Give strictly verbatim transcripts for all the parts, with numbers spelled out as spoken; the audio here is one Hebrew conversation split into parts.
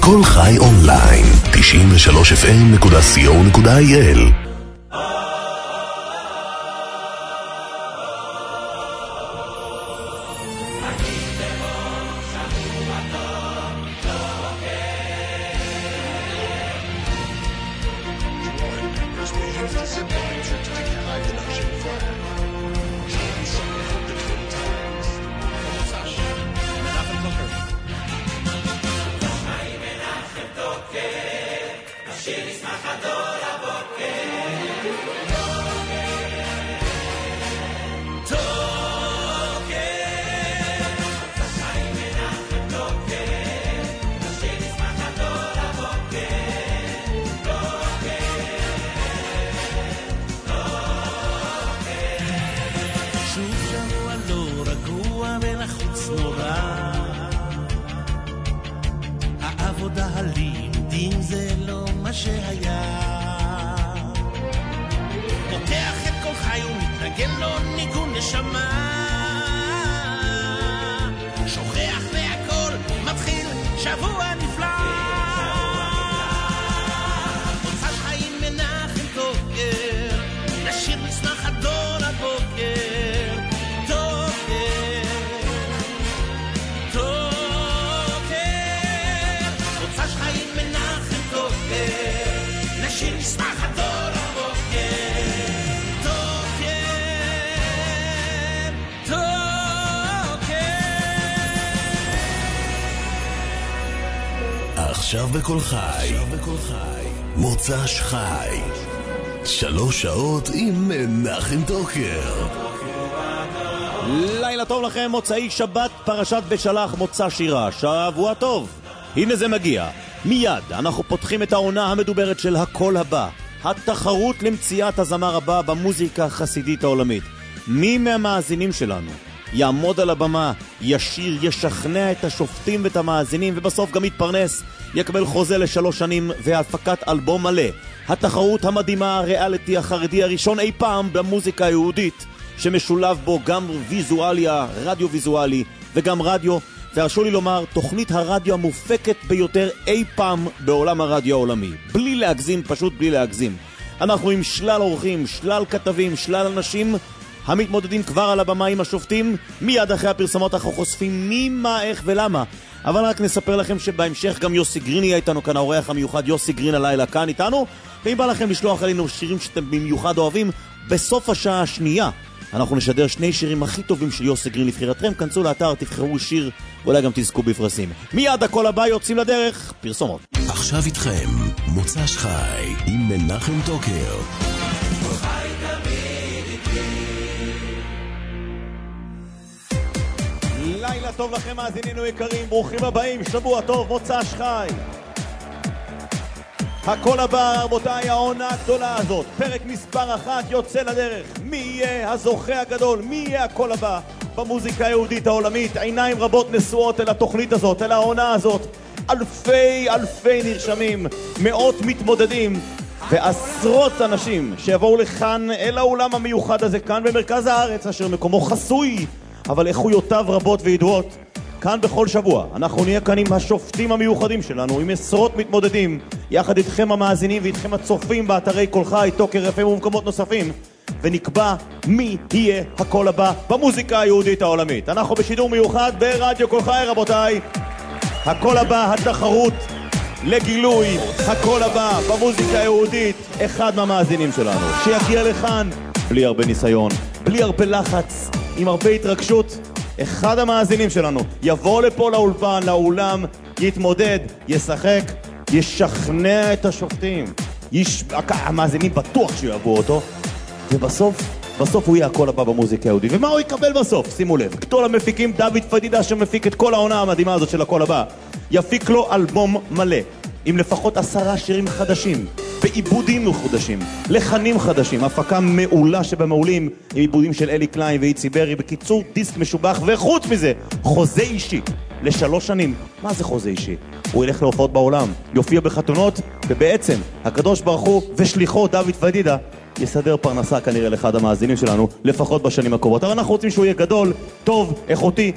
כל חי אונליין, תשעים ושלוש אף אם נקודה סי או נקודה איי אל. עכשיו בכל חי, מוצ"ש חי, שלוש שעות עם מנחם טוקר. לילה טוב לכם, מוצאי שבת, פרשת בשלח, מוצא שירה, שבוע טוב. הנה זה מגיע, מיד אנחנו פותחים את העונה המדוברת של הקול הבא, התחרות למציאת הזמר הבא במוזיקה החסידית העולמית. מי מהמאזינים שלנו יעמוד על הבמה, ישיר, ישכנע את השופטים ואת המאזינים, ובסוף גם יתפרנס, יקבל חוזה לשלוש שנים והפקת אלבום מלא. התחרות המדהימה, הריאליטי החרדי הראשון אי פעם במוזיקה היהודית, שמשולב בו גם ויזואליה, רדיו ויזואלי וגם רדיו, והרשו לי לומר, תוכנית הרדיו המופקת ביותר אי פעם בעולם הרדיו העולמי. בלי להגזים, פשוט בלי להגזים. אנחנו עם שלל אורחים, שלל כתבים, שלל אנשים המתמודדים כבר על הבמה עם השופטים. מיד אחרי הפרסמות אנחנו חושפים מי, מה, איך ולמה. אבל רק נספר לכם שבהמשך גם יוסי גרין יהיה איתנו כאן, האורח המיוחד יוסי גרין הלילה כאן איתנו. ואם בא לכם לשלוח עלינו שירים שאתם במיוחד אוהבים, בסוף השעה השנייה אנחנו נשדר שני שירים הכי טובים של יוסי גרין לבחירתכם. כנסו לאתר, תבחרו שיר, ואולי גם תזכו בפרסים. מיד הקול הבא, יוצאים לדרך, פרסומות. עכשיו איתכם, מוצ"ש חי עם מנחם טוקר. לילה טוב לכם מאזינינו יקרים, ברוכים הבאים, שבוע טוב, מוצ"ש חי. הקול הבא, רבותיי, העונה הגדולה הזאת, פרק מספר אחת יוצא לדרך. מי יהיה הזוכה הגדול? מי יהיה הקול הבא במוזיקה היהודית העולמית? עיניים רבות נשואות אל התוכנית הזאת, אל העונה הזאת. אלפי אלפי נרשמים, מאות מתמודדים ועשרות אנשים שיבואו לכאן אל האולם המיוחד הזה כאן במרכז הארץ, אשר מקומו חסוי אבל איכויותיו רבות וידועות. כאן בכל שבוע אנחנו נהיה כאן עם השופטים המיוחדים שלנו, עם עשרות מתמודדים, יחד איתכם המאזינים ואיתכם הצופים באתרי כל חי, טוקר אף אם ומקומות נוספים, ונקבע מי יהיה הקול הבא במוזיקה היהודית העולמית. אנחנו בשידור מיוחד ברדיו כל חי, רבותיי. הקול הבא, התחרות לגילוי הקול הבא במוזיקה היהודית, אחד מהמאזינים שלנו שיגיע לכאן בלי הרבה ניסיון, בלי הרבה לחץ, עם הרבה התרגשות. אחד המאזינים שלנו יבוא לפה לאולפן, לאולם, יתמודד, ישחק, ישכנע את השופטים. יש... המאזינים בטוח שיאהבו אותו, ובסוף, בסוף הוא יהיה הקול הבא במוזיקה היהודית. ומה הוא יקבל בסוף? שימו לב, גדול המפיקים דוד פדידה שמפיק את כל העונה המדהימה הזאת של הקול הבא, יפיק לו אלבום מלא עם לפחות עשרה שירים חדשים, בעיבודים מחודשים, לחנים חדשים, הפקה מעולה שבמעולים, עם עיבודים של אלי קליין ואיצי ברי. בקיצור, דיסק משובח, וחוץ מזה חוזה אישי לשלוש שנים. מה זה חוזה אישי? הוא ילך להופעות בעולם, יופיע בחתונות, ובעצם הקדוש ברוך הוא ושליחו דוד פדידה יסדר פרנסה כנראה לאחד המאזינים שלנו, לפחות בשנים הקרובות. אבל אנחנו רוצים שהוא יהיה גדול, טוב, איכותי,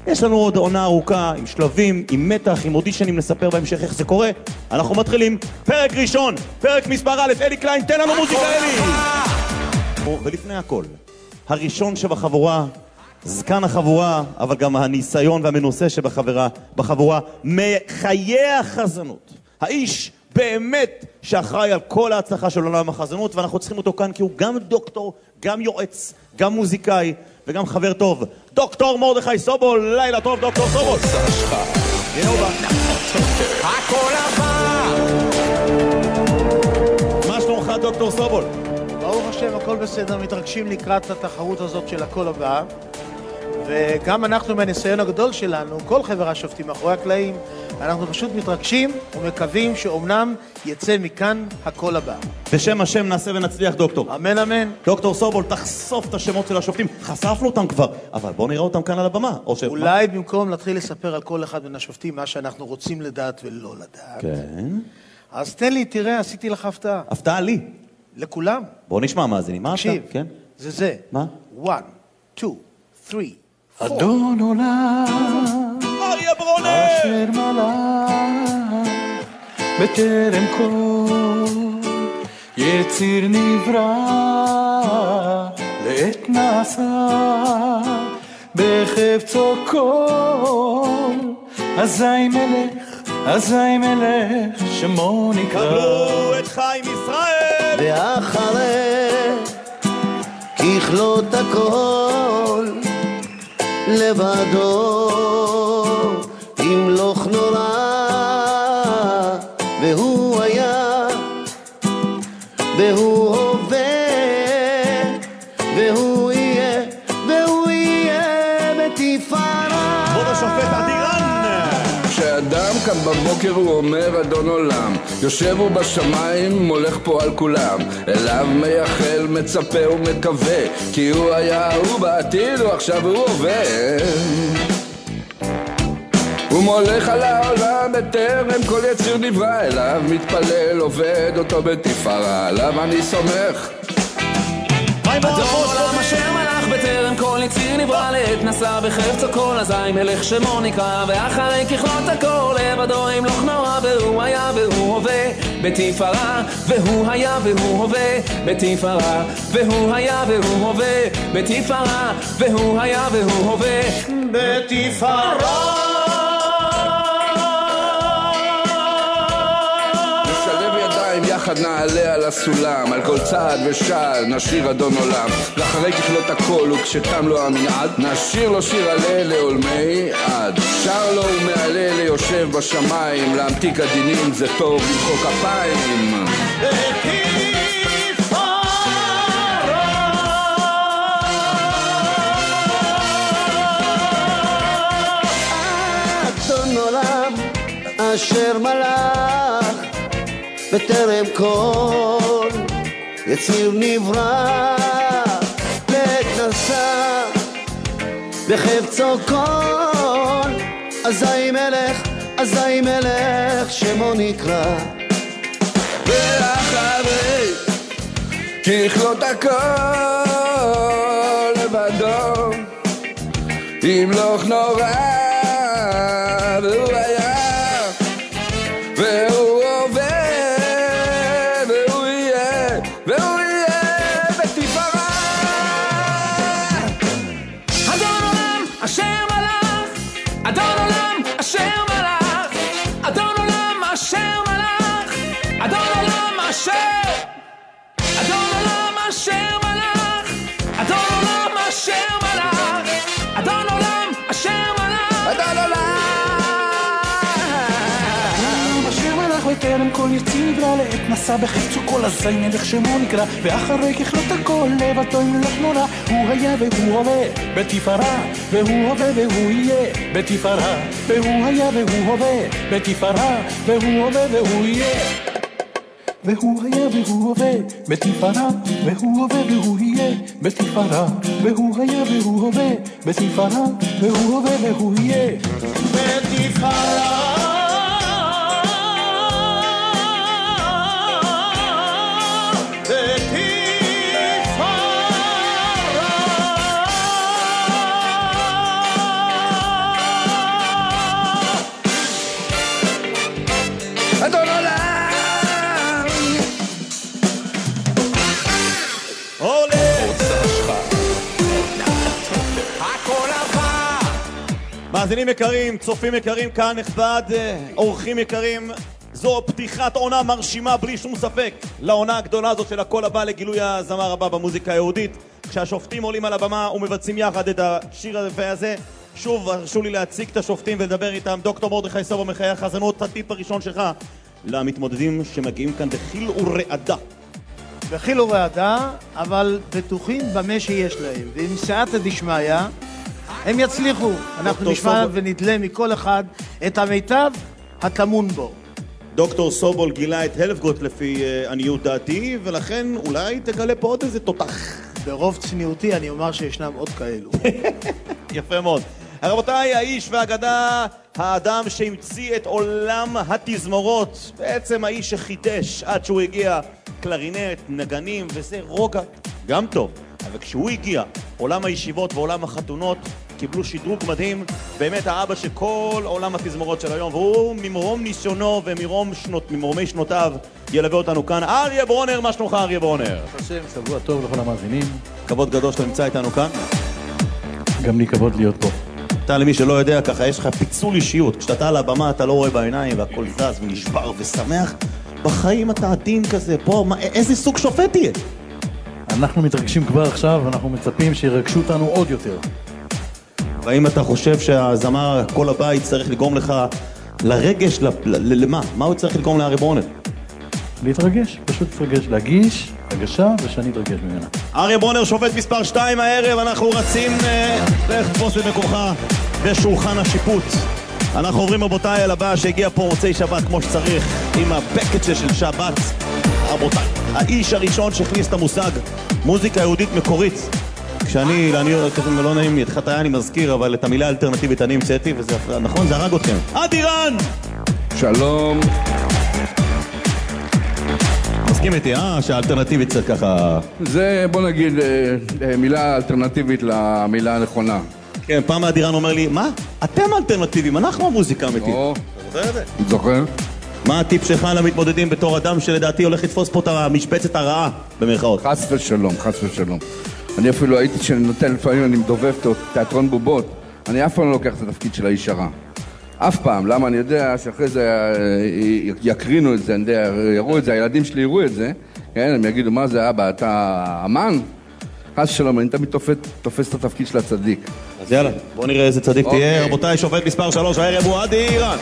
יש לנו עוד עונה ארוכה, עם שלבים, עם מתח, עם אודישנים, נספר בהמשך איך זה קורה. אנחנו מתחילים, פרק ראשון, פרק מספר א', אלי קליין, תן לנו מוזיקה אלי! ולפני הכל, הראשון שבחבורה, זקן החבורה, אבל גם הניסיון והמנוסה שבחברה, בחבורה, מחיי החזנות. האיש באמת שאחראי על כל ההצלחה של עולם החזנות, ואנחנו צריכים אותו כאן כי הוא גם דוקטור, גם יועץ, גם מוזיקאי וגם חבר טוב. דוקטור מרדכי סובול, לילה טוב דוקטור סובול. הנה הוא בא. הכל הבא. מה שלומך דוקטור סובול? ברוך השם, הכל בסדר, מתרגשים לקראת התחרות הזאת של הכל הבא, וגם אנחנו מהניסיון הגדול שלנו, כל חבר השופטים מאחורי הקלעים, אנחנו פשוט מתרגשים ומקווים שאומנם יצא מכאן הכל הבא. בשם השם נעשה ונצליח דוקטור. אמן אמן. דוקטור סובול, תחשוף את השמות של השופטים. חשפנו אותם כבר, אבל בואו נראה אותם כאן על הבמה. אולי במקום להתחיל לספר על כל אחד מן השופטים מה שאנחנו רוצים לדעת ולא לדעת. כן. אז תן לי, תראה, עשיתי לך הפתעה. הפתעה לי. לכולם. בואו נשמע מה זה, מה אתה? תקשיב, כן. זה זה. מה? one, two, three, four. אדון עולם אריה ברונר! אשר מלך בטרם כל יציר נברא לעת נעשה בחפצו כל אזי מלך אזי מלך שמו נקרא. קבלו את חיים ישראל! ואחרי ככלות הכל לבדו ימלוך נורא, והוא היה והוא הווה והוא יהיה והוא יהיה בתפארה. כבוד השופט אדירן! כשאדם קם בבוקר הוא אומר אדון עולם, יושב הוא בשמיים מולך פה על כולם, אליו מייחל מצפה ומקווה, כי הוא היה הוא בעתיד ועכשיו הוא עובר. הוא מולך על העולם בטרם כל יציר נברא, אליו מתפלל עובד אותו בתפארה, עליו אני סומך. אדון עולם אשר מלך בטרם כל יציר נברא, לעת נשא בחפצו כל אזי מלך שמו נקרא, ואחרי ככלות הכל לבדו ימלוך נורא, והוא היה והוא הווה בתפארה, והוא היה והוא הווה בתפארה, והוא היה והוא הווה בתפארה, והוא היה והוא הווה בתפארה. יחד נעלה על הסולם, על כל צעד ושעל נשיר אדון עולם, לאחרי ככלות הכל וכשתם לו המנעד, נשיר לו שיר עלה לעולמי עד. שר לו ומעלה ליושב בשמיים, להמתיק הדינים זה טוב למחוא כפיים. אדון עולם אשר מלך בטרם כל יציר נברא, לעת נשא בחפצו כל אזי מלך אזי מלך שמו נקרא. ואחרי ככלות הכל לבדו ימלוך נורא, והוא היה והוא בטרם כל יציר נברא, לעת נשא בחפצו כל אזי מלך שמו נקרא, ואחרי ככלות הכל לבדו ימלוך נורא, הוא היה והוא הווה בתפארה, והוא הווה והוא יהיה בתפארה, והוא היה והוא הווה בתפארה, והוא הווה והוא יהיה, והוא היה והוא הווה בתפארה, והוא הווה והוא יהיה בתפארה, והוא היה והוא הווה בתפארה, והוא הווה והוא יהיה בתפארה. אדון עולם. מאזינים יקרים, צופים יקרים, כאן נכבד, אורחים יקרים, זו פתיחת עונה מרשימה בלי שום ספק לעונה הגדולה הזאת של הכל הבא לגילוי הזמר הבא במוזיקה היהודית. כשהשופטים עולים על הבמה ומבצעים יחד את השיר היפה הזה, שוב הרשו לי להציג את השופטים ולדבר איתם. דוקטור מרדכי סבו מחיי החזנות, הטיפ הראשון שלך למתמודדים שמגיעים כאן בחיל ורעדה. בחיל ורעדה, אבל בטוחים במה שיש להם, ועם סייעתא דשמיא הם יצליחו. אנחנו נשמע ונדלה מכל אחד את המיטב הטמון בו. דוקטור סובול גילה את הלפגוט לפי uh, עניות דעתי, ולכן אולי תגלה פה עוד איזה תותח. ברוב צניעותי אני אומר שישנם עוד כאלו. יפה מאוד. רבותיי, האיש והאגדה, האדם שהמציא את עולם התזמורות, בעצם האיש שחידש עד שהוא הגיע קלרינט, נגנים וזה רוגע, גם טוב. אבל כשהוא הגיע, עולם הישיבות ועולם החתונות קיבלו שדרוג מדהים, באמת האבא שכל עולם התזמורות של היום, והוא ממרום ניסיונו וממרום שנות, ממרומי שנותיו ילווה אותנו כאן. אריה ברונר, מה שלומך אריה ברונר? השם, שבוע טוב לכל המאזינים. כבוד גדול שאתה נמצא איתנו כאן. גם לי כבוד להיות פה. אתה למי שלא יודע, ככה יש לך פיצול אישיות, כשאתה על הבמה אתה לא רואה בעיניים והכל זז ונשבר ושמח, בחיים אתה עדין כזה, פה, מה, איזה סוג שופט תהיה? אנחנו מתרגשים כבר עכשיו, ואנחנו מצפים שירגשו אותנו עוד יותר. והאם אתה חושב שהזמר כל הבית צריך לגרום לך לרגש, למה? מה הוא צריך לגרום לאריה ברונר? להתרגש, פשוט להתרגש, להגיש, הגשה, ושאני אתרגש ממנה. אריה ברונר שופט מספר שתיים הערב, אנחנו רצים לך תפוס את מקומך בשולחן השיפוט. אנחנו עוברים רבותיי על הבא שהגיע פה מוצאי שבת כמו שצריך, עם הפקצ'ה של שבת. רבותיי, האיש הראשון שהכניס את המושג מוזיקה יהודית מקורית. כשאני, אני לא נעים, את חטאי אני מזכיר, אבל את המילה האלטרנטיבית אני המצאתי, וזה נכון, זה הרג אתכם. אדירן! שלום. מסכים איתי, אה? שהאלטרנטיבית קצת ככה... זה, בוא נגיד, מילה אלטרנטיבית למילה הנכונה. כן, פעם האדירן אומר לי, מה? אתם אלטרנטיביים, אנחנו המוזיקה האמיתית. או, אתה זוכר את זה? זוכר. מה הטיפ שלך למתמודדים בתור אדם שלדעתי הולך לתפוס פה את המשבצת הרעה, במרכאות? חס ושלום, חס ושלום. אני אפילו הייתי שאני נותן לפעמים, אני מדובב תיאטרון בובות, אני אף פעם לא לוקח את התפקיד של האיש הרע. אף פעם, למה אני יודע שאחרי זה יקרינו את זה, אני יודע, יראו את זה, הילדים שלי יראו את זה, כן, הם יגידו, מה זה אבא, אתה אמן? חס ושלום, אני תמיד תופס את התפקיד של הצדיק. אז יאללה, בוא נראה איזה צדיק תהיה. רבותיי, שופט מספר שלוש, הערב הוא אדירן.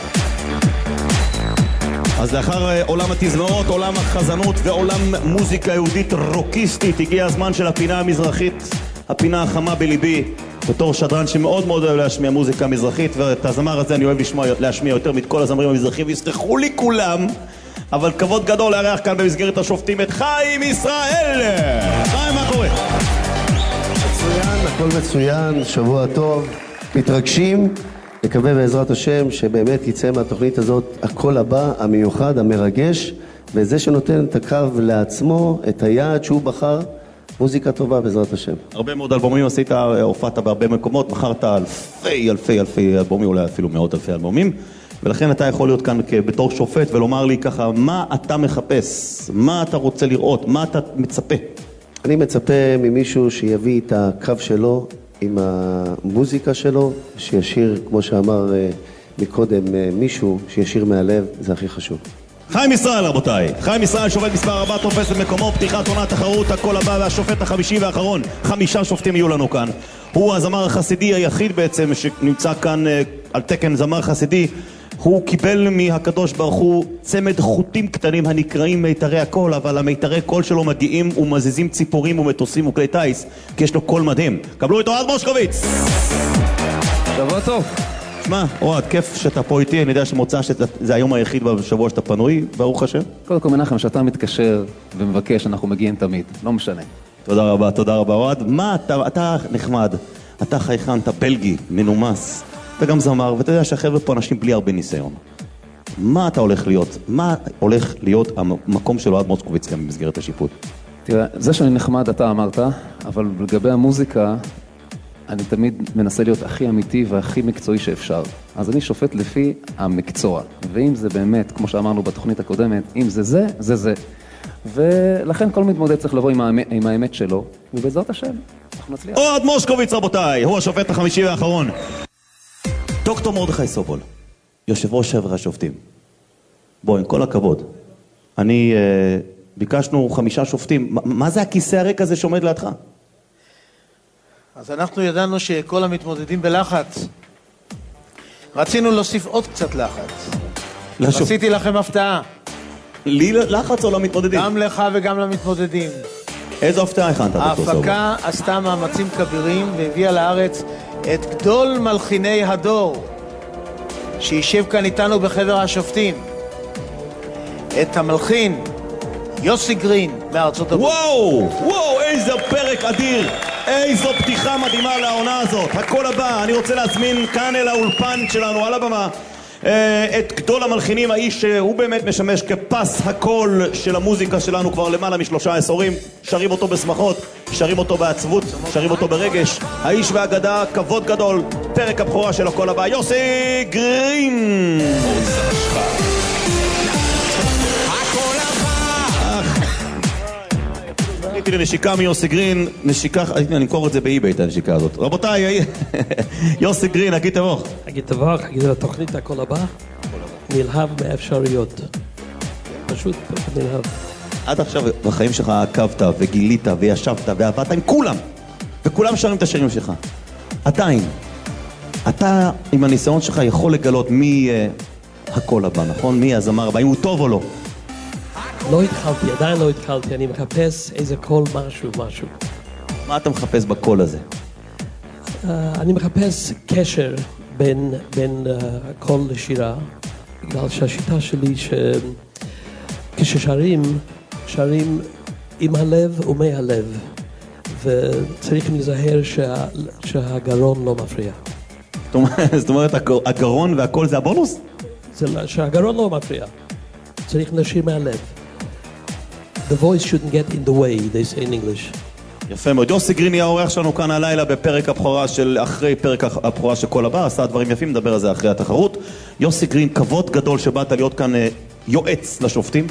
אז לאחר עולם התזמורות, עולם החזנות ועולם מוזיקה יהודית רוקיסטית, הגיע הזמן של הפינה המזרחית, הפינה החמה בליבי, בתור שדרן שמאוד מאוד אוהב להשמיע מוזיקה מזרחית, ואת הזמר הזה אני אוהב לשמוע, להשמיע יותר מכל הזמרים המזרחים, ויסתכחו לי כולם, אבל כבוד גדול לארח כאן במסגרת השופטים את חיים ישראל. חיים, מה קורה? מצוין, הכל מצוין, שבוע טוב, מתרגשים. נקווה בעזרת השם שבאמת יצא מהתוכנית הזאת הכל הבא, המיוחד, המרגש, וזה שנותן את הקו לעצמו, את היעד שהוא בחר, מוזיקה טובה בעזרת השם. הרבה מאוד אלבומים עשית, הופעת בהרבה מקומות, בחרת אלפי אלפי אלפי אלבומים, אולי אפילו מאות אלפי אלבומים, ולכן אתה יכול להיות כאן בתור שופט ולומר לי ככה, מה אתה מחפש, מה אתה רוצה לראות, מה אתה מצפה? אני מצפה ממישהו שיביא את הקו שלו, עם המוזיקה שלו, שישיר, כמו שאמר מקודם מישהו, שישיר מהלב, זה הכי חשוב. חיים ישראל רבותיי, חיים ישראל שופט מספר ארבע, תופס את מקומו, פתיחת עונת תחרות, הכל הבא והשופט החמישי והאחרון, חמישה שופטים יהיו לנו כאן. הוא הזמר החסידי היחיד בעצם שנמצא כאן על תקן זמר חסידי, הוא קיבל מהקדוש ברוך הוא צמד חוטים קטנים הנקראים מיתרי הקול, אבל המיתרי קול שלו מגיעים ומזיזים ציפורים ומטוסים וכלי טייס, כי יש לו קול מדהים. קבלו את אוהד מושקוביץ. שבוע טוב. שמע, אוהד, כיף שאתה פה איתי, אני יודע שמוצא שזה היום היחיד בשבוע שאתה פנוי, ברוך השם. קודם כל מנחם, שאתה מתקשר ומבקש, אנחנו מגיעים תמיד, לא משנה. תודה רבה, תודה רבה אוהד. מה, אתה, אתה נחמד, אתה חייכן, אתה בלגי, מנומס. אתה גם זמר, ואתה יודע שהחבר'ה פה אנשים בלי הרבה ניסיון. מה אתה הולך להיות? מה הולך להיות המקום של אוהד מושקוביץ גם במסגרת השיפוט? תראה, זה שאני נחמד אתה אמרת, אבל לגבי המוזיקה, אני תמיד מנסה להיות הכי אמיתי והכי מקצועי שאפשר. אז אני שופט לפי המקצוע. ואם זה באמת, כמו שאמרנו בתוכנית הקודמת, אם זה זה, זה זה. ולכן כל מתמודד צריך לבוא עם האמת, עם האמת שלו, ובעזרת השם, אנחנו נצליח. אוהד מושקוביץ, רבותיי, הוא השופט החמישי והאחרון. דוקטור מרדכי סובול, יושב ראש שבר השופטים. בוא, עם כל הכבוד. אני, אה, ביקשנו חמישה שופטים. מה, מה זה הכיסא הריק הזה שעומד לידך? אז אנחנו ידענו שכל המתמודדים בלחץ. רצינו להוסיף עוד קצת לחץ. לשופ... עשיתי לכם הפתעה. לי לחץ או למתמודדים? גם לך וגם למתמודדים. איזו הפתעה הכנת, דוקטור סובול? ההפקה עשתה מאמצים כבירים והביאה לארץ את גדול מלחיני הדור, שישב כאן איתנו בחדר השופטים. את המלחין יוסי גרין מארצות הברית. וואו, וואו, איזה פרק אדיר, איזו פתיחה מדהימה לעונה הזאת. הכל הבא, אני רוצה להזמין כאן אל האולפן שלנו על הבמה את גדול המלחינים, האיש שהוא באמת משמש כפס הקול של המוזיקה שלנו כבר למעלה משלושה עשורים. שרים אותו בשמחות, שרים אותו בעצבות, שרים אותו ברגש. האיש והאגדה, כבוד גדול, פרק הבכורה של הכל הבא, יוסי גרין. הייתי לנשיקה מיוסי גרין, נשיקה, אני אמכור את זה באי-ביי, את הנשיקה הזאת. רבותיי, יוסי גרין, אגיד תבוך. אגיד תבוך, אגיד לתוכנית הכל הבא, נלהב מאפשריות. פשוט נלהב. עד עכשיו בחיים שלך עקבת וגילית וישבת ועבדת עם כולם, וכולם שרים את השירים שלך. עדיין, אתה עם הניסיון שלך יכול לגלות מי הכל הבא, נכון? מי הזמר הבא, אם הוא טוב או לא. לא התחלתי, עדיין לא התחלתי, אני מחפש איזה קול משהו, משהו. מה אתה מחפש בקול הזה? Uh, אני מחפש קשר בין, בין uh, קול לשירה, בגלל שהשיטה שלי שכששרים, שרים עם הלב ומהלב, וצריך להיזהר שה, שהגרון לא מפריע. זאת אומרת, הגרון והקול זה הבונוס? זה, שהגרון לא מפריע, צריך לשיר מהלב. The voice shouldn't get in the way, they say in English. יפה מאוד. יוסי גרין יהיה האורח שלנו כאן הלילה בפרק הבכורה של, אחרי פרק הבכורה של כל הבא, עשה דברים יפים, נדבר על זה אחרי התחרות. יוסי גרין, כבוד גדול שבאת להיות כאן יועץ לשופטים.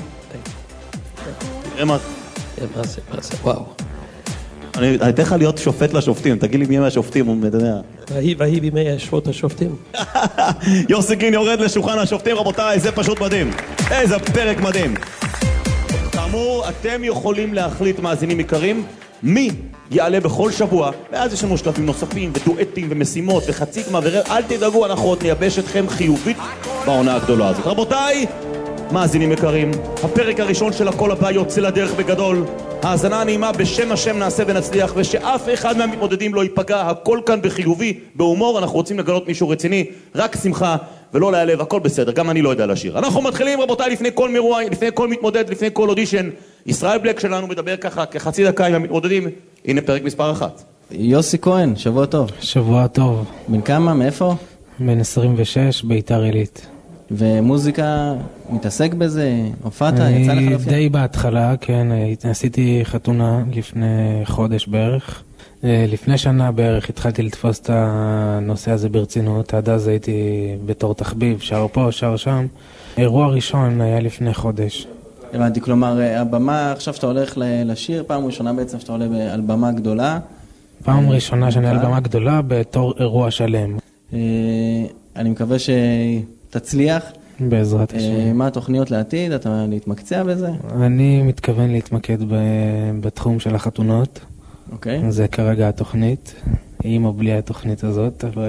תראה מה... מה זה, מה זה, וואו. אני אתן לך להיות שופט לשופטים, תגיד לי מי הם השופטים, הוא מדבר. והיא, והיא בימי ישבות השופטים. יוסי גרין יורד לשולחן השופטים, רבותיי, זה פשוט מדהים. איזה פרק מדהים. כאמור, אתם יכולים להחליט, מאזינים יקרים, מי יעלה בכל שבוע, ואז יש לנו שלבים נוספים ודואטים ומשימות וחצי גמר, אל תדאגו, אנחנו עוד נייבש אתכם חיובית בעונה הגדולה הזאת. רבותיי, מאזינים יקרים, הפרק הראשון של הכל הבא יוצא לדרך בגדול. האזנה הנעימה, בשם השם נעשה ונצליח, ושאף אחד מהמתמודדים לא ייפגע, הכל כאן בחיובי, בהומור. אנחנו רוצים לגלות מישהו רציני, רק שמחה ולא להיעלב, הכל בסדר, גם אני לא יודע לשיר. אנחנו מתחילים, רבותיי, לפני כל מירוע, לפני כל מתמודד, לפני כל אודישן. ישראל בלק שלנו מדבר ככה כחצי דקה עם המתמודדים. הנה פרק מספר אחת. יוסי כהן, שבוע טוב. שבוע טוב. בן כמה, מאיפה? בן עשרים ושש, ביתר עילית. ומוזיקה, מתעסק בזה? הופעת? יצא לך להופיע? די בהתחלה, כן. עשיתי חתונה לפני חודש בערך. לפני שנה בערך התחלתי לתפוס את הנושא הזה ברצינות. עד אז הייתי בתור תחביב, שר פה, שר שם. אירוע ראשון היה לפני חודש. הבנתי, כלומר, הבמה, עכשיו שאתה הולך לשיר, פעם ראשונה בעצם שאתה עולה על במה גדולה. פעם ראשונה שאני על במה גדולה בתור אירוע שלם. אני מקווה שתצליח. בעזרת השם. מה התוכניות לעתיד? אתה להתמקצע בזה? אני מתכוון להתמקד בתחום של החתונות. אוקיי. זה כרגע התוכנית, עם או בלי התוכנית הזאת, אבל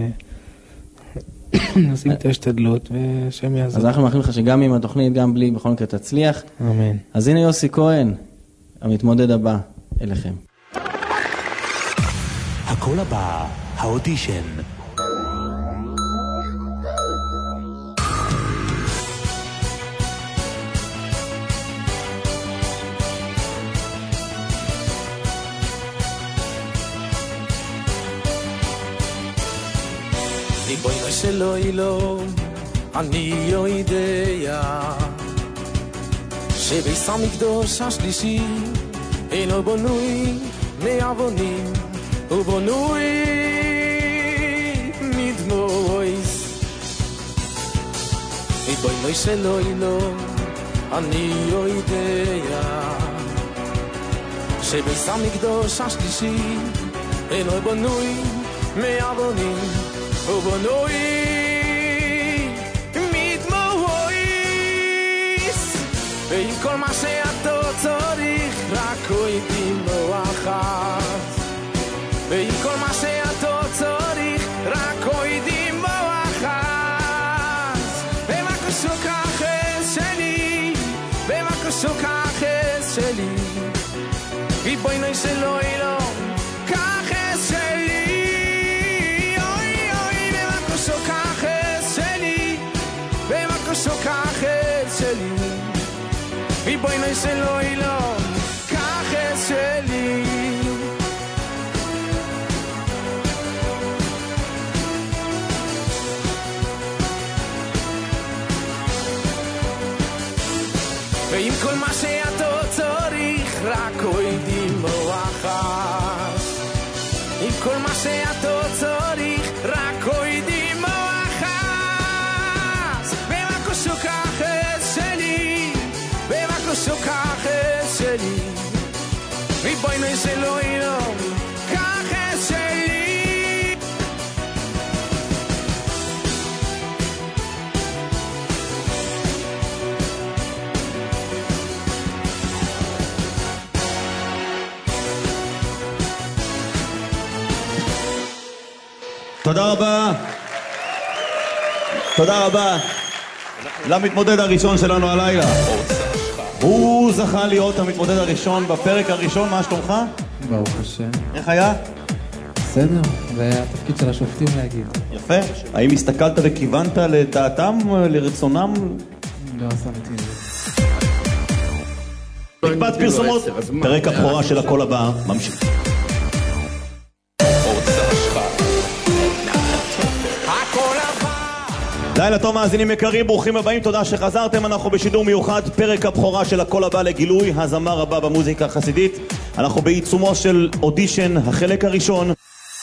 נשים את ההשתדלות ושם יעזור. אז אנחנו מאחלים לך שגם עם התוכנית, גם בלי, בכל מקרה תצליח. אמן. אז הנה יוסי כהן, המתמודד הבא, אליכם. הכל הבא, האודישן. ריבונו של עולם, אני יודע שבית המקדש השלישי אינו בנוי מאבנים, הוא בנוי מדמויס. ריבונו של עולם, אני יודע שבית המקדש השלישי אינו בנוי מאבנים, הוא בנוי מתמוהיס, ועם כל מה שאתה צריך רק יודעים לו אחת, ועם כל מה שאתה צריך רק יודעים לו אחת, ומה קשור כחס שלי, ומה קשור כחס שלי, ריבונו של עולם, כחס שלי, אוי אוי, ומה קשור כחס שלי, ומה קשור כחס שלי, ריבונו של עולם, כחס שלי. ועם כל מה שאתה צריך רק יודעים לו אחת, עם כל מה שאתה צריך רק יודעים לו אחת, ומה קשור כחס שלי, ומה קשור כחס שלי, ריבונו של עולם, כחס שלי. תודה רבה. תודה רבה למתמודד הראשון שלנו הלילה. הוא זכה להיות המתמודד הראשון בפרק הראשון. מה שלומך? ברוך השם. איך היה? בסדר, זה התפקיד של השופטים להגיד. יפה. האם הסתכלת וכיוונת לדעתם, לרצונם? לא שמתי את זה. מקבץ פרסומות, פרק הבכורה של הקול הבא ממשיך. לילה טוב מאזינים יקרים, ברוכים הבאים, תודה שחזרתם. אנחנו בשידור מיוחד, פרק הבכורה של הקול הבא לגילוי הזמר הבא במוזיקה החסידית. אנחנו בעיצומו של אודישן, החלק הראשון.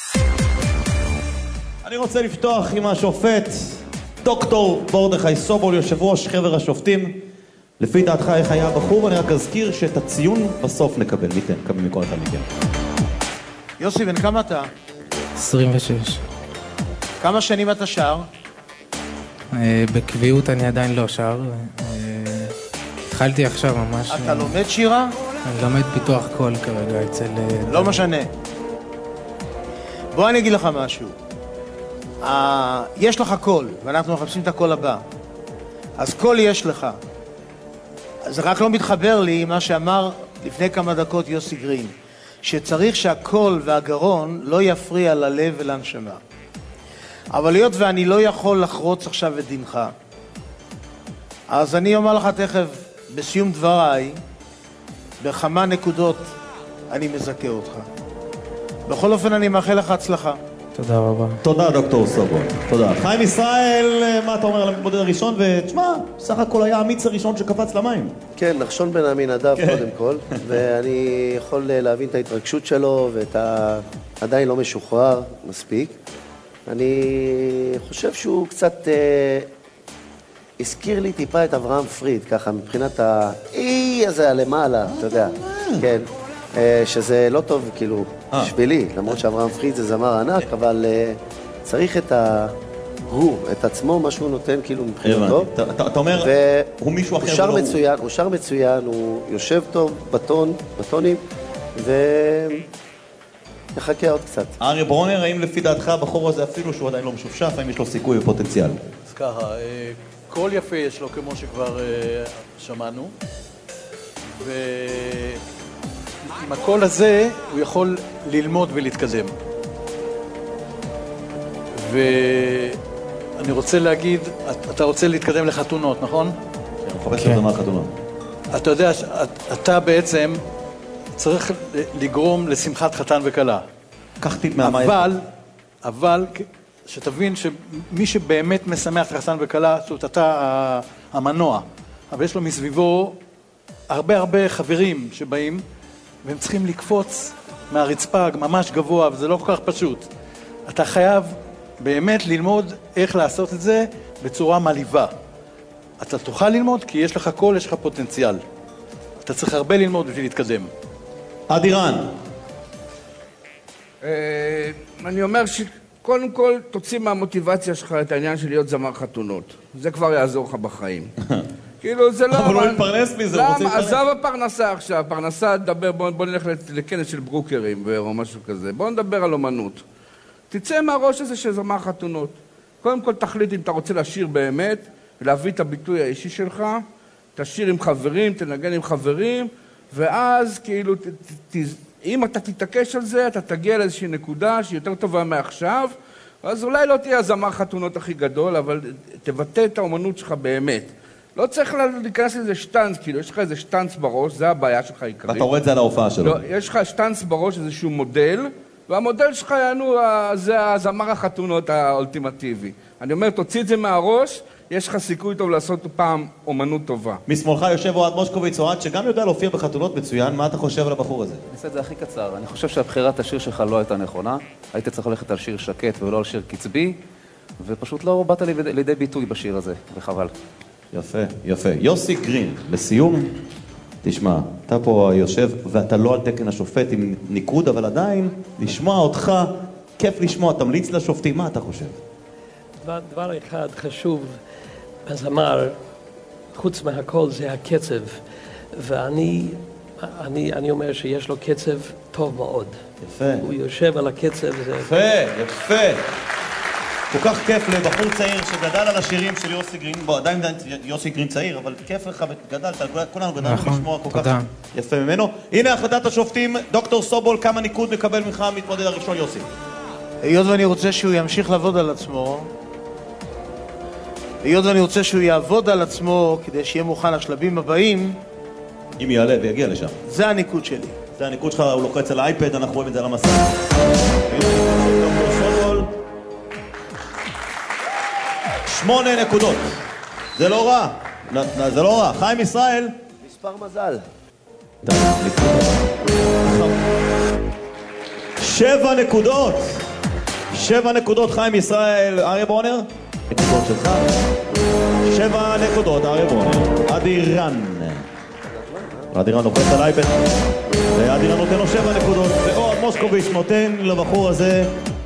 אני רוצה לפתוח עם השופט דוקטור מרדכי סובול, יושב ראש חבר השופטים. לפי דעתך איך היה הבחור? אני רק אזכיר שאת הציון בסוף נקבל, ניתן, קבל מכל אחד מכם. יוסי, בן כמה אתה? עשרים ושש. כמה שנים אתה שר? בקביעות אני עדיין לא שר. התחלתי עכשיו ממש. אתה לומד שירה? אני לומד פיתוח קול כרגע אצל... לא משנה. בוא אני אגיד לך משהו. יש לך קול, ואנחנו מחפשים את הקול הבא. אז קול יש לך. זה רק לא מתחבר לי מה שאמר לפני כמה דקות יוסי גרין, שצריך שהקול והגרון לא יפריע ללב ולנשמה. אבל היות ואני לא יכול לחרוץ עכשיו את דינך, אז אני אומר לך תכף בסיום דבריי, בכמה נקודות אני מזכה אותך. בכל אופן אני מאחל לך הצלחה. תודה רבה. תודה דוקטור סובול, תודה. חיים ישראל, מה אתה אומר על המתמודד הראשון? ותשמע, סך הכל היה האמיץ הראשון שקפץ למים. כן, נחשון בן עמינדב קודם כל, ואני יכול להבין את ההתרגשות שלו, ואתה עדיין לא משוחרר מספיק. אני חושב שהוא קצת אה, הזכיר לי טיפה את אברהם פריד, ככה מבחינת האי הזה הלמעלה, אתה יודע, כן, אה, שזה לא טוב כאילו בשבילי, למרות שאברהם פריד זה זמר ענק, אבל אה, צריך את ה... הוא, את עצמו, מה שהוא נותן כאילו מבחינתו. אתה אומר, הוא מישהו אחר. הוא שר מצוין, הוא שר מצוין, הוא יושב טוב בטון, בטונים, ו... נחכה עוד קצת. אריה ברונר, האם לפי דעתך הבחור הזה אפילו שהוא עדיין לא משופשף, האם יש לו סיכוי ופוטנציאל? אז ככה, קול יפה יש לו כמו שכבר שמענו, ועם הקול הזה הוא יכול ללמוד ולהתקדם. ואני רוצה להגיד, אתה רוצה להתקדם לחתונות, נכון? כן, הוא חפש לדבר חתונות. אתה יודע, אתה בעצם צריך לגרום לשמחת חתן וכלה. קחתי מהמה... אבל, אבל, שתבין שמי שבאמת משמח את חתן וכלה, זאת אומרת, אתה המנוע, אבל יש לו מסביבו הרבה הרבה חברים שבאים, והם צריכים לקפוץ מהרצפה ממש גבוה, וזה לא כל כך פשוט. אתה חייב באמת ללמוד איך לעשות את זה בצורה מליבה. אתה תוכל ללמוד כי יש לך קול, יש לך פוטנציאל. אתה צריך הרבה ללמוד בשביל להתקדם. אדירן. אני אומר שקודם כל תוציא מהמוטיבציה שלך את העניין של להיות זמר חתונות. זה כבר יעזור לך בחיים. כאילו זה לא... אבל הוא מתפרנס מזה, הוא רוצה להתפרנס. עזב הפרנסה עכשיו, פרנסה, דבר, בוא נלך לכנס של ברוקרים או משהו כזה. בוא נדבר על אומנות. תצא מהראש הזה של זמר חתונות. קודם כל תחליט אם אתה רוצה לשיר באמת, ולהביא את הביטוי האישי שלך, תשיר עם חברים, תנגן עם חברים, ואז כאילו, ת, ת, אם אתה תתעקש על זה, אתה תגיע לאיזושהי נקודה שהיא יותר טובה מעכשיו, אז אולי לא תהיה הזמר חתונות הכי גדול, אבל תבטא את האומנות שלך באמת. לא צריך להיכנס לזה שטנץ, כאילו, יש לך איזה שטנץ בראש, זה הבעיה שלך העיקרית. ואתה רואה את זה על ההופעה שלו. לא, יש לך שטנץ בראש, איזשהו מודל, והמודל שלך יענו, זה הזמר החתונות האולטימטיבי. אני אומר, תוציא את זה מהראש, יש לך סיכוי טוב לעשות פעם אומנות טובה. משמאלך יושב אוהד מושקוביץ, אוהד שגם יודע להופיע בחתונות מצוין, מה אתה חושב על הבחור הזה? אני אעשה את זה הכי קצר. אני חושב שהבחירת השיר שלך לא הייתה נכונה. היית צריך ללכת על שיר שקט ולא על שיר קצבי, ופשוט לא באת לידי ביטוי בשיר הזה, וחבל. יפה, יפה. יוסי גרין, לסיום, תשמע, אתה פה יושב ואתה לא על תקן השופט עם ניקוד, אבל עדיין, לשמוע אותך, כיף לשמוע, תמליץ לשופטים, מה אתה חושב? דבר, דבר אחד חשוב בזמר, חוץ מהכל זה הקצב, ואני אני, אני אומר שיש לו קצב טוב מאוד. יפה. הוא יושב על הקצב. זה... יפה, יפה. כל כך כיף לבחור צעיר שגדל על השירים של יוסי גרין, בוא, עדיין יוסי גרין צעיר, אבל כיף לך וגדלת, כולנו גדלנו לשמוע כל כך יפה ממנו. הנה החלטת השופטים, דוקטור סובול, כמה ניקוד מקבל ממך המתמודד הראשון, יוסי? היות ואני רוצה שהוא ימשיך לעבוד על עצמו, היות ואני רוצה שהוא יעבוד על עצמו כדי שיהיה מוכן לשלבים הבאים, אם יעלה ויגיע לשם. זה הניקוד שלי. זה הניקוד שלך, הוא לוחץ על האייפד, אנחנו רואים את זה על המסך. דוקטור סובול. שמונה נקודות. זה לא רע. זה לא רע. חיים ישראל. מספר מזל. שבע נקודות. שבע נקודות חיים ישראל. אריה ברונר. נקודות שלך. שבע נקודות אריה ברונר. אדירן. אדירן לוחץ על האייפד. ואדירן נותן לו שבע נקודות. ואוהד מושקוביץ נותן לבחור הזה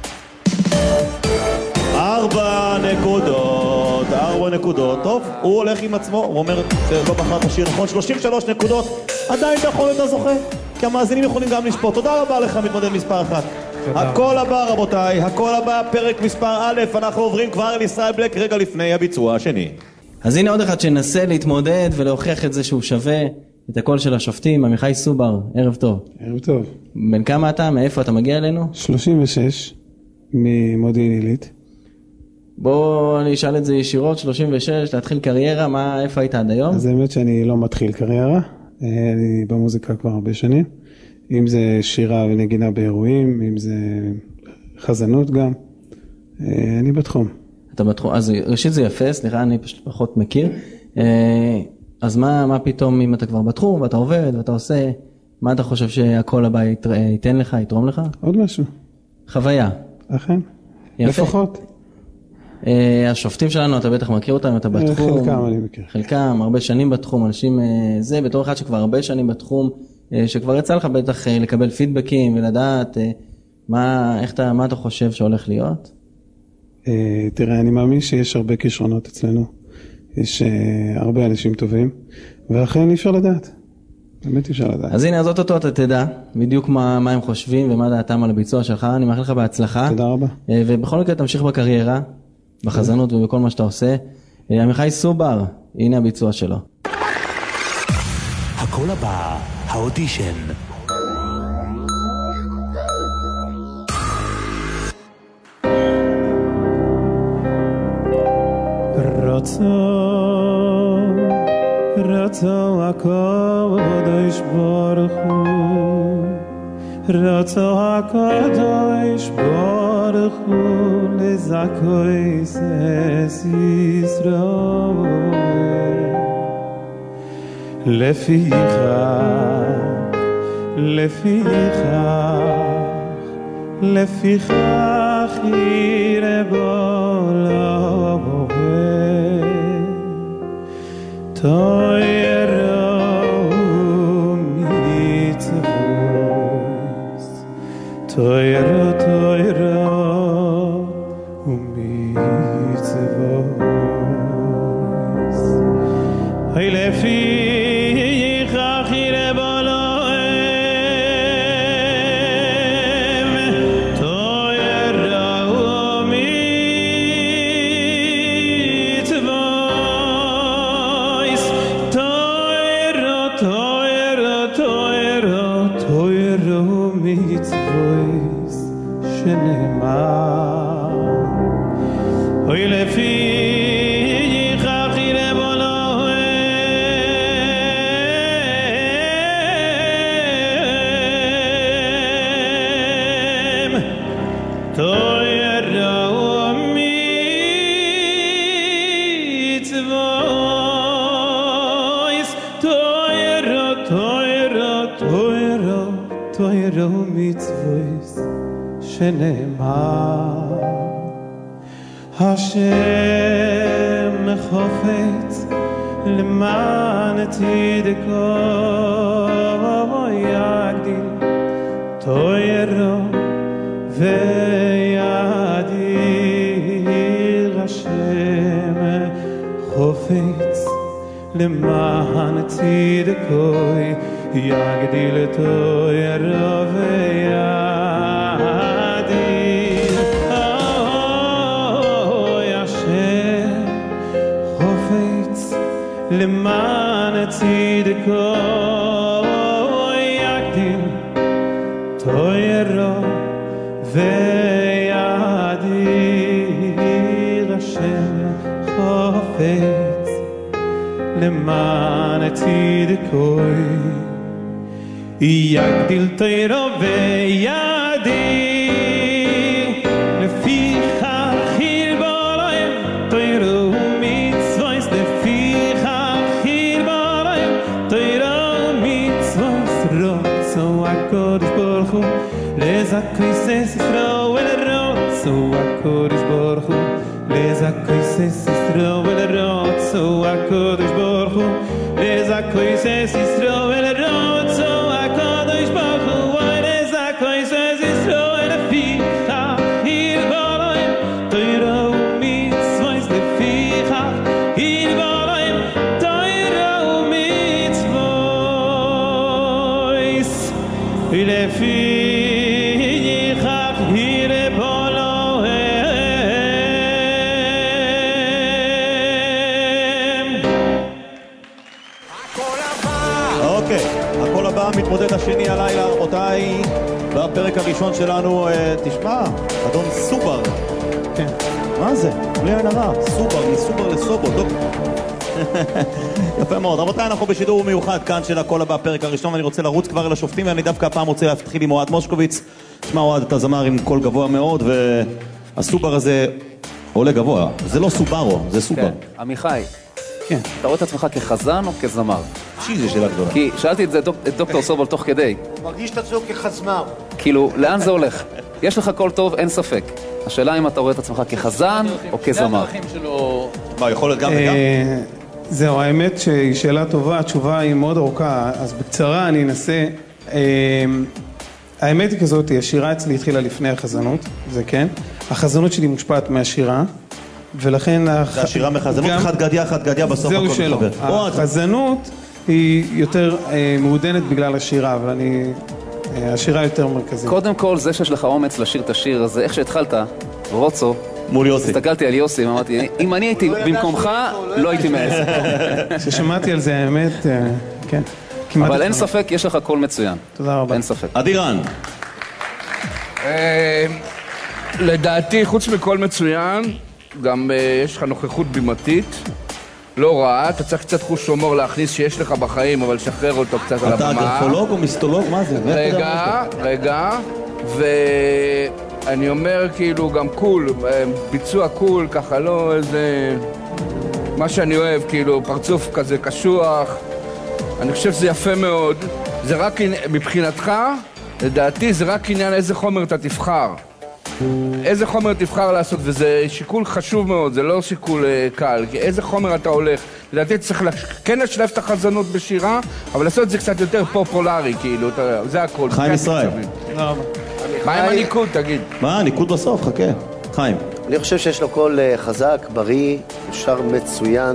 ארבע נקודות, ארבע נקודות. טוב, הוא הולך עם עצמו, הוא אומר שלא בחר את השיר נכון, שלושים ושלוש נקודות, עדיין אתה יכול להיות הזוכה, כי המאזינים יכולים גם לשפוט. תודה רבה לך, מתמודד מספר אחת. הכל הבא רבותיי, הכל הבא, פרק מספר א', אנחנו עוברים כבר אל ישראל בלק רגע לפני הביצוע השני. אז הנה עוד אחד שנסה להתמודד ולהוכיח את זה שהוא שווה את הקול של השופטים, עמיחי סובר, ערב טוב. ערב טוב. בן כמה אתה? מאיפה אתה מגיע אלינו? שלושים ושש, ממודיעין עילית. בוא אני אשאל את זה ישירות, שלושים ושש, להתחיל קריירה, מה, איפה היית עד היום? אז האמת שאני לא מתחיל קריירה, אני במוזיקה כבר הרבה שנים, אם זה שירה ונגינה באירועים, אם זה חזנות גם, אני בתחום. אתה בתחום, אז ראשית זה יפה, סליחה, אני פשוט פחות מכיר, אז מה, מה פתאום אם אתה כבר בתחום ואתה עובד ואתה עושה, מה אתה חושב שהקול הבא ייתן לך, יתרום לך? עוד משהו. חוויה. אכן, לפחות. השופטים שלנו, אתה בטח מכיר אותם, אתה בתחום. חלקם אני מכיר. חלקם, הרבה שנים בתחום, אנשים, זה בתור אחד שכבר הרבה שנים בתחום, שכבר יצא לך בטח לקבל פידבקים ולדעת מה, איך אתה, מה אתה חושב שהולך להיות? תראה, אני מאמין שיש הרבה כישרונות אצלנו. יש הרבה אנשים טובים, ולכן אי אפשר לדעת. באמת אי אפשר לדעת. אז הנה, אז אותו אתה תדע בדיוק מה, מה הם חושבים ומה דעתם על הביצוע שלך. אני מאחל לך בהצלחה. תודה רבה. ובכל מקרה תמשיך בקריירה, בחזנות ובכל מה שאתה עושה. עמיחי סובר, הנה הביצוע שלו. הכל הבא, האודישן. רצו, רצו הקודש ברוך הוא, רצו הקודש ברוך הוא לזכוי סס ישראל. לפיכך, לפיכך, לפיכך יראה בו לבוהה, Toira, toira, umitzvos. Hey, lefi yichachire baloem. Toira, umitzvos. Toira, toira, toira, toira, umitzvos. שנאמר אוי לפי יחכי לבולוהם תוירה ומצוויס תוירה תוירה תוירה תוירה ומצוויס שנאמר השם חופץ למען צדקו ויגדיל תוירו ויאדיר השם חופץ למען צדקו יגדיל תוירו ויאדיר למען צדקו יגדיל תוירו ויאדיר השם חופץ למען צדקו יגדיל תוירו ויאדיר לפיכך ירבו להם תוירו ומצוויס לפיכך הקודש ברוך הוא לזכויס ישרו ולרוצו הקודש ברוך הוא לזכויס ישרו ולרוצו הקודש ברוך הוא לזכויס ישרו ולרוצו הקודש ברוך הוא לזכויס ישרו ולפיכך ירבו להם תוירה ומצוויס לפיכך ירבו להם תוירה ומצוויס ולפי יחך ירבולוהם. אוקיי, הקול הבא מתמודד השני הלילה, רבותיי, בפרק הראשון שלנו. תשמע, אדון סובר. כן. מה זה? בלי עין הרע. סובר, מסובר לסובו. יפה מאוד. רבותיי, אנחנו בשידור מיוחד כאן של הקול הבא, הפרק הראשון, ואני רוצה לרוץ כבר אל השופטים, ואני דווקא הפעם רוצה להתחיל עם אוהד מושקוביץ. תשמע, אוהד, אתה זמר עם קול גבוה מאוד, והסובר הזה עולה גבוה. זה לא סוברו, זה סובר. כן, עמיחי. כן. אתה רואה את עצמך כחזן או כזמר? שי, זו שאלה גדולה. כי שאלתי את זה את דוקטור סובל תוך כדי. הוא מרגיש את עצמו כחזמר. כאילו, לאן זה הולך? יש לך קול טוב, אין ספק. השאלה אם אתה רואה את עצמך כחזן או כזמר. מה, יכול להיות גם וגם? זהו, האמת שהיא שאלה טובה, התשובה היא מאוד ארוכה, אז בקצרה אני אנסה. האמת היא כזאת, השירה אצלי התחילה לפני החזנות, זה כן. החזנות שלי מושפעת מהשירה, ולכן... זה השירה מחזנות, חד גדיה, חד גדיה, בסוף הכל מתחבר. החזנות היא יותר מעודנת בגלל השירה, אבל אני... השירה יותר מרכזית. קודם כל, זה שיש לך אומץ לשיר את השיר הזה, איך שהתחלת, רוצו, מול יוסי. הסתכלתי על יוסי, אמרתי, אם אני הייתי במקומך, לא הייתי מעז. כששמעתי על זה, האמת, כן. אבל אין ספק, יש לך קול מצוין. תודה רבה. אין ספק. אדירן. לדעתי, חוץ מקול מצוין, גם יש לך נוכחות בימתית. לא רע, אתה צריך קצת חוש הומור להכניס שיש לך בחיים, אבל שחרר אותו קצת על הבמה. אתה גרפולוג או מיסטולוג? מה זה? רגע, רגע, ואני אומר כאילו גם קול, ביצוע קול, ככה לא איזה... מה שאני אוהב, כאילו פרצוף כזה קשוח, אני חושב שזה יפה מאוד. זה רק מבחינתך, לדעתי זה רק עניין איזה חומר אתה תבחר. איזה חומר תבחר לעשות, וזה שיקול חשוב מאוד, זה לא שיקול uh, קל, כי איזה חומר אתה הולך. לדעתי צריך לש... כן לשלב את החזנות בשירה, אבל לעשות את זה קצת יותר פופולרי, כאילו, אתה... זה הכל. חיים ישראל. מה עם הניקוד, תגיד? מה, הניקוד בסוף, חכה. חיים. אני חושב שיש לו קול חזק, בריא, שר מצוין,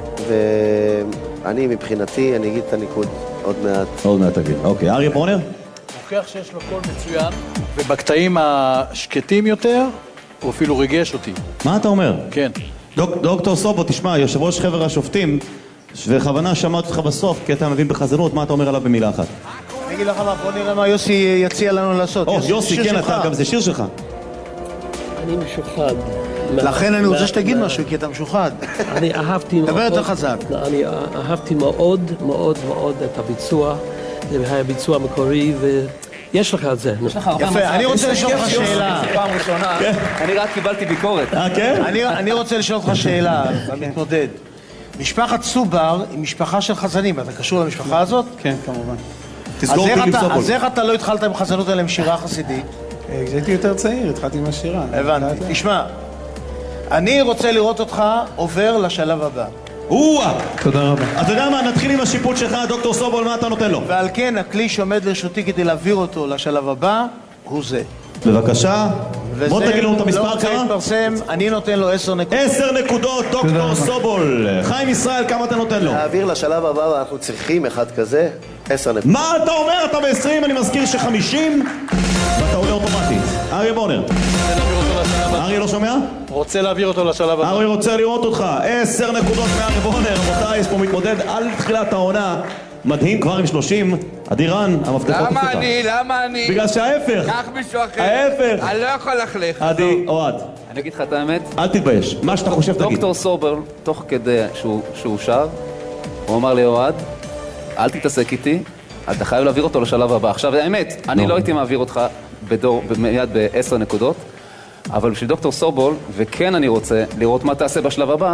ואני מבחינתי, אני אגיד את הניקוד עוד מעט. עוד מעט תגיד. אוקיי, אריה ברונר? מוכיח שיש לו קול מצוין, ובקטעים השקטים יותר, הוא אפילו ריגש אותי. מה אתה אומר? כן. דוק, דוקטור סובו, תשמע, יושב ראש חבר השופטים, ובכוונה שמעת אותך בסוף, כי אתה מבין בחזנות, מה אתה אומר עליו במילה אחת? אני אגיד לך מה, בוא נראה מה יוסי יציע לנו לעשות. או, יוסי, כן, אתה, גם זה שיר שלך. אני משוחד. לכן אני רוצה שתגיד משהו, כי אתה משוחד. אני אהבתי מאוד... דבר יותר חזק. אני אהבתי מאוד מאוד מאוד את הביצוע. זה היה ביצוע מקורי, ויש לך את זה. יפה, אני רוצה לשאול אותך שאלה. פעם ראשונה, אני רק קיבלתי ביקורת. אה, כן? אני רוצה לשאול אותך שאלה, מתמודד. משפחת סובר היא משפחה של חזנים, אתה קשור למשפחה הזאת? כן, כמובן. אז איך אתה לא התחלת עם חזנות האלה עם שירה חסידית? כשהייתי יותר צעיר, התחלתי עם השירה. הבנתי. תשמע, אני רוצה לראות אותך עובר לשלב הבא. וואה! תודה רבה. אתה יודע מה, נתחיל עם השיפוט שלך, דוקטור סובול, מה אתה נותן לו? ועל כן, הכלי שעומד לרשותי כדי להעביר אותו לשלב הבא, הוא זה. בבקשה. בוא תגיד לנו את המספר כמה. לא רוצה להתפרסם, אני נותן לו עשר נקודות. עשר נקודות, דוקטור סובול. חיים ישראל, כמה אתה נותן לו? להעביר לשלב הבא, אנחנו צריכים אחד כזה, עשר נקודות. מה אתה אומר? אתה ב-עשרים, אני מזכיר ש-חמישים, ואתה עולה אוטומטית. אריה בונר. אריה לא שומע? רוצה להעביר אותו לשלב הבא. אריה רוצה לראות אותך. עשר נקודות מאריה בונר. רבותיי, יש פה מתמודד על תחילת העונה. מדהים, כבר עם שלושים. אדירן, המפתחות אצלך. למה אני? למה אני? בגלל שההפך. קח מישהו אחר. ההפך. אני לא יכול לחלך. עדי, אוהד. אני אגיד לך את האמת. אל תתבייש. מה שאתה חושב תגיד. דוקטור סובר, תוך כדי שהוא שר, הוא אמר לי, אוהד, אל תתעסק איתי, אתה חייב להעביר אותו לשלב הבא. עכשיו, האמת, אני לא הייתי מעביר אותך מיד בעשר נקודות, אבל בשביל דוקטור סובול, וכן אני רוצה לראות מה תעשה בשלב הבא.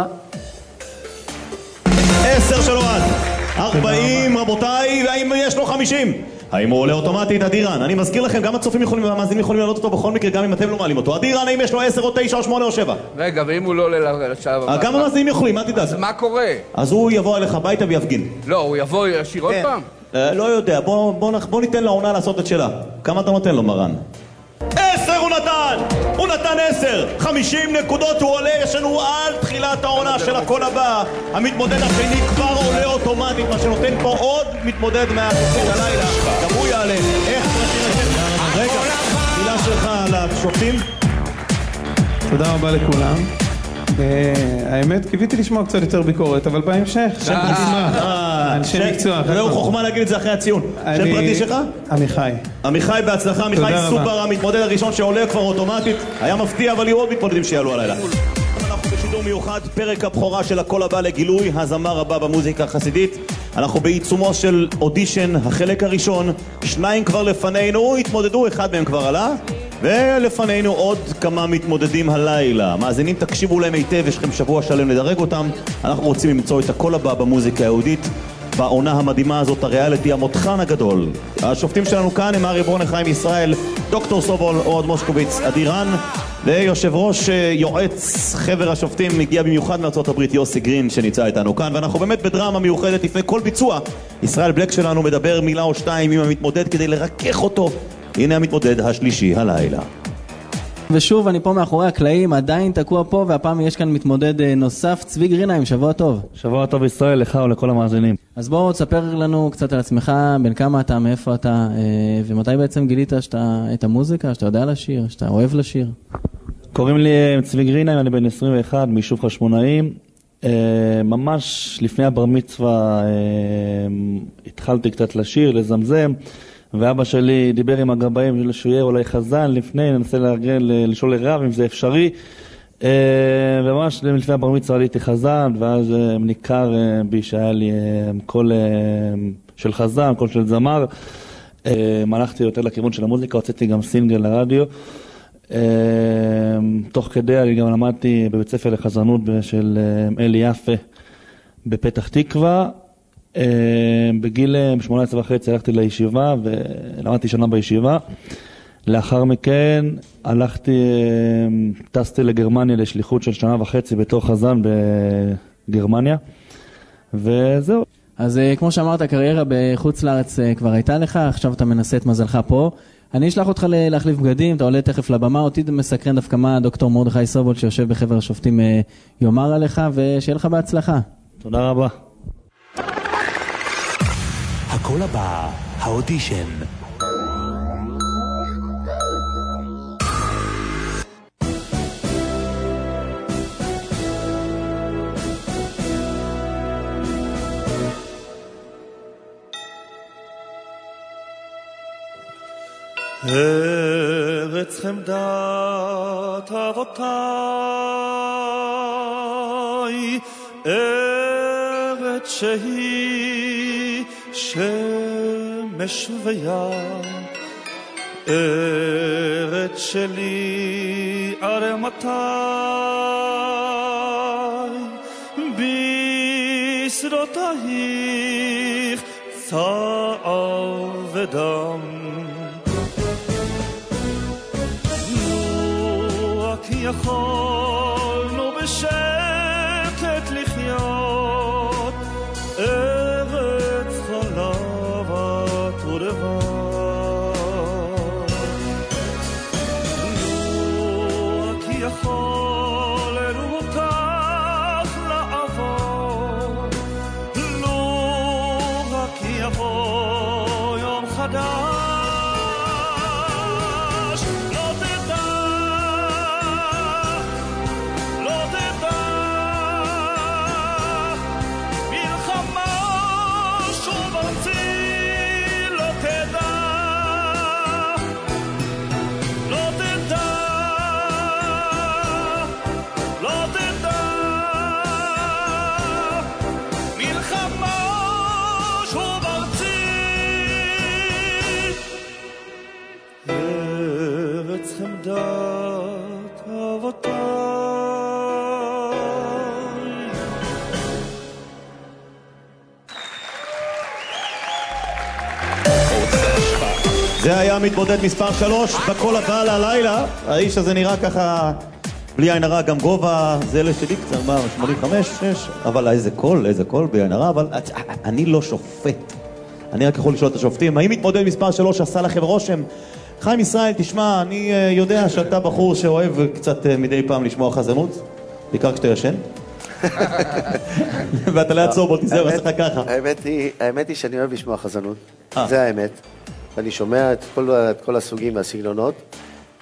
עשר של אוהד. ארבעים, רבותיי, והאם יש לו חמישים? האם הוא עולה אוטומטית? אדירן. אני מזכיר לכם, גם הצופים יכולים והמאזינים יכולים לעלות אותו בכל מקרה, גם אם אתם לא מעלים אותו. אדירן, האם יש לו עשר או תשע או שמונה או שבע? רגע, ואם הוא לא עולה לשלב הבא? גם המאזינים יכולים, אל תדאג. אז מה קורה? אז הוא יבוא אליך הביתה ויפגין. לא, הוא יבוא לשיר עוד פעם? לא יודע, בוא ניתן לעונה לעשות את שלה. כמה אתה נותן לו, מרן? עשר הוא נתן! הוא נתן עשר! חמישים נקודות הוא עולה, יש לנו על תחילת העונה של הקול הבא. המתמודד השני כבר עולה אוטומטית, מה שנותן פה עוד מתמודד מהתוכנית הלילה. גם הוא יעלה. איך פרטים את זה? רגע, מילה שלך על השופטים? תודה רבה לכולם. האמת, קיוויתי לשמוע קצת יותר ביקורת, אבל בהמשך, שם נשמח. אנשי מקצוע. זהו חוכמה להגיד את זה אחרי הציון. שם פרטי שלך? עמיחי. עמיחי בהצלחה, עמיחי סובר, המתמודד הראשון שעולה כבר אוטומטית. היה מפתיע, אבל יהיו עוד מתמודדים שיעלו הלילה. אנחנו בשידור מיוחד, פרק הבכורה של הקול הבא לגילוי, הזמר הבא במוזיקה החסידית. אנחנו בעיצומו של אודישן, החלק הראשון. שניים כבר לפנינו, התמודדו, אחד מהם כבר עלה. ולפנינו עוד כמה מתמודדים הלילה. מאזינים, תקשיבו להם היטב, יש לכם שבוע שלם לדרג אותם. אנחנו רוצים למצוא את הקול הבא במוזיקה היהודית בעונה המדהימה הזאת, הריאליטי, המותחן הגדול. השופטים שלנו כאן הם אריה ברונר, חיים ישראל, דוקטור סובול, אוהד מושקוביץ, אדירן, ויושב ראש יועץ חבר השופטים, מגיע במיוחד מארצות הברית, יוסי גרין, שנמצא איתנו כאן. ואנחנו באמת בדרמה מיוחדת לפני כל ביצוע. ישראל בלק שלנו מדבר מילה או שתיים עם המתמודד כדי לרכך אותו. הנה המתמודד השלישי הלילה. ושוב, אני פה מאחורי הקלעים, עדיין תקוע פה, והפעם יש כאן מתמודד נוסף, צבי גרינהיים, שבוע טוב. שבוע טוב ישראל, לך ולכל המאזינים. אז בואו תספר לנו קצת על עצמך, בין כמה אתה, מאיפה אתה, ומתי בעצם גילית שאתה, את המוזיקה, שאתה יודע לשיר, שאתה אוהב לשיר? קוראים לי צבי גרינהיים, אני בן עשרים ואחת, מיישוב חשמונאים. ממש לפני הבר מצווה התחלתי קצת לשיר, לזמזם. ואבא שלי דיבר עם הגבאים שהוא יהיה אולי חזן לפני, ננסה להרגל, לשאול לרב אם זה אפשרי. וממש לפני הבר מצווה עליתי חזן, ואז ניכר בי שהיה לי קול של חזן, קול של זמר. הלכתי יותר לכיוון של המוזיקה, הוצאתי גם סינגל לרדיו. תוך כדי אני גם למדתי בבית ספר לחזנות של אלי יפה בפתח תקווה. בגיל שמונה עשרה וחצי הלכתי לישיבה ולמדתי שנה בישיבה. לאחר מכן הלכתי, טסתי לגרמניה לשליחות של שנה וחצי בתור חזן בגרמניה, וזהו. אז כמו שאמרת, הקריירה בחוץ לארץ כבר הייתה לך, עכשיו אתה מנסה את מזלך פה. אני אשלח אותך להחליף בגדים, אתה עולה תכף לבמה, אותי מסקרן דווקא מה דוקטור מרדכי סובול שיושב בחבר השופטים יאמר עליך, ושיהיה לך בהצלחה. תודה רבה. הקול הבא, האודישן. ארץ חמדת אבותיי, ארץ שהיא שמש וים, ארץ שלי ערמתי, בשדותייך צער ודם. כי יכולנו בשקט לחיות, ארץ חלבת ודבש. לו כי יכולנו כך לעבור, לו כי יבוא יום חדש. זה היה מתמודד מספר שלוש בכל הבא ללילה. האיש הזה נראה ככה, בלי עין הרע, גם גובה, זה אלה שלי קצת, מה, שמונים וחמש, שש, אבל איזה קול, איזה קול, בלי עין הרע, אבל אני לא שופט. אני רק יכול לשאול את השופטים, האם מתמודד מספר שלוש עשה לכם רושם? חיים ישראל, תשמע, אני יודע שאתה בחור שאוהב קצת מדי פעם לשמוע חזנות, בעיקר כשאתה ישן. ואתה ליד סובול, תיזהר, עושה לך ככה. האמת היא שאני אוהב לשמוע חזנות, זה האמת. אני שומע את כל, את כל הסוגים והסגנונות.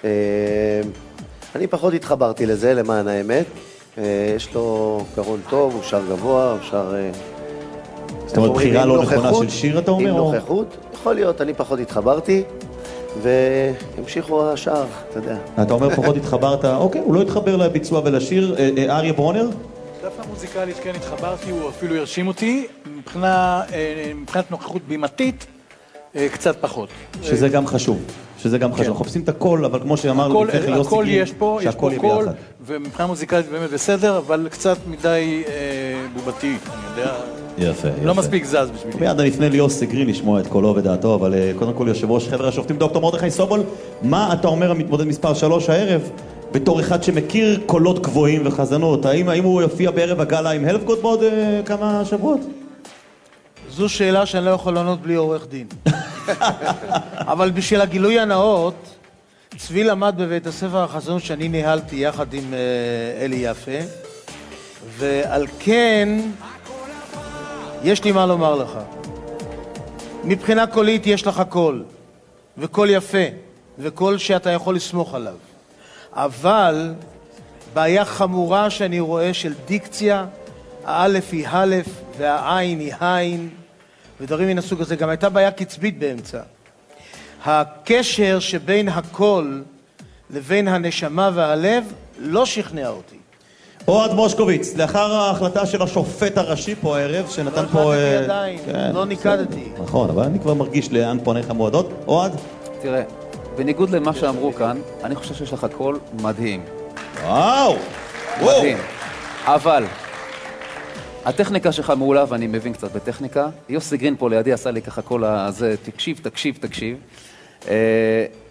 אני פחות התחברתי לזה, למען האמת. יש לו קרון טוב, הוא שר גבוה, הוא שר... זאת אומרת, בחירה לא נכונה של שיר, אתה אומר? עם נוכחות, יכול להיות, אני פחות התחברתי, והמשיכו השאר, אתה יודע. אתה אומר פחות התחברת, אוקיי, הוא לא התחבר לביצוע ולשיר. אריה ברונר? דווקא מוזיקלית, כן, התחברתי, הוא אפילו הרשים אותי. מבחינת נוכחות בימתית, קצת פחות. שזה גם חשוב, שזה גם חשוב. אנחנו חופשים את הכל, אבל כמו שאמר לפני כן יוסי הכל יש פה, יש פה קול, ביחד. ומבחינה מוזיקלית באמת בסדר, אבל קצת מדי בובתי, אני יודע. יפה, יפה. לא מספיק זז בשבילי. מיד אני אפנה ליוסי גרין לשמוע את קולו ודעתו, אבל קודם כל יושב ראש חבר השופטים דוקטור מרדכי סובול, מה אתה אומר המתמודד מספר שלוש הערב, בתור אחד שמכיר קולות גבוהים וחזנות? האם, האם הוא יופיע בערב הגלה עם הלפגוט בעוד כמה שבועות? זו שאלה שאני לא יכול לענות בלי עורך דין. אבל בשביל הגילוי הנאות, צבי למד בבית הספר החזנות שאני ניהלתי יחד עם אלי יפה, ועל כן יש לי מה לומר לך. מבחינה קולית יש לך קול, וקול יפה, וקול שאתה יכול לסמוך עליו. אבל בעיה חמורה שאני רואה של דיקציה, האלף היא אלף והעין היא עין, ודברים מן הסוג הזה. גם הייתה בעיה קצבית באמצע. הקשר שבין הקול לבין הנשמה והלב לא שכנע אותי. אוהד מושקוביץ, לאחר ההחלטה של השופט הראשי פה הערב, שנתן פה... לא החלטתי עדיין, לא ניקדתי. נכון, אבל אני כבר מרגיש לאן פניך מועדות. אוהד? תראה, בניגוד למה שאמרו כאן, אני חושב שיש לך קול מדהים. וואו! מדהים. אבל... הטכניקה שלך מעולה, ואני מבין קצת בטכניקה. יוסי גרין פה לידי עשה לי ככה כל הזה, תקשיב, תקשיב, תקשיב.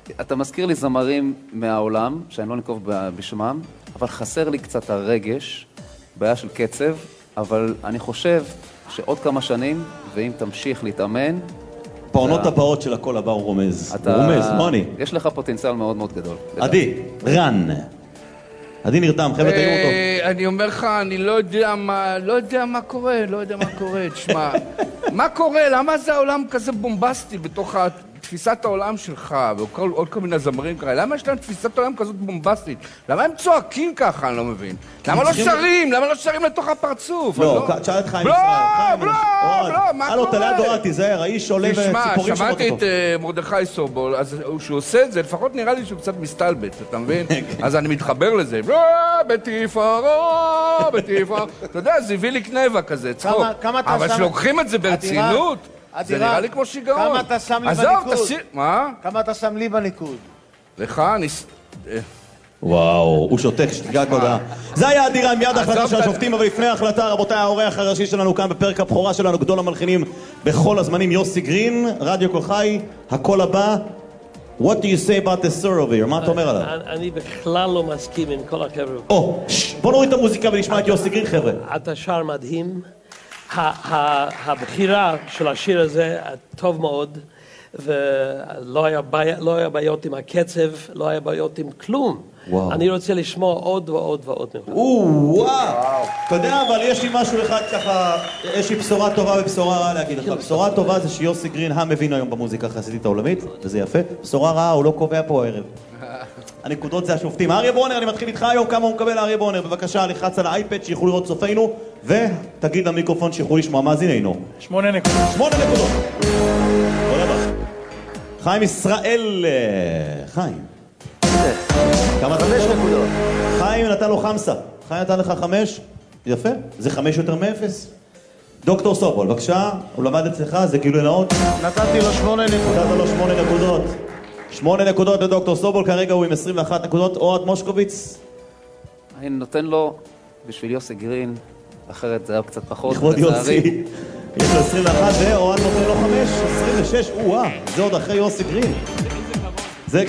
אתה מזכיר לי זמרים מהעולם, שאני לא נקוב בשמם, אבל חסר לי קצת הרגש, בעיה של קצב, אבל אני חושב שעוד כמה שנים, ואם תמשיך להתאמן... בעונות הבאות של הכל הבא הוא רומז. הוא רומז, מוני. יש לך פוטנציאל מאוד מאוד גדול. עדי, רן. עדי נרתם, חבר'ה, תראו אותו. אני אומר לך, אני לא יודע מה, לא יודע מה קורה, לא יודע מה קורה, תשמע. מה קורה? למה זה העולם כזה בומבסטי בתוך תפיסת העולם שלך, ועוד כל מיני זמרים כאלה? למה יש להם תפיסת העולם כזאת בומבסטית? למה הם צועקים ככה? אני לא מבין. למה לא שרים? למה לא שרים לתוך הפרצוף? לא, תשאל את חיים ישראל. לא, לא, לא, מה קורה? הלו, תלעד דורה, תיזהר, האיש עולה וציפורים שמות אותו. תשמע, שמעתי את מרדכי סובול, אז כשהוא עושה את זה, לפחות נראה לי שהוא קצת מסתלבט, אתה מבין? אז אני מתחבר לזה. בתפארה, בתפארה. אתה יודע, זה הביא לי קנבה כזה, צחוק. אבל שלוקחים את זה ברצינות, זה נראה לי כמו שיגעון. כמה אתה שם לי בניקוד? מה? כמה אתה שם לי בניקוד? לך, אני... וואו, הוא שותק, שתגע קודעה. זה היה עדי רן, מיד החלטה של השופטים, אבל לפני ההחלטה, רבותיי, האורח הראשי שלנו כאן בפרק הבכורה שלנו, גדול המלחינים בכל הזמנים, יוסי גרין, רדיו כל חי, הקול הבא. What do you say about the sir over here? מה אתה אומר עליו? אני בכלל לא מסכים עם כל החבר'ה. או, בוא נוריד את המוזיקה ונשמע את יוסי גרין, חבר'ה. אתה שר מדהים. הבחירה של השיר הזה טוב מאוד, ולא היה בעיות עם הקצב, לא היה בעיות עם כלום. אני רוצה לשמוע עוד ועוד ועוד ממך. וואו, אתה יודע, אבל יש לי משהו אחד ככה, יש לי בשורה טובה ובשורה רעה להגיד לך. בשורה טובה זה שיוסי גרין המבין היום במוזיקה החסידית העולמית, וזה יפה. בשורה רעה, הוא לא קובע פה הערב. הנקודות זה השופטים. אריה ברונר, אני מתחיל איתך היום, כמה הוא מקבל אריה ברונר? בבקשה, לחץ על האייפד שיכולו לראות צופינו, ותגיד למיקרופון שיכולו לשמוע מאזינינו. שמונה נקודות. שמונה נקודות. תודה רבה. חיים ישראל, חיים. כמה חמש נקודות. חיים נתן לו חמסה. חיים נתן לך חמש. יפה. זה חמש יותר מאפס. דוקטור סובול, בבקשה. הוא למד אצלך, זה גילוי נאות. נתתי לו שמונה נקודות. נתת לו שמונה נקודות. שמונה נקודות לדוקטור סובול, כרגע הוא עם עשרים ואחת נקודות. אוהד מושקוביץ. אני נותן לו בשביל יוסי גרין, אחרת זה היה קצת פחות. לכבוד יוסי. יש לו עשרים ואחת ואוהד נותן לו חמש, עשרים ושש. וואה, זה עוד אחרי יוסי גרין. זה...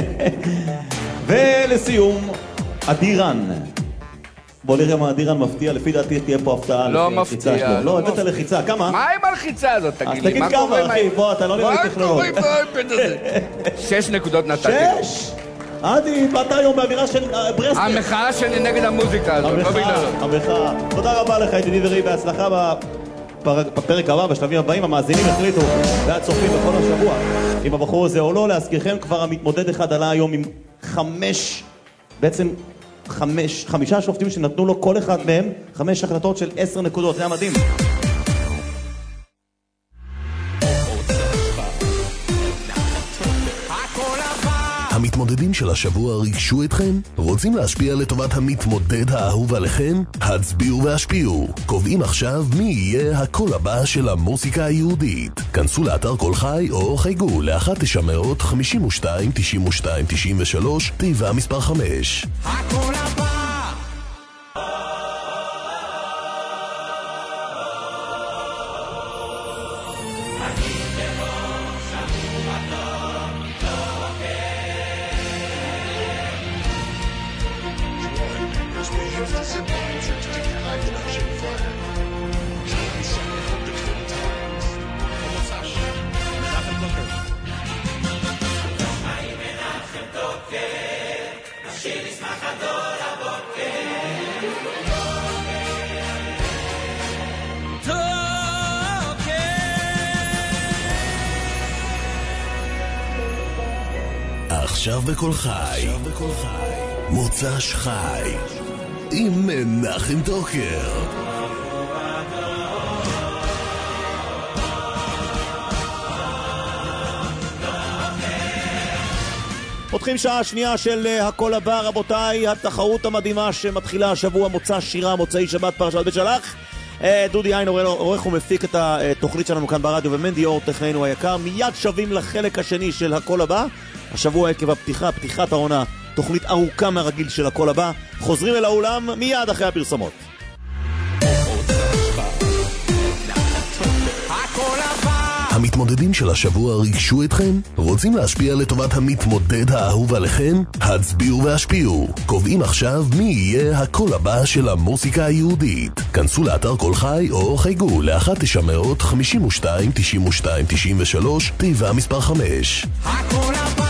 ולסיום, עדי רן. בוא נראה מה עדי רן מפתיע, לפי דעתי תהיה פה הפתעה. לא מפתיע. לא, הבאת לחיצה, כמה? מה עם הלחיצה הזאת, תגיד לי? אז תגיד כמה, אחי, בוא, אתה לא נראה לי טכנולוג. מה קורה באייפד הזה? שש נקודות נתתי. שש? עדי, באת היום באווירה של ברסלב. המחאה שלי נגד המוזיקה הזאת, לא בגללו. המחאה. תודה רבה לך, ידידי ורי, בהצלחה בפרק הבא, בשלבים הבאים. המאזינים החליטו, והצופים בכל השבוע, אם הבחור הזה או לא. להזכירכם, כבר המתמודד אחד עלה היום עם חמש, בעצם חמש, חמישה שופטים שנתנו לו כל אחד מהם חמש החלטות של עשר נקודות. זה היה מדהים. המתמודדים של השבוע ריגשו אתכם? רוצים להשפיע לטובת המתמודד האהוב עליכם? הצביעו והשפיעו. קובעים עכשיו מי יהיה הקול הבא של המוסיקה היהודית. כנסו לאתר כל חי או חייגו ל-אחת תשע אפס אפס חמש שתיים תשעים ושתיים תשעים ושלוש תיבה מספר חמש. הקול הבא. עכשיו בכל חי, מוצ"ש חי, עם מנחם דוקר. פותחים שעה שנייה של הקול הבא, רבותיי, התחרות המדהימה שמתחילה השבוע, מוצ"ש שירה, מוצאי שבת פרשת בית שלח. דודי עין עורך ומפיק את התוכנית שלנו כאן ברדיו, ומנדי אור טכננו היקר. מיד שווים לחלק השני של הקול הבא. השבוע עקב הפתיחה, פתיחת העונה, תוכנית ארוכה מהרגיל של הקול הבא. חוזרים אל האולם מיד אחרי הפרסומות. הקול הבא. המתמודדים של השבוע ריגשו אתכם? רוצים להשפיע לטובת המתמודד האהוב עליכם? הצביעו והשפיעו. קובעים עכשיו מי יהיה הקול הבא של המוסיקה היהודית. כנסו לאתר קול חי או חייגו ל-אחת תשע מאות חמישים ושתיים תשעים ושתיים תשעים ושלוש תיבה מספר חמש. הקול הבא.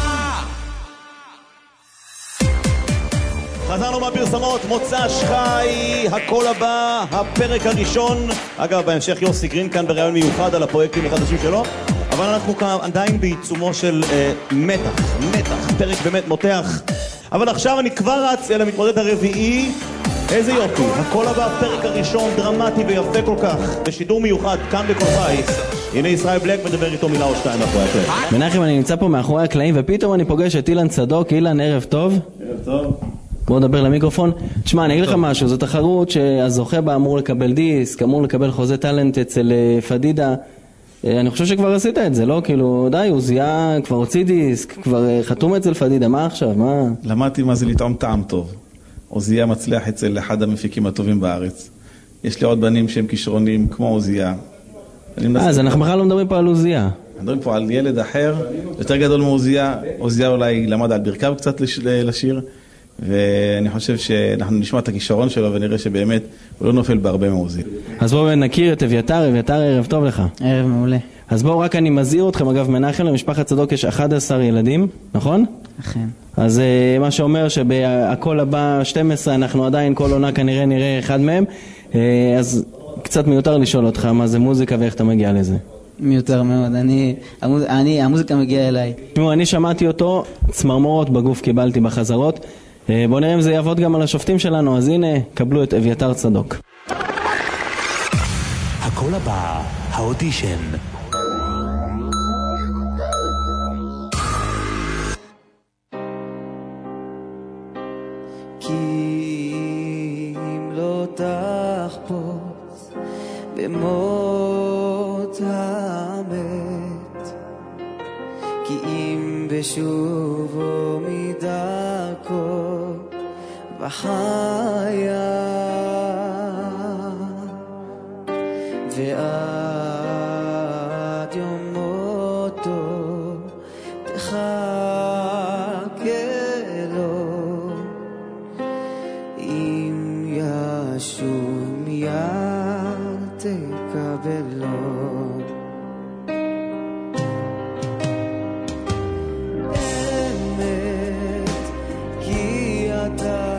חזרנו מהפרסמות, מוצ"ש חי, הקול הבא, הפרק הראשון. אגב, בהמשך יוסי גרין כאן בראיון מיוחד על הפרויקטים החדשים שלו, אבל אנחנו כאן עדיין בעיצומו של אה, מתח, מתח, פרק באמת מותח. אבל עכשיו אני כבר רץ אל המתמודד הרביעי. איזה יופי, הקול הבא, הפרק הראשון, דרמטי ויפה כל כך, בשידור מיוחד כאן בקול חי. הנה ישראל בלק מדבר איתו מילה או שתיים מאחורי הפרק. מנחם, אני נמצא פה מאחורי הקלעים ופתאום אני פוגש את אילן צדוק. אילן, ערב טוב. ערב טוב. בוא נדבר למיקרופון. תשמע, אני אגיד לך משהו, זו תחרות שהזוכה בה אמור לקבל דיסק, אמור לקבל חוזה טלנט אצל פדידה. אני חושב שכבר עשית את זה, לא? כאילו, די, הוא זיהה, כבר הוציא דיסק, כבר חתום אצל פדידה, מה עכשיו? מה? למדתי מה זה לטעום טעם טוב. עוזיה מצליח אצל אחד המפיקים הטובים בארץ. יש לי עוד בנים שהם כישרונים כמו עוזיה. אה, אז אנחנו בכלל לא מדברים פה על עוזיה. מדברים פה על ילד אחר, יותר גדול מעוזיה. עוזיה אולי למד על ברכיו קצת לשיר. ואני חושב שאנחנו נשמע את הכישרון שלו ונראה שבאמת הוא לא נופל בהרבה מעוזי. אז בואו נכיר את אביתר. אביתר, ערב טוב לך. ערב מעולה. אז בואו רק אני מזהיר אתכם, אגב מנחם, למשפחת צדוק יש אחד עשר ילדים, נכון? אכן. אז מה שאומר שבהקול הבא שתים עשרה אנחנו עדיין כל עונה כנראה נראה אחד מהם. אז קצת מיותר לשאול אותך מה זה מוזיקה ואיך אתה מגיע לזה. מיותר מאוד, אני, המוז... אני, המוזיקה מגיעה אליי. תראו, אני שמעתי אותו, צמרמורות בגוף קיבלתי בחזרות. בואו נראה אם זה יעבוד גם על השופטים שלנו, אז הנה, קבלו את אביתר צדוק. הקול הבא, האודישן. כי אם לא תחפוץ במות המת, כי אם בשובו מדרכו וחיה ועד יום מותו תחכה לו, אם ישוב מיד תקבלו. אמת כי אתה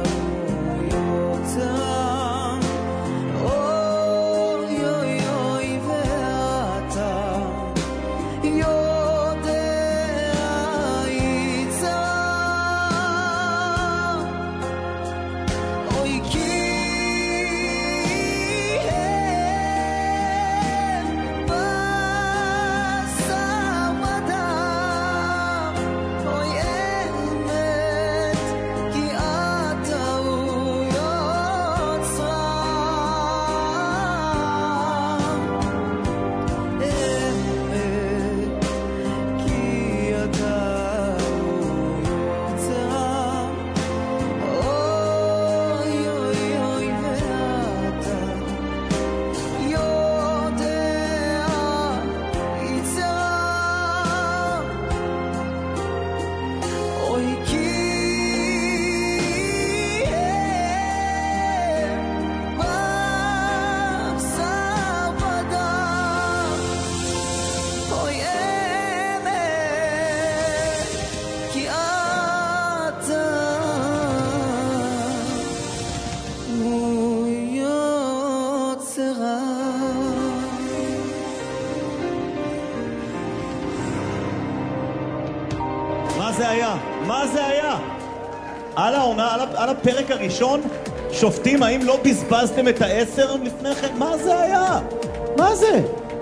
מה זה היה? מה זה היה? על העונה, על, על הפרק הראשון, שופטים, האם לא בזבזתם את העשר לפני כן? מה זה היה? מה זה?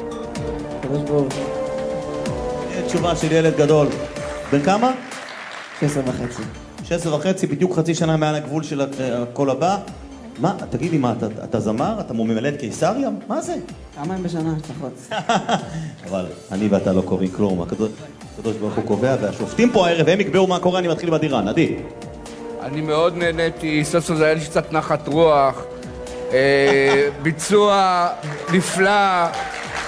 תשובה של ילד גדול. בן כמה? שש עשרה וחצי. שש עשרה וחצי, בדיוק חצי שנה מעל הגבול של הקול הבא. מה, תגיד לי מה, אתה, אתה זמר? אתה ממלא את קיסריה? מה זה? פעמיים בשנה לפחות. אבל אני ואתה לא קוראים כלום, הקדוש ברוך הוא קובע, והשופטים פה הערב, הם יקבעו מה קורה, אני מתחיל בדירה, נדי. אני מאוד נהניתי, סוף סוף זה היה לי קצת נחת רוח, ביצוע נפלא,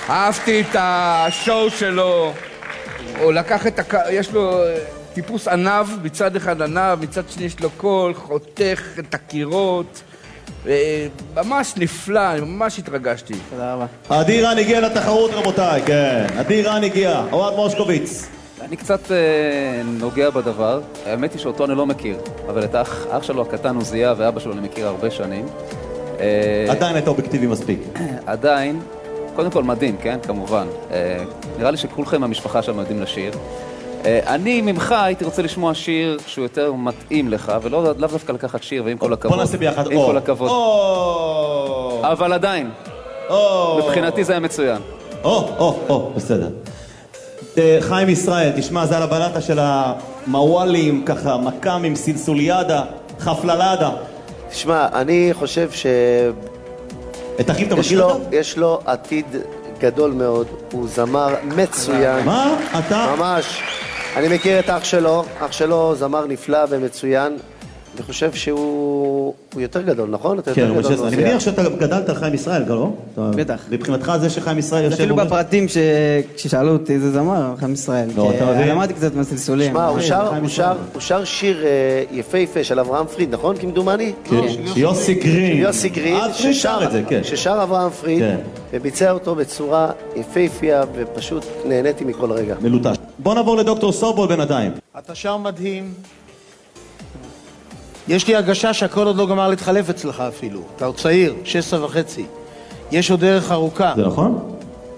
אהבתי את השואו שלו. הוא לקח את הק... יש לו טיפוס ענב, מצד אחד ענב, מצד שני יש לו קול, חותך את הקירות. ממש נפלא, אני ממש התרגשתי. תודה רבה. עדי רן הגיע לתחרות, רבותיי, כן. עדי רן הגיע, אוהד מושקוביץ. אני קצת אה, נוגע בדבר. האמת היא שאותו אני לא מכיר, אבל את אח, אח שלו הקטן הוא זיהה ואבא שלו אני מכיר הרבה שנים. אה, עדיין היית אובייקטיבי מספיק. עדיין, קודם כל מדהים, כן, כמובן. אה, נראה לי שכולכם המשפחה שם יודעים לשיר. אה, אני ממך הייתי רוצה לשמוע שיר שהוא יותר מתאים לך, ולא לאו דווקא לקחת שיר, ועם כל הכבוד. בוא נעשה ביחד. עם כל הכבוד. אבל עדיין, מבחינתי זה היה מצוין. או, או, או, בסדר. חיים ישראל, תשמע, זה על הבלטה של המוואלים, ככה, מקאמים, סילסוליאדה, חפללדה. תשמע, אני חושב ש... את אחים אתה יש מכיר לו, אותו? יש לו עתיד גדול מאוד, הוא זמר מצוין. מה? אתה? ממש. אני מכיר את אח שלו, אח שלו זמר נפלא ומצוין. אני חושב שהוא הוא יותר גדול, נכון? אתה כן, יותר גדול אני מניח שאתה גדלת על חיים ישראל, לא? בטח. מבחינתך זה שחיים ישראל יושב... אפילו בפרטים כששאלו אותי איזה זמר, חיים ישראל. למדתי קצת מהסלסולים. שמע, הוא שר שיר יפהפה של אברהם פריד, נכון? כמדומני? יוסי גרין. יוסי גרין, ששר אברהם פריד, וביצע אותו בצורה יפהפייה, ופשוט נהניתי מכל רגע. מלוטש. בוא נעבור לדוקטור סובול בינתיים. אתה שר מדהים. יש לי הרגשה שהכל עוד לא גמר להתחלף אצלך אפילו. אתה עוד צעיר, שש עשרה וחצי. יש עוד דרך ארוכה. זה נכון?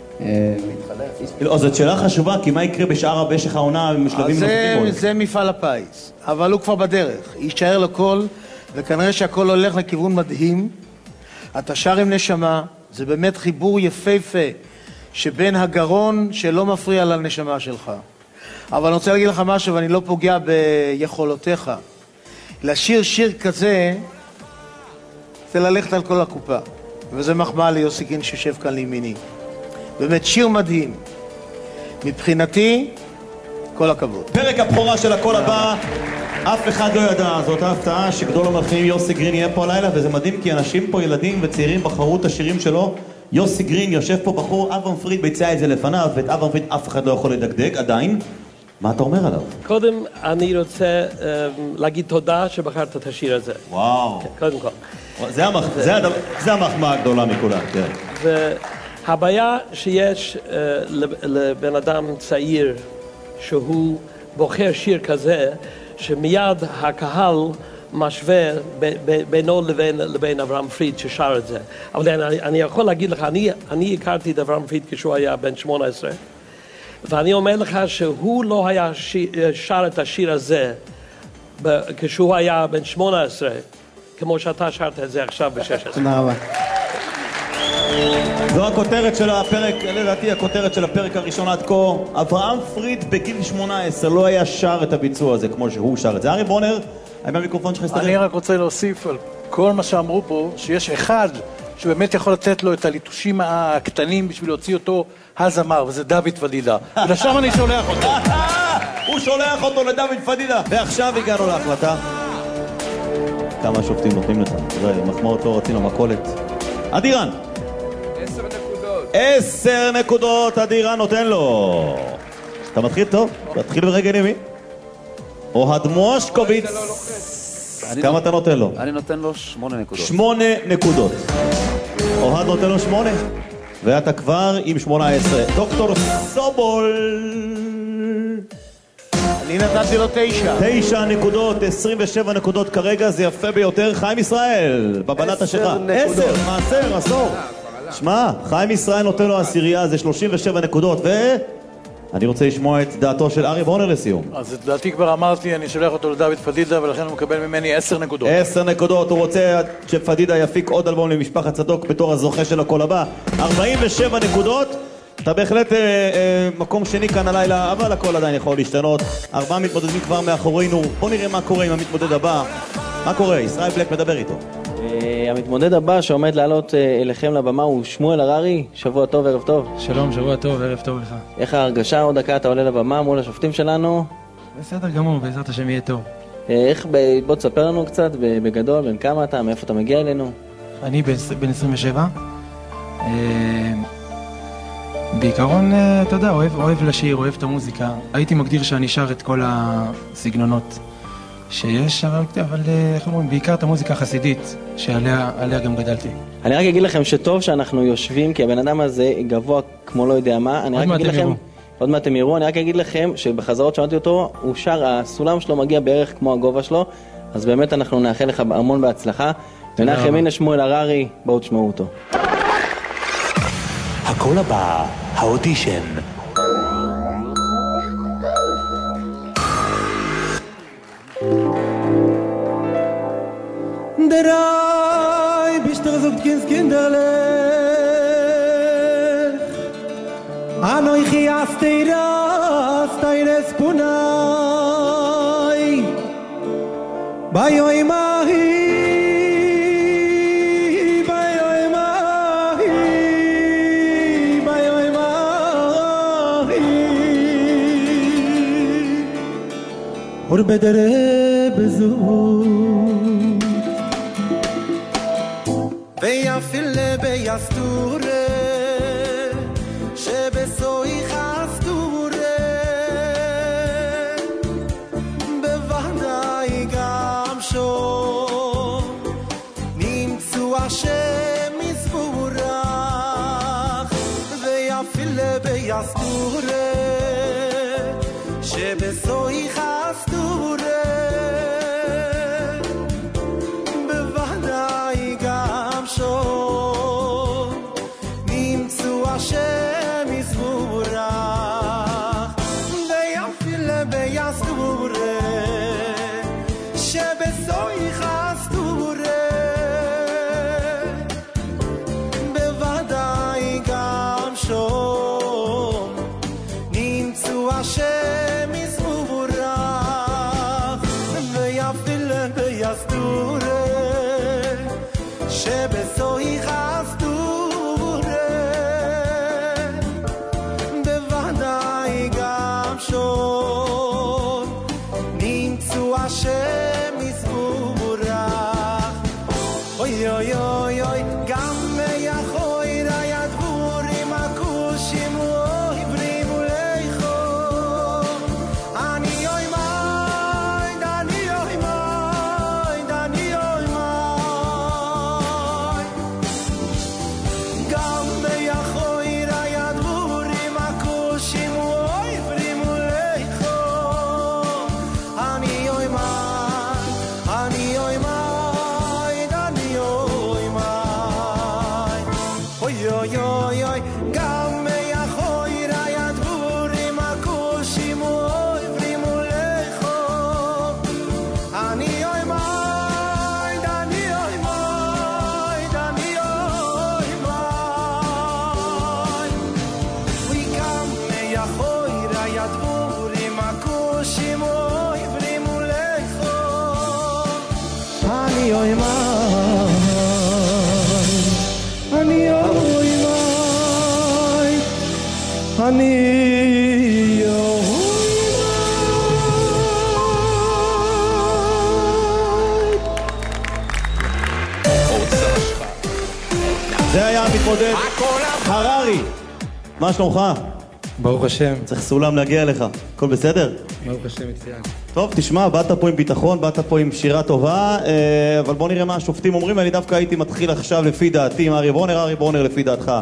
זאת שאלה חשובה, כי מה יקרה בשאר במשך העונה בשלבים נוספים? זה מפעל הפיס, אבל הוא כבר בדרך. יישאר לו קול, וכנראה שהכל הולך לכיוון מדהים. אתה שר עם נשמה, זה באמת חיבור יפהפה שבין הגרון שלא מפריע לנשמה שלך. אבל אני רוצה להגיד לך משהו, ואני לא פוגע ביכולותיך. לשיר שיר כזה, זה ללכת על כל הקופה. וזה מחמאה ליוסי גרין שיושב כאן לימיני. באמת שיר מדהים. מבחינתי, כל הכבוד. פרק הבכורה של הקול הבא, אף אחד לא ידע. זאת ההפתעה שגדול המלחינים יוסי גרין יהיה פה הלילה, וזה מדהים כי אנשים פה, ילדים וצעירים, בחרו את השירים שלו. יוסי גרין, יושב פה בחור, אברהם פריד ביצע את זה לפניו, ואת אברהם פריד אף אחד לא יכול לדקדק עדיין. מה אתה אומר עליו? קודם אני רוצה um, להגיד תודה שבחרת את השיר הזה. וואו. כן, קודם כל. זה, המח... זה, הדבר... זה המחמאה הגדולה מכולם, כן. והבעיה שיש uh, לבן אדם צעיר שהוא בוחר שיר כזה, שמיד הקהל משווה ב- ב- בינו לבין, לבין אברהם פריד ששר את זה. אבל אני, אני יכול להגיד לך, אני, אני הכרתי את אברהם פריד כשהוא היה בן שמונה עשרה, ואני אומר לך שהוא לא היה שר את השיר הזה כשהוא היה בן שמונה עשרה, כמו שאתה שרת את זה עכשיו ב-שש עשרה. תודה רבה. זו הכותרת של הפרק, לדעתי הכותרת של הפרק הראשון עד כה. אברהם פריד בגיל שמונה עשרה לא היה שר את הביצוע הזה כמו שהוא שר את זה. ארי ברונר, האם המיקרופון שלך הסתדר? אני רק רוצה להוסיף על כל מה שאמרו פה, שיש אחד שבאמת יכול לתת לו את הליטושים הקטנים בשביל להוציא אותו הזמר, וזה דוד פדידה. ולשם אני שולח אותו. הוא שולח אותו לדוד פדידה. ועכשיו הגענו להחלטה. כמה שופטים נותנים לך? תראה, מחמאות לא רצינו, מכולת. עדי רן. עשר נקודות. עשר נקודות, עדי רן נותן לו. אתה מתחיל טוב? תתחיל ברגע ימין. אוהד מושקוביץ. כמה אתה נותן לו? אני נותן לו שמונה נקודות. שמונה נקודות. אוהד נותן לו שמונה. ואתה כבר עם שמונה עשרה. דוקטור סובול. אני נתתי לו תשע. תשע נקודות, עשרים ושבע נקודות כרגע, זה יפה ביותר. חיים ישראל, בבלטה שלך. עשר, מעשר, עשור. שמע, חיים ישראל נותן לו עשירייה, זה שלושים ושבע נקודות, ו... אני רוצה לשמוע את דעתו של ארי ברונר לסיום. אז את דעתי כבר אמרתי, אני שולח אותו לדוד פדידה, ולכן הוא מקבל ממני עשר נקודות. עשר נקודות, הוא רוצה שפדידה יפיק עוד אלבום למשפחת צדוק בתור הזוכה של הקול הבא. ארבעים ושבע נקודות, אתה בהחלט אה, אה, מקום שני כאן הלילה, אבל הכל עדיין יכול להשתנות. ארבעה מתמודדים כבר מאחורינו, בוא נראה מה קורה עם המתמודד הבא. מה קורה? ישראל בלק מדבר איתו. המתמודד הבא שעומד לעלות אליכם לבמה הוא שמואל הררי. שבוע טוב, ערב טוב. שלום, שבוע טוב, ערב טוב לך. איך ההרגשה? עוד דקה אתה עולה לבמה מול השופטים שלנו. בסדר גמור, בעזרת השם יהיה טוב. איך, בוא תספר לנו קצת בגדול, בין כמה אתה, מאיפה אתה מגיע אלינו? אני בן עשרים ושבע. בעיקרון, אתה יודע, אוהב, אוהב לשיר, אוהב את המוזיקה. הייתי מגדיר שאני שר את כל הסגנונות שיש, אבל, אבל איך אומרים, בעיקר את המוזיקה החסידית, שעליה עליה גם גדלתי. אני רק אגיד לכם שטוב שאנחנו יושבים, כי הבן אדם הזה גבוה כמו לא יודע מה. אני רק אגיד לכם, יראו. עוד מעט אתם יראו, אני רק אגיד לכם שבחזרות שמעתי אותו, הוא שר, הסולם שלו מגיע בערך כמו הגובה שלו, אז באמת אנחנו נאחל לך המון בהצלחה. ונחם, הנה שמואל הררי, בואו תשמעו אותו. הקול הבא, האודישן. Drei bist du so ganz kinderlich Ano ich hast dir das deine Spunai Bei oi mahi Bei oi mahi Bei oi mahi Or bedere bezu ויפלה ביסטורה שבסוי חסטורה בוודאי גם שום נמצאו השם יסבורך ויפלה ביסטורה שבסוי חסטורה נמצאו השם יסבורך ויפילה ביסטורה שבסוי חסטורה בוודאי גם שום נמצאו השם יסבורך ויפילה ביסטורה שבסוי חסטורה בוודאי גם שום נמצאו השם יסבורך אוי אוי אוי אוי גם מיכוי ראי דבורים הכושים אוי ברימו לכו אני אוי מיד אני אוי מיד אני אוי מיד גם ביכוי ראי דבורים הכושים אוי ברימו לכו אני אוי מיד אני אוי מיד אני אוי מיד אוי אוי אוי אוי גם ביכוי ראי דבורים הכושים אוי ברימו לכו אני אוי מיד אני אוי מיד אני אוי מיד וגם ביכוי ראי דבורים הכושים אוי ברימו לכו אני אוי מיד אני אוי מיד אני זה היה המתמודד הררי. מה שלומך? ברוך השם. צריך סולם להגיע אליך. הכל בסדר? ברוך השם, מצוין. טוב, תשמע, באת פה עם ביטחון, באת פה עם שירה טובה, אבל בוא נראה מה השופטים אומרים, ואני דווקא הייתי מתחיל עכשיו לפי דעתי עם ארי ברונר. ארי ברונר, לפי דעתך.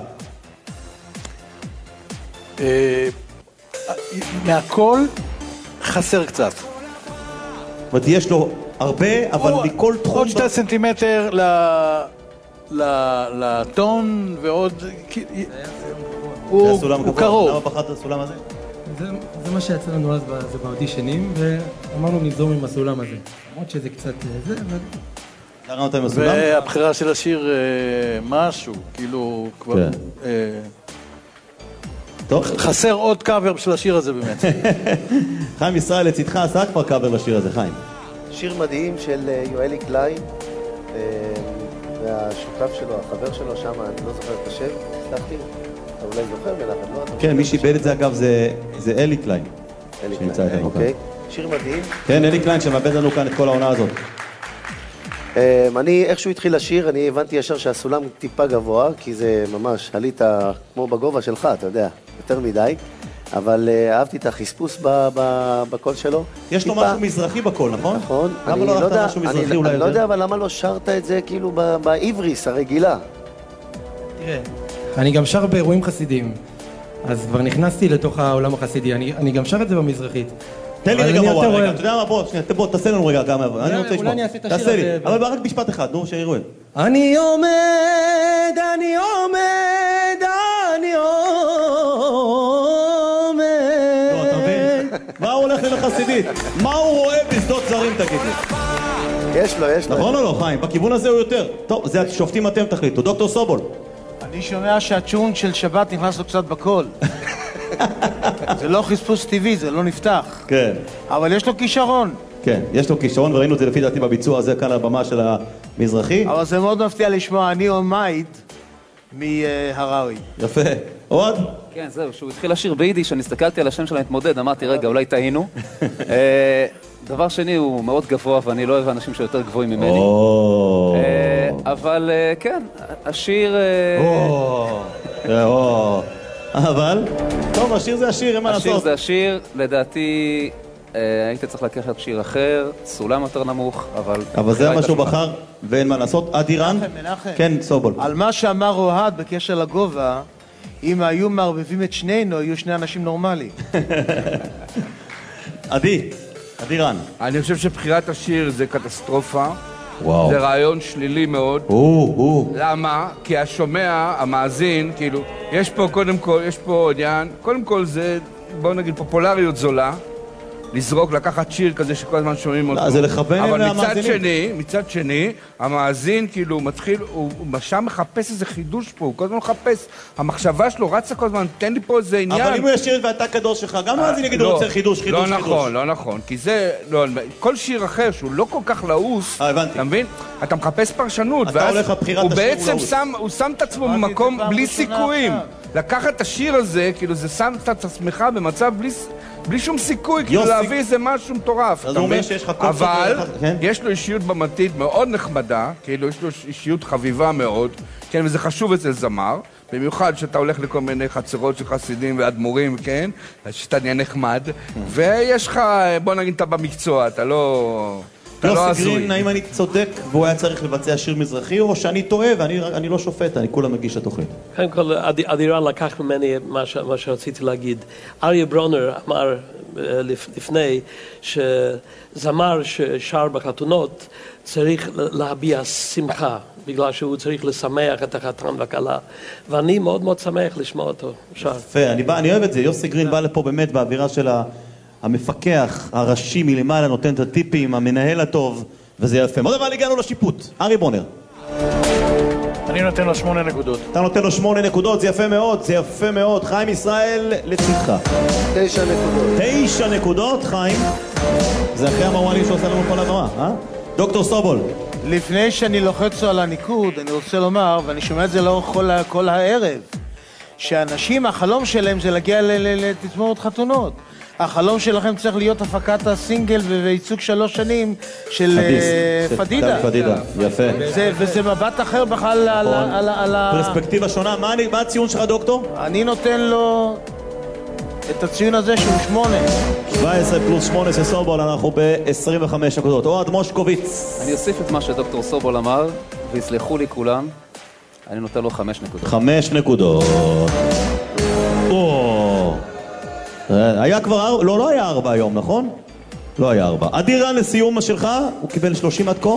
מהכל חסר קצת. זאת אומרת, יש לו הרבה, אבל מכל תחום... עוד שתי סנטימטר לטון ועוד... הוא קרוב. למה בחרת את הסולם הזה? זה מה שיצא לנו אז באודישנים, ואמרנו נזרום עם הסולם הזה. למרות שזה קצת זה, אבל... הרמת עם הסולם? והבחירה של השיר משהו, כאילו כבר... חסר עוד קאבר של השיר הזה באמת. חיים ישראל לצדך עשה כבר קאבר לשיר הזה, חיים. שיר מדהים של יואלי קליין, והשותף שלו, החבר שלו שם, אני לא זוכר את השם, הצלחתי, אתה אולי זוכר מנחם, לא? כן, מי שאיבד את זה אגב זה אלי קליין. אלי קליין, אוקיי. שיר מדהים. כן, אלי קליין שמאבד לנו כאן את כל העונה הזאת. אני, איך שהוא התחיל לשיר, אני הבנתי ישר שהסולם טיפה גבוה, כי זה ממש, עלית כמו בגובה שלך, אתה יודע, יותר מדי, אבל אהבתי את החספוס בקול שלו. יש לו משהו מזרחי בקול, נכון? נכון. למה לא הלכת משהו מזרחי אולי? אני לא יודע, אבל למה לא שרת את זה כאילו בעבריס הרגילה? תראה, אני גם שר באירועים חסידיים, אז כבר נכנסתי לתוך העולם החסידי, אני גם שר את זה במזרחית. תן לי רגע מרואל, רגע, אתה יודע מה? בוא, בוא, תעשה לנו רגע גם, אני רוצה לשמוע. אולי אני אעשה את השיר תעשה לי, הזה. אבל רק משפט אחד, נו, שיראו. אני עומד, אני עומד, אני עומד. לא, אתה מבין? מה הוא הולך לחסידית? מה הוא רואה בשדות זרים, תגיד לי? יש לו, יש לו. נכון או לא, חיים? בכיוון הזה הוא יותר. טוב, זה השופטים אתם תחליטו. דוקטור סובול. אני שומע שהצ'ון של שבת נכנס לו קצת בקול. זה לא חספוס טבעי, זה לא נפתח. כן. אבל יש לו כישרון. כן, יש לו כישרון, וראינו את זה לפי דעתי בביצוע הזה כאן על הבמה של המזרחי. אבל זה מאוד מפתיע לשמוע, אני עומד מהראוי. יפה. עוד? כן, זהו, שהוא התחיל לשיר ביידיש, אני הסתכלתי על השם של המתמודד, אמרתי, רגע, אולי טעינו. דבר שני, הוא מאוד גבוה, ואני לא אוהב אנשים שיותר גבוהים ממני. אבל כן, השיר... אבל? טוב, השיר זה השיר, אין מה לעשות. השיר זה השיר, לדעתי היית צריך לקחת שיר אחר, סולם יותר נמוך, אבל... אבל זה מה שהוא בחר, ואין מה לעשות. אדירן? מנחם, מנחם. כן, סובול. על מה שאמר אוהד בקשר לגובה, אם היו מערבבים את שנינו, היו שני אנשים נורמליים. עדי, אדירן. אני חושב שבחירת השיר זה קטסטרופה. וואו. זה רעיון שלילי מאוד. או, או. למה? כי השומע, המאזין, כאילו, יש פה קודם כל, יש פה עניין, קודם כל זה, בואו נגיד, פופולריות זולה. לזרוק, לקחת שיר כזה שכל הזמן שומעים אותו. לא, זה לכוון אבל מצד שני, מצד שני, המאזין כאילו מתחיל, הוא שם מחפש איזה חידוש פה, הוא כל הזמן מחפש, המחשבה שלו רצה כל הזמן, תן לי פה איזה עניין. אבל אם הוא ישיר ואתה קדוש שלך, גם מאזין יגידו הוא רוצה חידוש, חידוש, חידוש. לא נכון, לא נכון, כי זה, כל שיר אחר שהוא לא כל כך לעוס, אתה מבין? אתה מחפש פרשנות, אתה הולך לבחירת הוא השיר בעצם שם, הוא שם את עצמו במקום בלי סיכויים. לקחת את השיר הזה, כאילו זה שם את עצמך במצב בלי... בלי שום סיכוי, כאילו להביא איזה משהו מטורף. אז הוא אומר שיש לך כל אבל יש לו אישיות במתית מאוד נחמדה, כאילו יש לו אישיות חביבה מאוד, כן, וזה חשוב אצל זמר, במיוחד שאתה הולך לכל מיני חצרות של חסידים ואדמו"רים, כן, שאתה נהיה נחמד, ויש לך, בוא נגיד, אתה במקצוע, אתה לא... יוסי גרין, האם אני צודק והוא היה צריך לבצע שיר מזרחי, או שאני טועה ואני לא שופט, אני כולה מגיש התוכנית? קודם כל, אדירן לקח ממני מה שרציתי להגיד. אריה ברונר אמר לפני שזמר ששר בחתונות צריך להביע שמחה, בגלל שהוא צריך לשמח את החתן והכלה, ואני מאוד מאוד שמח לשמוע אותו שר. יפה, אני אוהב את זה. יוסי גרין בא לפה באמת באווירה של ה... המפקח הראשי מלמעלה נותן את הטיפים, המנהל הטוב, וזה יפה. עוד אבל הגענו לשיפוט. ארי ברונר. אני נותן לו שמונה נקודות. אתה נותן לו שמונה נקודות, זה יפה מאוד, זה יפה מאוד. חיים ישראל לצדך. תשע נקודות. תשע נקודות, חיים. זה אחרי המרואלים שעושה לנו כל הבמה, אה? דוקטור סובול. לפני שאני לוחץ על הניקוד, אני רוצה לומר, ואני שומע את זה לאורך כל, כל הערב, שאנשים, החלום שלהם זה להגיע לתזמורת חתונות. החלום שלכם צריך להיות הפקת הסינגל וייצוג שלוש שנים של פדידה. פדידה, יפה. וזה מבט אחר בכלל על ה... פרספקטיבה שונה. מה הציון שלך, דוקטור? אני נותן לו את הציון הזה שהוא שמונה. שבע עשרה פלוס שמונה של סובול, אנחנו ב-עשרים וחמש נקודות. אוהד מושקוביץ. אני אוסיף את מה שדוקטור סובול אמר, ויסלחו לי כולם, אני נותן לו חמש נקודות. חמש נקודות. היה כבר, לא, לא היה ארבע היום, נכון? לא היה ארבע. אדירן לסיום שלך, הוא קיבל שלושים עד כה.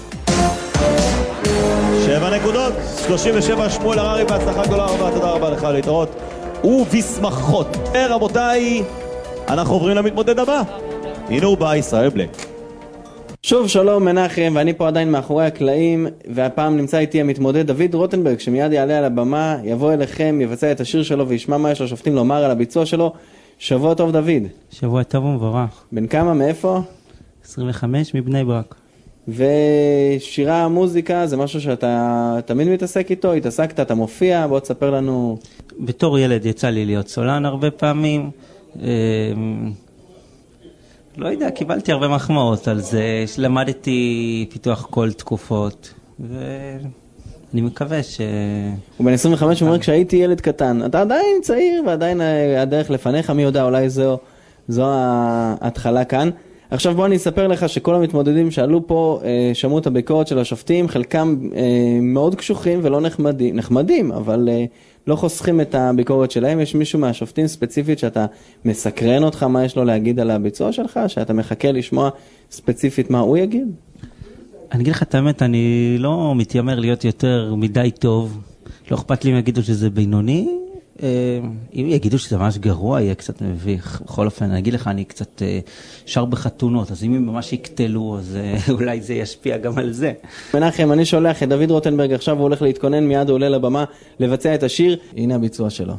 שבע נקודות, שלושים ושבע, שמואל הררי, בהצלחה גדולה רבה, תודה רבה לך להתראות. ובשמחות. רבותיי, אנחנו עוברים למתמודד הבא. הנה הוא בא, ישראל בלק. שוב שלום מנחם, ואני פה עדיין מאחורי הקלעים, והפעם נמצא איתי המתמודד דוד רוטנברג, שמיד יעלה על הבמה, יבוא אליכם, יבצע את השיר שלו וישמע מה יש לשופטים לומר על הביצוע שלו. שבוע טוב דוד. שבוע טוב ומבורך. בן כמה, מאיפה? עשרים וחמש מבני ברק. ושירה מוזיקה זה משהו שאתה תמיד מתעסק איתו, התעסקת, אתה מופיע, בוא תספר לנו. בתור ילד יצא לי להיות סולן הרבה פעמים, לא יודע, קיבלתי הרבה מחמאות על זה, למדתי פיתוח קול תקופות, ואני מקווה ש... הוא בן עשרים וחמש אומר, כשהייתי ילד קטן, אתה עדיין צעיר ועדיין הדרך לפניך, מי יודע, אולי זו, זו ההתחלה כאן. עכשיו בוא אני אספר לך שכל המתמודדים שעלו פה שמעו את הביקורת של השופטים, חלקם מאוד קשוחים ולא נחמדים, נחמדים, אבל לא חוסכים את הביקורת שלהם. יש מישהו מהשופטים ספציפית שאתה מסקרן אותך מה יש לו להגיד על הביצוע שלך, שאתה מחכה לשמוע ספציפית מה הוא יגיד? אני אגיד לך את האמת, אני לא מתיימר להיות יותר מדי טוב, לא אכפת לי אם יגידו שזה בינוני, אם יגידו שזה ממש גרוע, יהיה קצת מביך. בכל אופן, אני אגיד לך, אני קצת שר בחתונות, אז אם הם ממש יקטלו, אז אולי זה ישפיע גם על זה. מנחם, אני שולח את דוד רוטנברג, עכשיו הוא הולך להתכונן, מיד הוא עולה לבמה לבצע את השיר. הנה הביצוע שלו.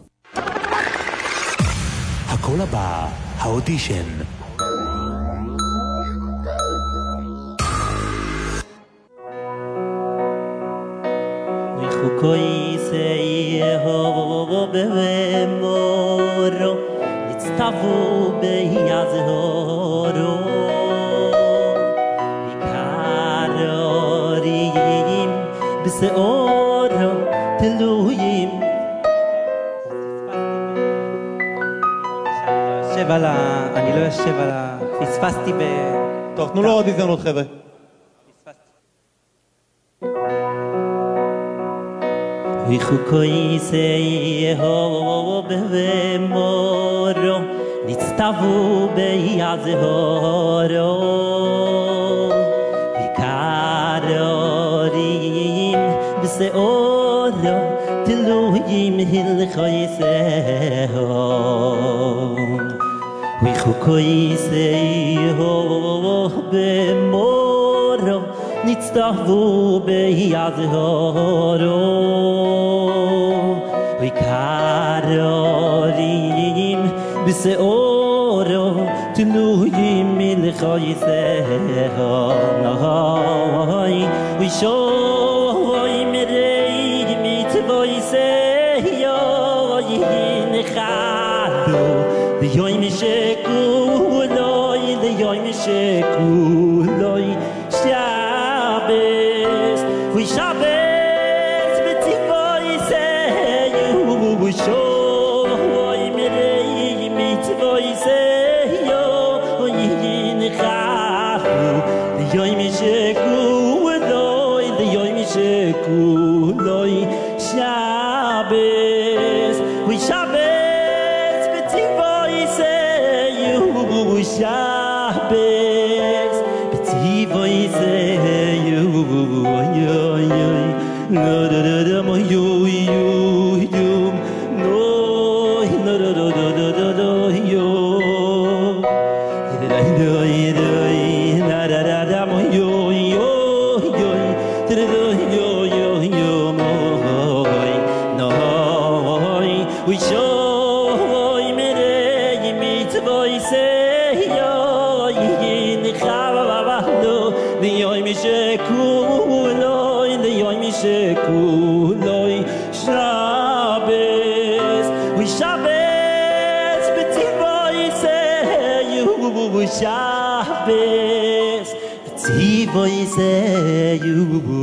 הקול הבא, האודישן. חוקוי סייהו במורו נצטבו ביעזורו מקרורים בסעורו תלויים יושב על ה... אני לא יושב על ה... פספסתי ב... טוב, תנו לו עוד הזדמנות חבר'ה. וחוקוי סייהו במורו נצטבו ביעזורו מקרורים בסעורו תלויים הלכוי סייהו וחוקוי סייהו במורו נצטבו ביעזורו וקרורים בסעורו תלויים מלכוי סייהו ושוי מרי מצבוי סייהו ינחלו ליום שכולוי ליום שכולוי שבס ושבס בציבוי סייהו ושוי מרי מצבוי סייהו ינחלו ליום שכולוי ליום שכולוי שבס ושבס בציבוי סייהו שבס בציבוי סייהו יוי יוי no da da da mo yui yui yum no no da da da da da da yo da da da da da da da mo yui yui yui da da yo yo yo mo no we show me the meet voice yo yin khava no the yo mi shekulo the yo mi shekulo shabbes we shabbes beti voice you shabbes beti voice you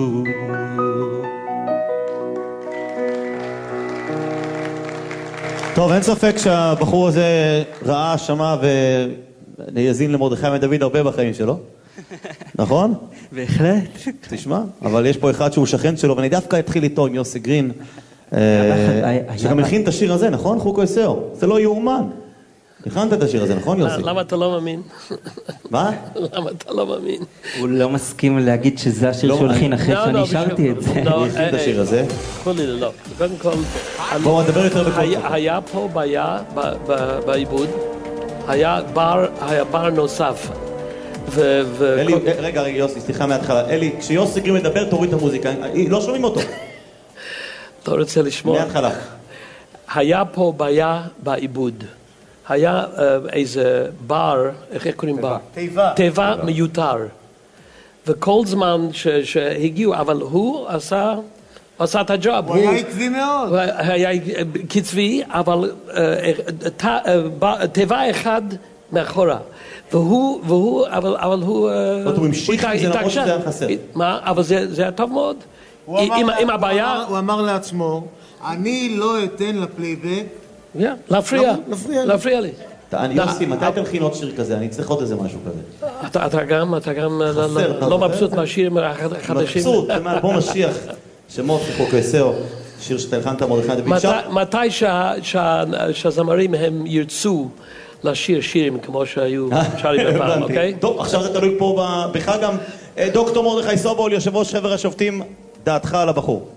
טוב, אין ספק שהבחור הזה ראה, שמע ויזין למרדכי בן דוד הרבה בחיים שלו, נכון? בהחלט. תשמע, אבל יש פה אחד שהוא שכן שלו, ואני דווקא אתחיל איתו עם יוסי גרין, שגם הכין את השיר הזה, נכון? חוקו אסאו, זה לא יאומן. הכנת את השיר הזה, נכון יוסי? למה אתה לא מאמין? מה? למה אתה לא מאמין? הוא לא מסכים להגיד שזה השיר שהולכין אחרי שאני שרתי את זה. הוא הכין את השיר הזה. חולי, לא. קודם כל... בואו נדבר יותר בקול. היה פה בעיה בעיבוד, היה בר נוסף. אלי, רגע, רגע, יוסי, סליחה מההתחלה. אלי, כשיוסי גרין מדבר, תוריד את המוזיקה. לא שומעים אותו. אתה רוצה לשמוע? מההתחלה. היה פה בעיה בעיבוד. היה איזה בר, איך קוראים בר? תיבה. תיבה מיותר. וכל זמן שהגיעו, אבל הוא עשה... עשה את הג'וב. הוא היה עקבי מאוד. היה קצבי, אבל תיבה אחד מאחורה. והוא, והוא, אבל, אבל הוא... הוא המשיך עם זה למרות שזה היה חסר. מה? אבל זה, זה היה טוב מאוד. הוא אמר, עם, לה, עם הוא, הבעיה... אמר, הוא אמר לעצמו, אני לא אתן לפלייבק... Yeah, להפריע, להפריע, להפריע לי. אני יוסי, מתי אתם מכין עוד שיר כזה? אני צריך עוד איזה משהו כזה. אתה, אתה גם, אתה גם לא מבסוט מהשירים החדשים. מבסוט, זה מאלבום משיח, שמות חוקסאו, שיר שתלחנת מרדכי דוד. מתי שהזמרים הם ירצו לשיר שירים כמו שהיו שרים בפעם, אוקיי? טוב, עכשיו זה תלוי פה בך גם. דוקטור מרדכי סובול, יושב ראש חבר השופטים, דעתך על הבחור.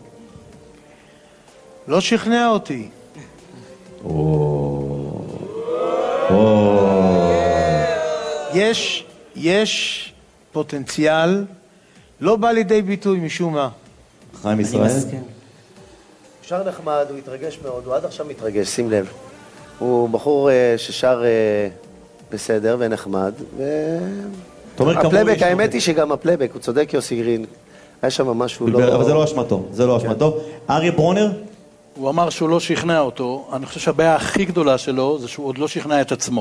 לא שכנע אותי. יש, יש פוטנציאל, לא בא לידי ביטוי משום מה. חיים ישראל? שר נחמד, הוא התרגש מאוד, הוא עד עכשיו מתרגש, שים לב. הוא בחור ששר בסדר ונחמד, והפלייבק, האמת היא שגם הפלייבק, הוא צודק יוסי גרין, היה שם משהו לא... אבל זה לא אשמתו, זה לא אשמתו. אריה ברונר? הוא אמר שהוא לא שכנע אותו, אני חושב שהבעיה הכי גדולה שלו זה שהוא עוד לא שכנע את עצמו.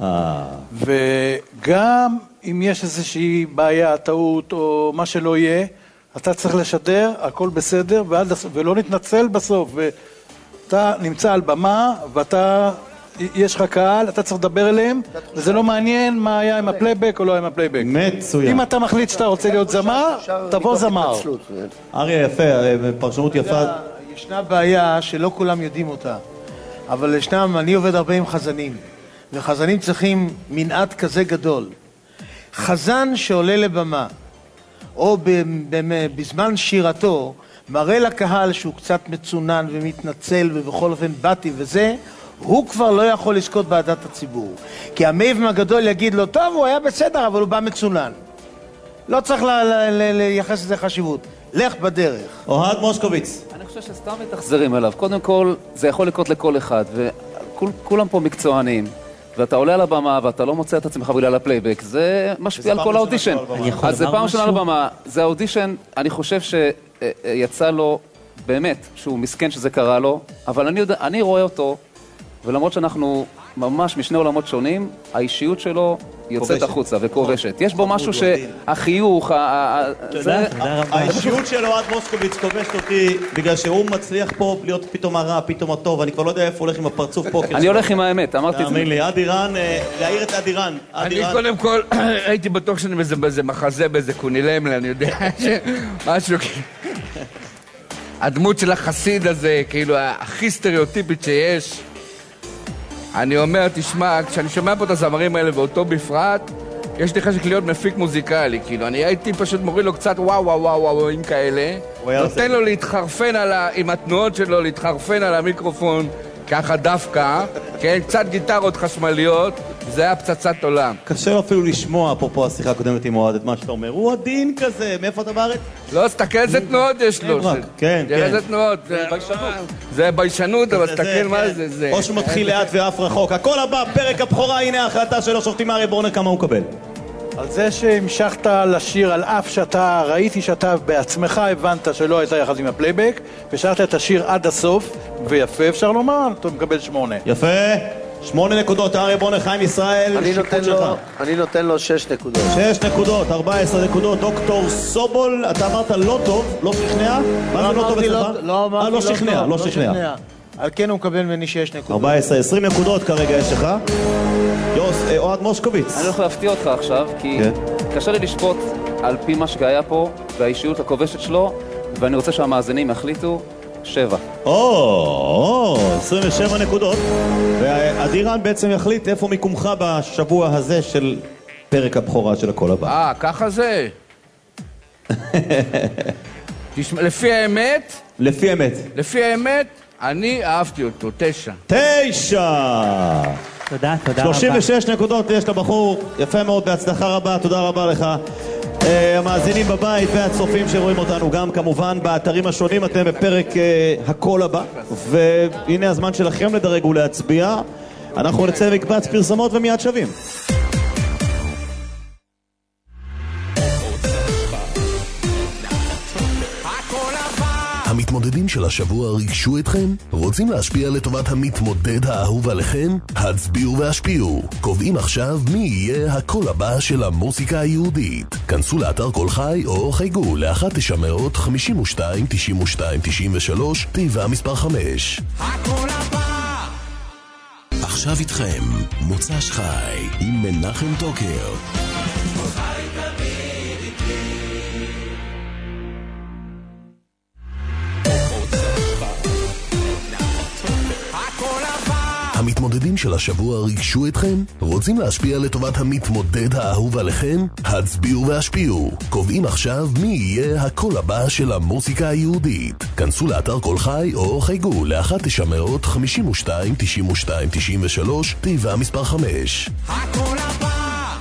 וגם אם יש איזושהי בעיה, טעות או מה שלא יהיה, אתה צריך לשדר, הכל בסדר, ולא נתנצל בסוף. ואתה נמצא על במה, ואתה, יש לך קהל, אתה צריך לדבר אליהם, וזה לא מעניין מה היה עם הפלייבק או לא עם הפלייבק. מצוין. אם אתה מחליט שאתה רוצה להיות זמר, תבוא זמר. אריה, יפה, פרשנות יפה. ישנה בעיה שלא כולם יודעים אותה, אבל ישנם, אני עובד הרבה עם חזנים, וחזנים צריכים מנעד כזה גדול. חזן שעולה לבמה, או בזמן שירתו, מראה לקהל שהוא קצת מצונן ומתנצל, ובכל אופן באתי וזה, הוא כבר לא יכול לזכות בעדת הציבור. כי המאבן הגדול יגיד לו, טוב, הוא היה בסדר, אבל הוא בא מצונן. לא צריך לייחס לזה חשיבות. לך בדרך. אוהד מושקוביץ. אני חושב שסתם מתאכזרים אליו. קודם כל, זה יכול לקרות לכל אחד, וכולם פה מקצוענים. ואתה עולה על הבמה ואתה לא מוצא את עצמך בגלל הפלייבק, זה משפיע על כל האודישן. אז זה פעם ראשונה על הבמה, זה האודישן, אני חושב שיצא לו, באמת, שהוא מסכן שזה קרה לו, אבל אני, יודע, אני רואה אותו, ולמרות שאנחנו ממש משני עולמות שונים, האישיות שלו יוצאת החוצה וכובשת. יש בו משהו שהחיוך, האישיות של אוהד מושקוביץ כובשת אותי בגלל שהוא מצליח פה להיות פתאום הרע, פתאום הטוב, אני כבר לא יודע איפה הוא הולך עם הפרצוף פה. אני הולך עם האמת, אמרתי את זה. תאמין לי, אדירן, להעיר את אדירן. אני קודם כל הייתי בטוח שאני באיזה מחזה, באיזה קונילמלה, אני יודע משהו הדמות של החסיד הזה, כאילו הכי סטריאוטיפית שיש. אני אומר, תשמע, כשאני שומע פה את הזמרים האלה ואותו בפרט, יש לי חשק להיות מפיק מוזיקלי, כאילו, אני הייתי פשוט מוריד לו קצת וואו וואו וואו וואו עם כאלה, נותן לו להתחרפן על ה... עם התנועות שלו, להתחרפן על המיקרופון, ככה דווקא, כן, קצת גיטרות חשמליות, זה היה פצצת עולם. קשה לו אפילו לשמוע, אפרופו השיחה הקודמת עם אוהד, את מה שאתה אומר, הוא עדין כזה, מאיפה אתה בארץ? לא, אז תסתכל איזה תנועות יש לו. כן, כן. איזה תנועות. זה ביישנות. זה ביישנות, אבל תסתכל מה זה, זה. או שהוא מתחיל לאט ואף רחוק. הכל הבא, פרק הבכורה, הנה ההחלטה שלו, שופטים אריה ברונר, כמה הוא קבל. על זה שהמשכת לשיר על אף שאתה, ראיתי שאתה בעצמך הבנת שלא הייתה יחד עם הפלייבק, ושרת את השיר עד הסוף, ויפה אפשר לומר, אתה מקבל שמונה. יפה. שמונה נקודות, אריה ברונר, חיים ישראל, שיקוד שלך. אני נותן לו שש נקודות. שש נקודות, ארבע עשרה נקודות. דוקטור סובול, אתה אמרת לא טוב, לא שכנע? מה זה לא טוב אצלך? לא שכנע, לא שכנע. על כן הוא מקבל ממני שש נקודות. ארבע עשרה, עשרים נקודות כרגע יש לך. יוס, אוהד מושקוביץ. אני הולך להפתיע אותך עכשיו, כי קשה לי לשפוט על פי מה שהיה פה, והאישיות הכובשת שלו, ואני רוצה שהמאזינים יחליטו שבע. או, עשרים ושבע נקודות. ואדירן בעצם יחליט איפה מיקומך בשבוע הזה של פרק הבכורה של הכל הבא. אה, ככה זה. לפי האמת? לפי האמת. לפי האמת, אני אהבתי אותו, תשע. תשע! תודה, תודה רבה. שלושים ושש נקודות יש לבחור, יפה מאוד, בהצלחה רבה, תודה רבה לך. המאזינים בבית והצופים שרואים אותנו גם כמובן באתרים השונים, אתם בפרק הכל הבא, והנה הזמן שלכם לדרג ולהצביע. אנחנו נצא למקבץ פרסמות ומיד שווים. המתמודדים של השבוע ריגשו אתכם? רוצים להשפיע לטובת המתמודד האהוב עליכם? הצביעו והשפיעו. קובעים עכשיו מי יהיה הקול הבא של המוסיקה היהודית. כנסו לאתר קול חי או חייגו ל-אחת תשע מאות חמישים ושתיים תשעים ושתיים תשעים ושלוש תיבה מספר חמש. הקול הבא! עכשיו איתכם מוצ"ש חי עם מנחם טוקר. המתמודדים של השבוע ריגשו אתכם? רוצים להשפיע לטובת המתמודד האהוב עליכם? הצביעו והשפיעו. קובעים עכשיו מי יהיה הקול הבא של המוסיקה היהודית. כנסו לאתר קול חי או חייגו ל-אחת תשע מאות חמישים ושתיים תשעים ושתיים תשעים ושלוש תיבה מספר חמש. הקול הבא!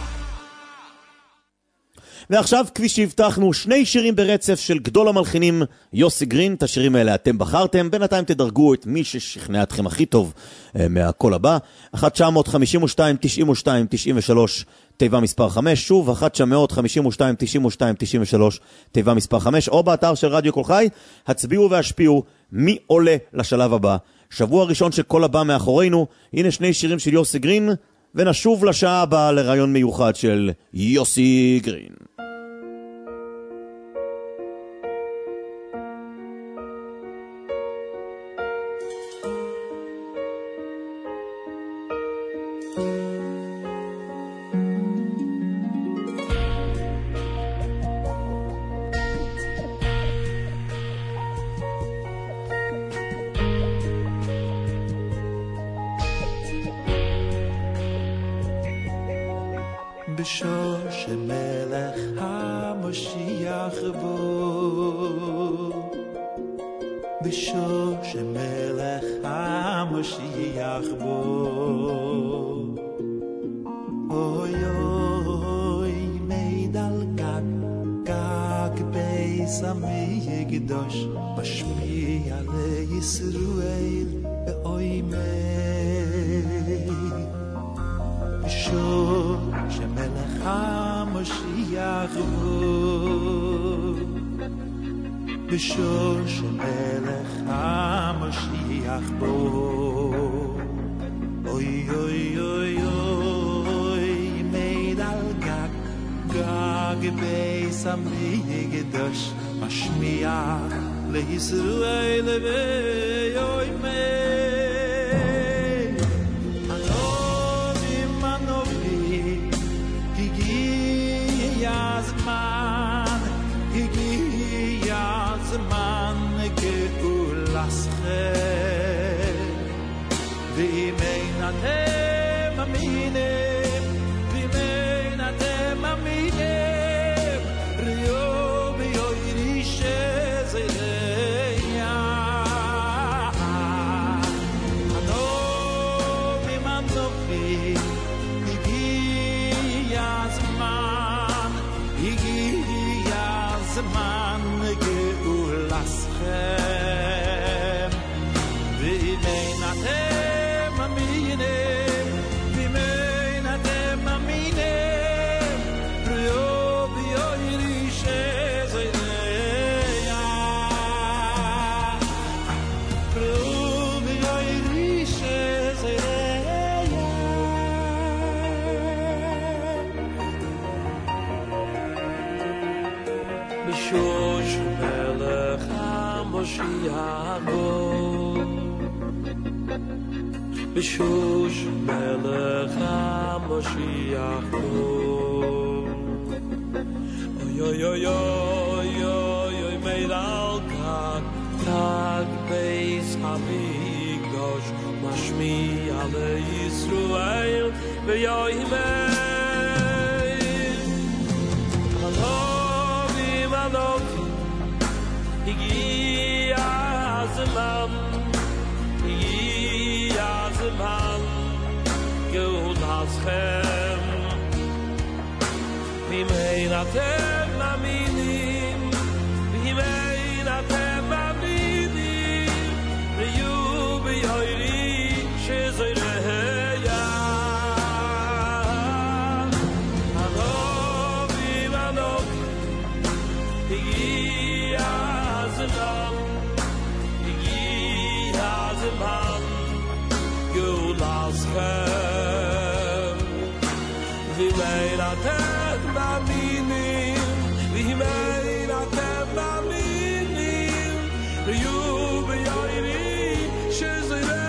ועכשיו, כפי שהבטחנו, שני שירים ברצף של גדול המלחינים יוסי גרין. את השירים האלה אתם בחרתם, בינתיים תדרגו את מי ששכנע אתכם הכי טוב אה, מהקול הבא. אחת תשע מאות חמישים ושתיים תשעים ושתיים תשעים ושלוש תיבה מספר חמש, שוב אחת תשע מאות חמישים ושתיים תשעים ושתיים תשעים ושלוש תיבה מספר חמש, או באתר של רדיו קול חי. הצביעו והשפיעו מי עולה לשלב הבא. שבוע ראשון שקול הבא מאחורינו. הנה שני שירים של יוסי גרין, ונשוב לשעה הבאה לרעיון מיוחד של יוסי גרין. בשור שמלך המשיח בו, בשור שמלך המשיח בו, אוי אוי מיד על גג, גג בייס המקדוש, משפיע לישראל ואוי מי. בשור שמלך המשיח בו, בשור שמלך המשיח בו, אוי אוי אוי אוי מיד על גג, גג בייס המקדוש, משמיע לישראל ואוי מי. הזמן, הגיע הזמן גאולתכם, ואם אין אתם מאמינים, ואם אין אתם מאמינים, ראו ביוערי שזה היה. אנוכי אנוכי, הגיע הזמן, הגיע הזמן גאולתכם, ואם אין אתם מאמינים, ואם אין אתם מאמינים, ראו ביוערי שזה היה. ראו ביוערי שזה היה. בשור שמלך המשיח בו, בשור שמלך המשיח בו, אוי אוי אוי אוי אוי אוי מיד על גג, גג בייס המקדוש, משמיע לישראל ואוי מי. הגיע הזמן, הגיע הזמן גאולתכם, ואם אין אתם מאמינים, ואם אין אתם מאמינים, ראו ביוערי שזה היה. אנוכי אנוכי, הגיע הזמן, wie mein atem maminim wie mein atem maminim you be yoiri shizre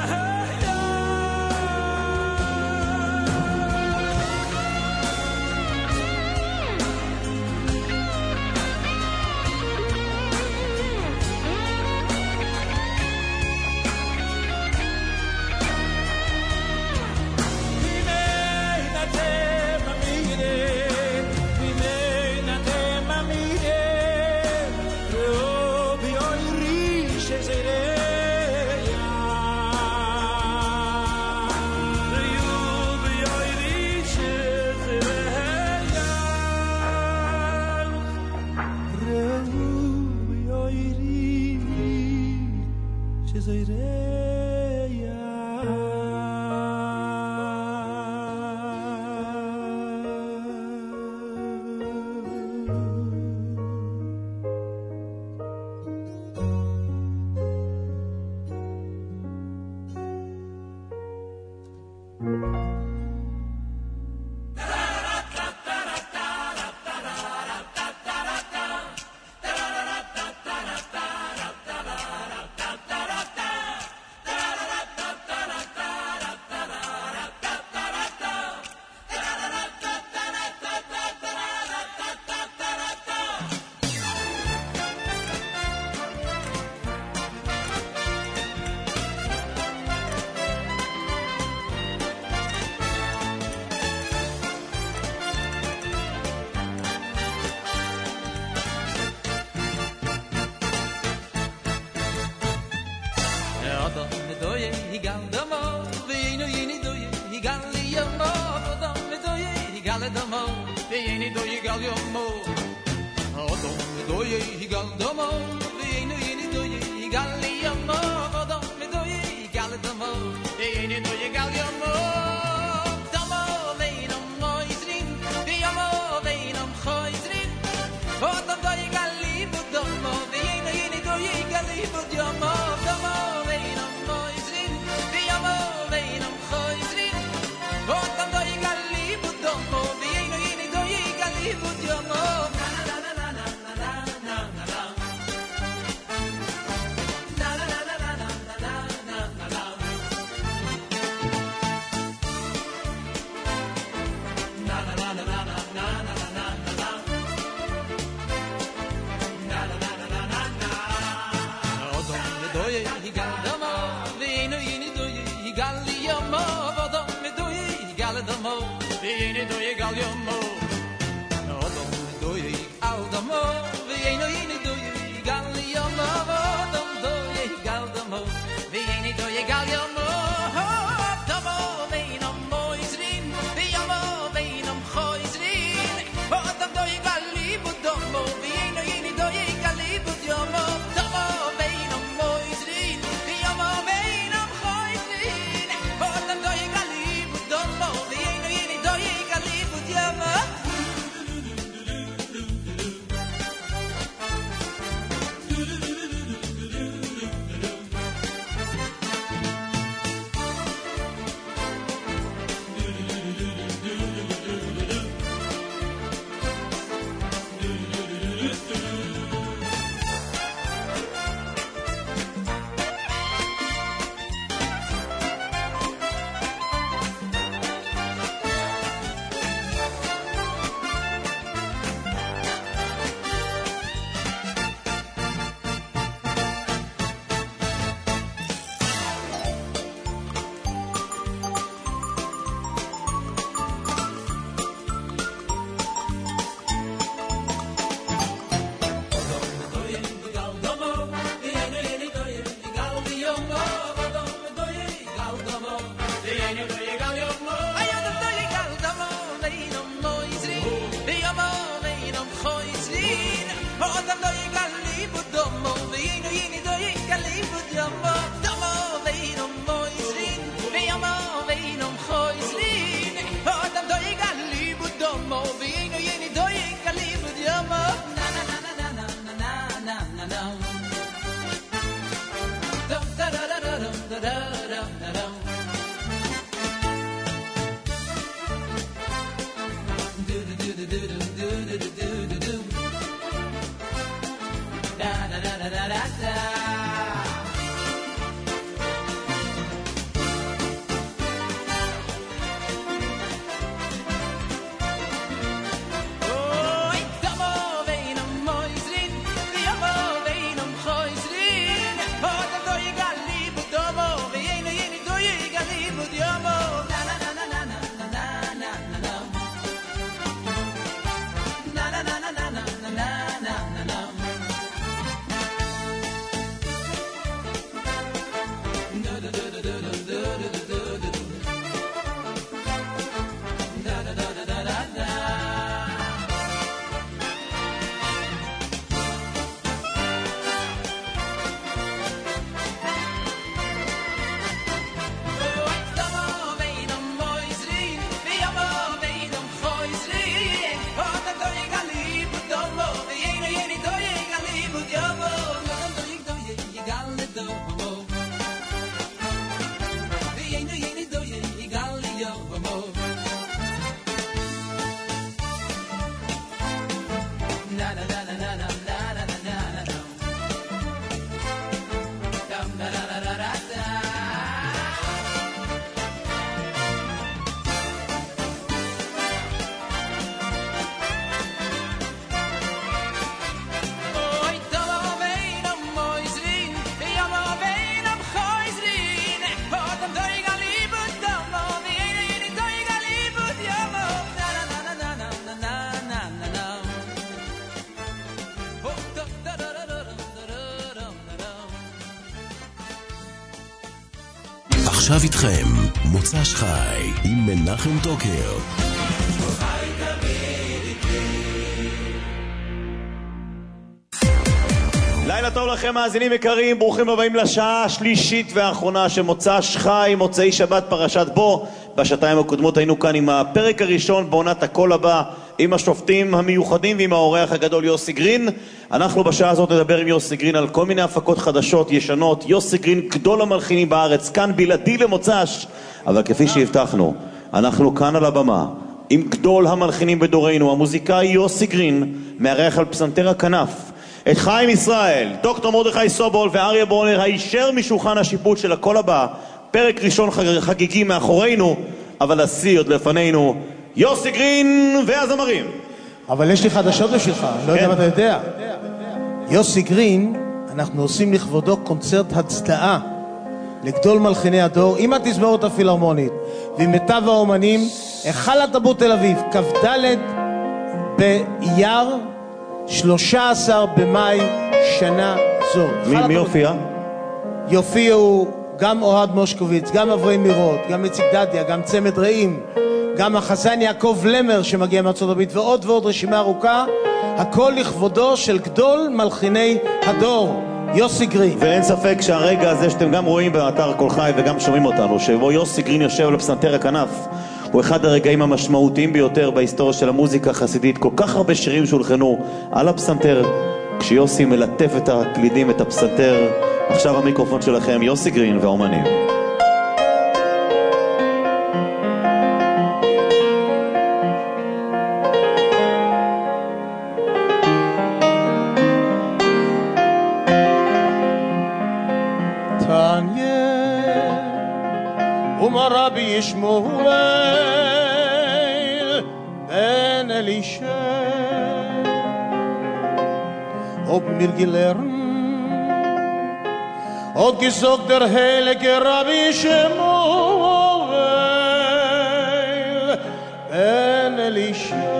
עכשיו איתכם, מוצ"ש חי עם מנחם טוקר. לילה טוב לכם מאזינים יקרים, ברוכים הבאים לשעה השלישית והאחרונה של מוצ"ש חי, מוצאי שבת פרשת בו. בשעתיים הקודמות היינו כאן עם הפרק הראשון בעונת הקול הבא, עם השופטים המיוחדים ועם האורח הגדול יוסי גרין. אנחנו בשעה הזאת נדבר עם יוסי גרין על כל מיני הפקות חדשות, ישנות. יוסי גרין גדול המלחינים בארץ, כאן בלעדי למוצ"ש, אבל כפי שהבטחנו, אנחנו כאן על הבמה עם גדול המלחינים בדורנו, המוזיקאי יוסי גרין, מארח על פסנתר הכנף את חיים ישראל, דוקטור מרדכי סובול ואריה ברונר, הישר משולחן השיפוט של הקול הבא. פרק ראשון חגיגי מאחורינו, אבל השיא עוד לפנינו. יוסי גרין והזמרים. אבל יש לי חדשות בשבילך, לא יודע מה אתה יודע. יוסי גרין, אנחנו עושים לכבודו קונצרט הצדעה לגדול מלחיני הדור, עם התזמורת הפילהרמונית ועם מיטב האומנים, היכל התרבות תל אביב, כ"ד באייר, שלושה עשר במאי שנה זו. מי, מי יופיע? יופיעו גם אוהד מושקוביץ, גם אברהם מירות, גם איציק דדיה, גם צמד רעים, גם החזן יעקב למר שמגיע מארצות הברית, ועוד ועוד רשימה ארוכה. הכל לכבודו של גדול מלחיני הדור, יוסי גרין. ואין ספק שהרגע הזה שאתם גם רואים באתר קול חי וגם שומעים אותנו, שבו יוסי גרין יושב על פסנתר הכנף, הוא אחד הרגעים המשמעותיים ביותר בהיסטוריה של המוזיקה החסידית. כל כך הרבה שירים שהולחנו על הפסנתר, כשיוסי מלטף את הקלידים, את הפסנתר. עכשיו המיקרופון שלכם, יוסי גרין והאומנים. רבי ישמעאל בן אלישע ob mir gelernt und gesagt der heilige Rabbi Shmuel ben Elisha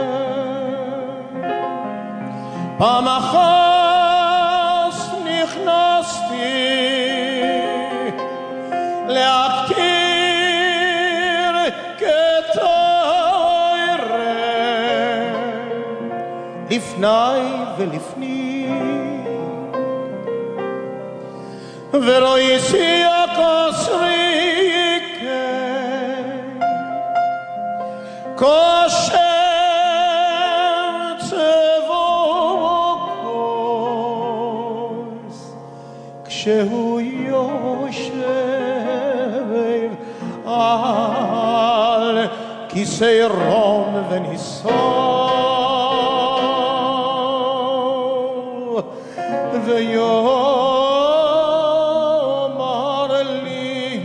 פעם אחת נכנסתי להקטיר לפני ולפני ורואי שיח עשריקה כושר צבוקוס כשהוא יושב על כיסא רום וניסון ויאמר לי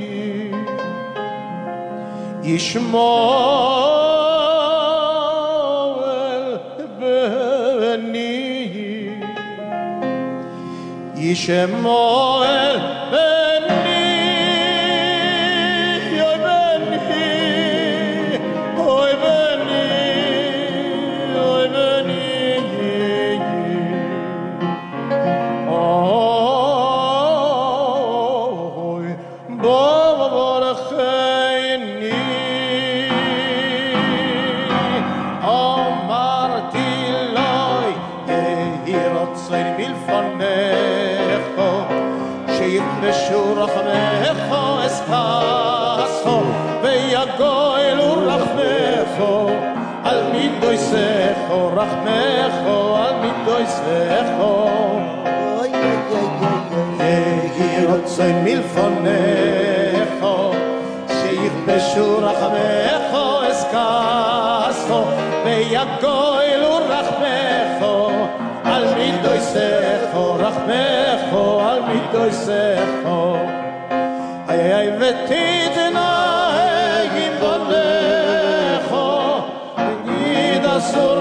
ישמעאל בני ישמעאל בני אוי בני אוי בני אוי בני שיפרשו רחמך אספסו ויגואלו רחמך על מידויסך רחמך על מידויסך יהי רצון מלפונך שיפרשו רחמך אספסו ויגואלו רחמך על מידויסך רחמך על מידויסך איי איי ותתנהג עם בונך ונידסו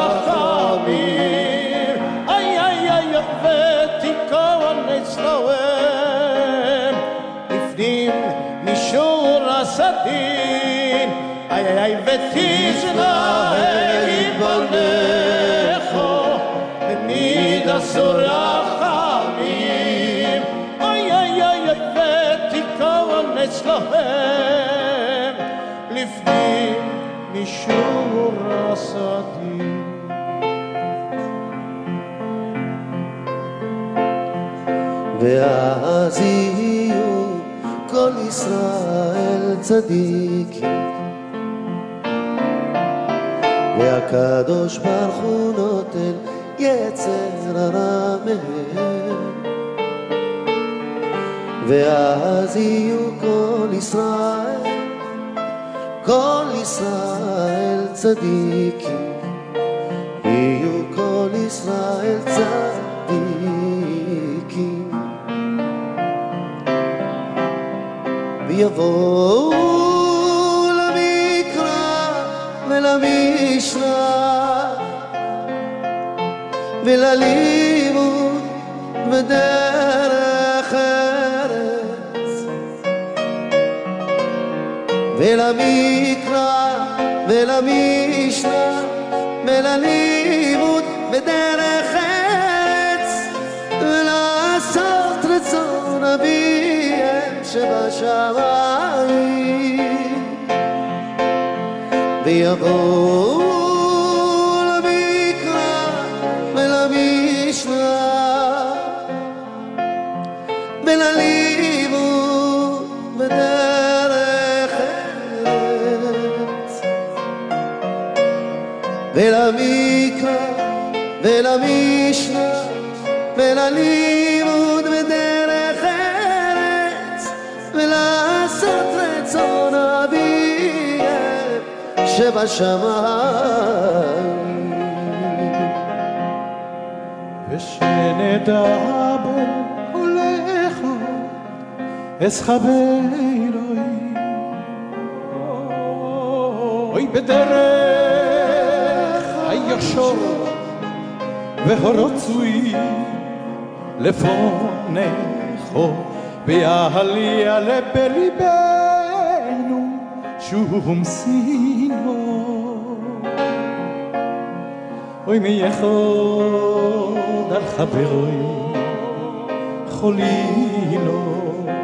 רחמים איי איי איי ותיקון אצלהם לפנים מישור הסדין איי איי ותתנהג עם בונך ונידסו רחמים איי איי איי ותיקון אצלהם לפנים משור הסדים. ואז יהיו כל ישראל צדיקים, והקדוש ברוך הוא נוטל יצר הרע מהם. ואז יהיו כל ישראל, כל ישראל צדיקים, יהיו כל ישראל צדיקים. ויבואו למקרא ולמשנה וללימוד בדרך ארץ, ולמקרא ולמשנה וללימוד בדרך ארץ, ולעשות רצון אביהם שבשמיים. ויבואו למקרא ולמשנה וללימוד בדרך ארץ, ולמקרא ולמשנה וללימוד בדרך ארץ, ולעשות רצון אביהם שבשמיים. ושנדע בכל אחד אסחבי אלוהים, אוי בדרך הישר והרצוי לפונך, ויעליה בליבנו שום שנוא. אוי מי יכול על חברוי חולינו,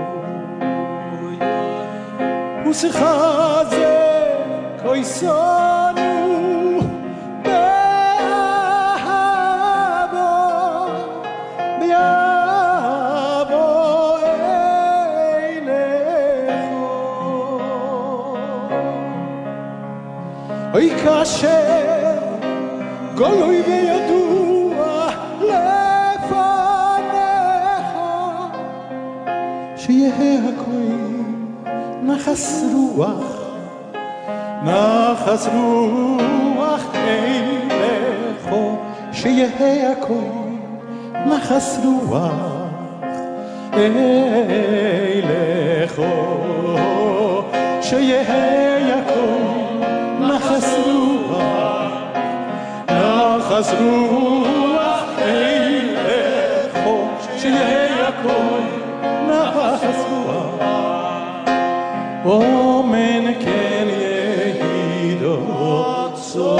ושיחה זה כויסנו באהבו, באהבו אליך. אוי כאשר גלוי וידוע לפניך, שיהיה הכל נחס רוח, נחס רוח אליך, שיהיה הכל נחס רוח אליך, שיהיה הכל נחס רוח, נחס רוח אליך, שיהיה הכל נחס רוח. אומן כן יהי דוצו.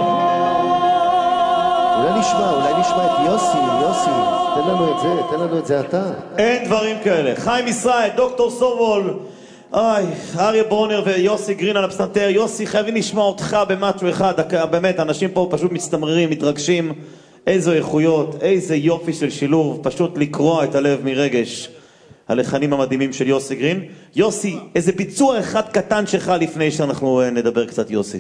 אולי נשמע, אולי נשמע את יוסי, יוסי, תן לנו את זה, תן לנו את זה אתה. אין דברים כאלה. חיים ישראל, דוקטור סובול, אוי, אריה ברונר ויוסי גרין על הפסנתר. יוסי, חייבים לשמוע אותך במשהו אחד, באמת, אנשים פה פשוט מצטמררים, מתרגשים. איזו איכויות, איזה יופי של שילוב, פשוט לקרוע את הלב מרגש. הלחנים המדהימים של יוסי גרין. יוסי, איזה ביצוע אחד קטן שלך לפני שאנחנו נדבר קצת, יוסי.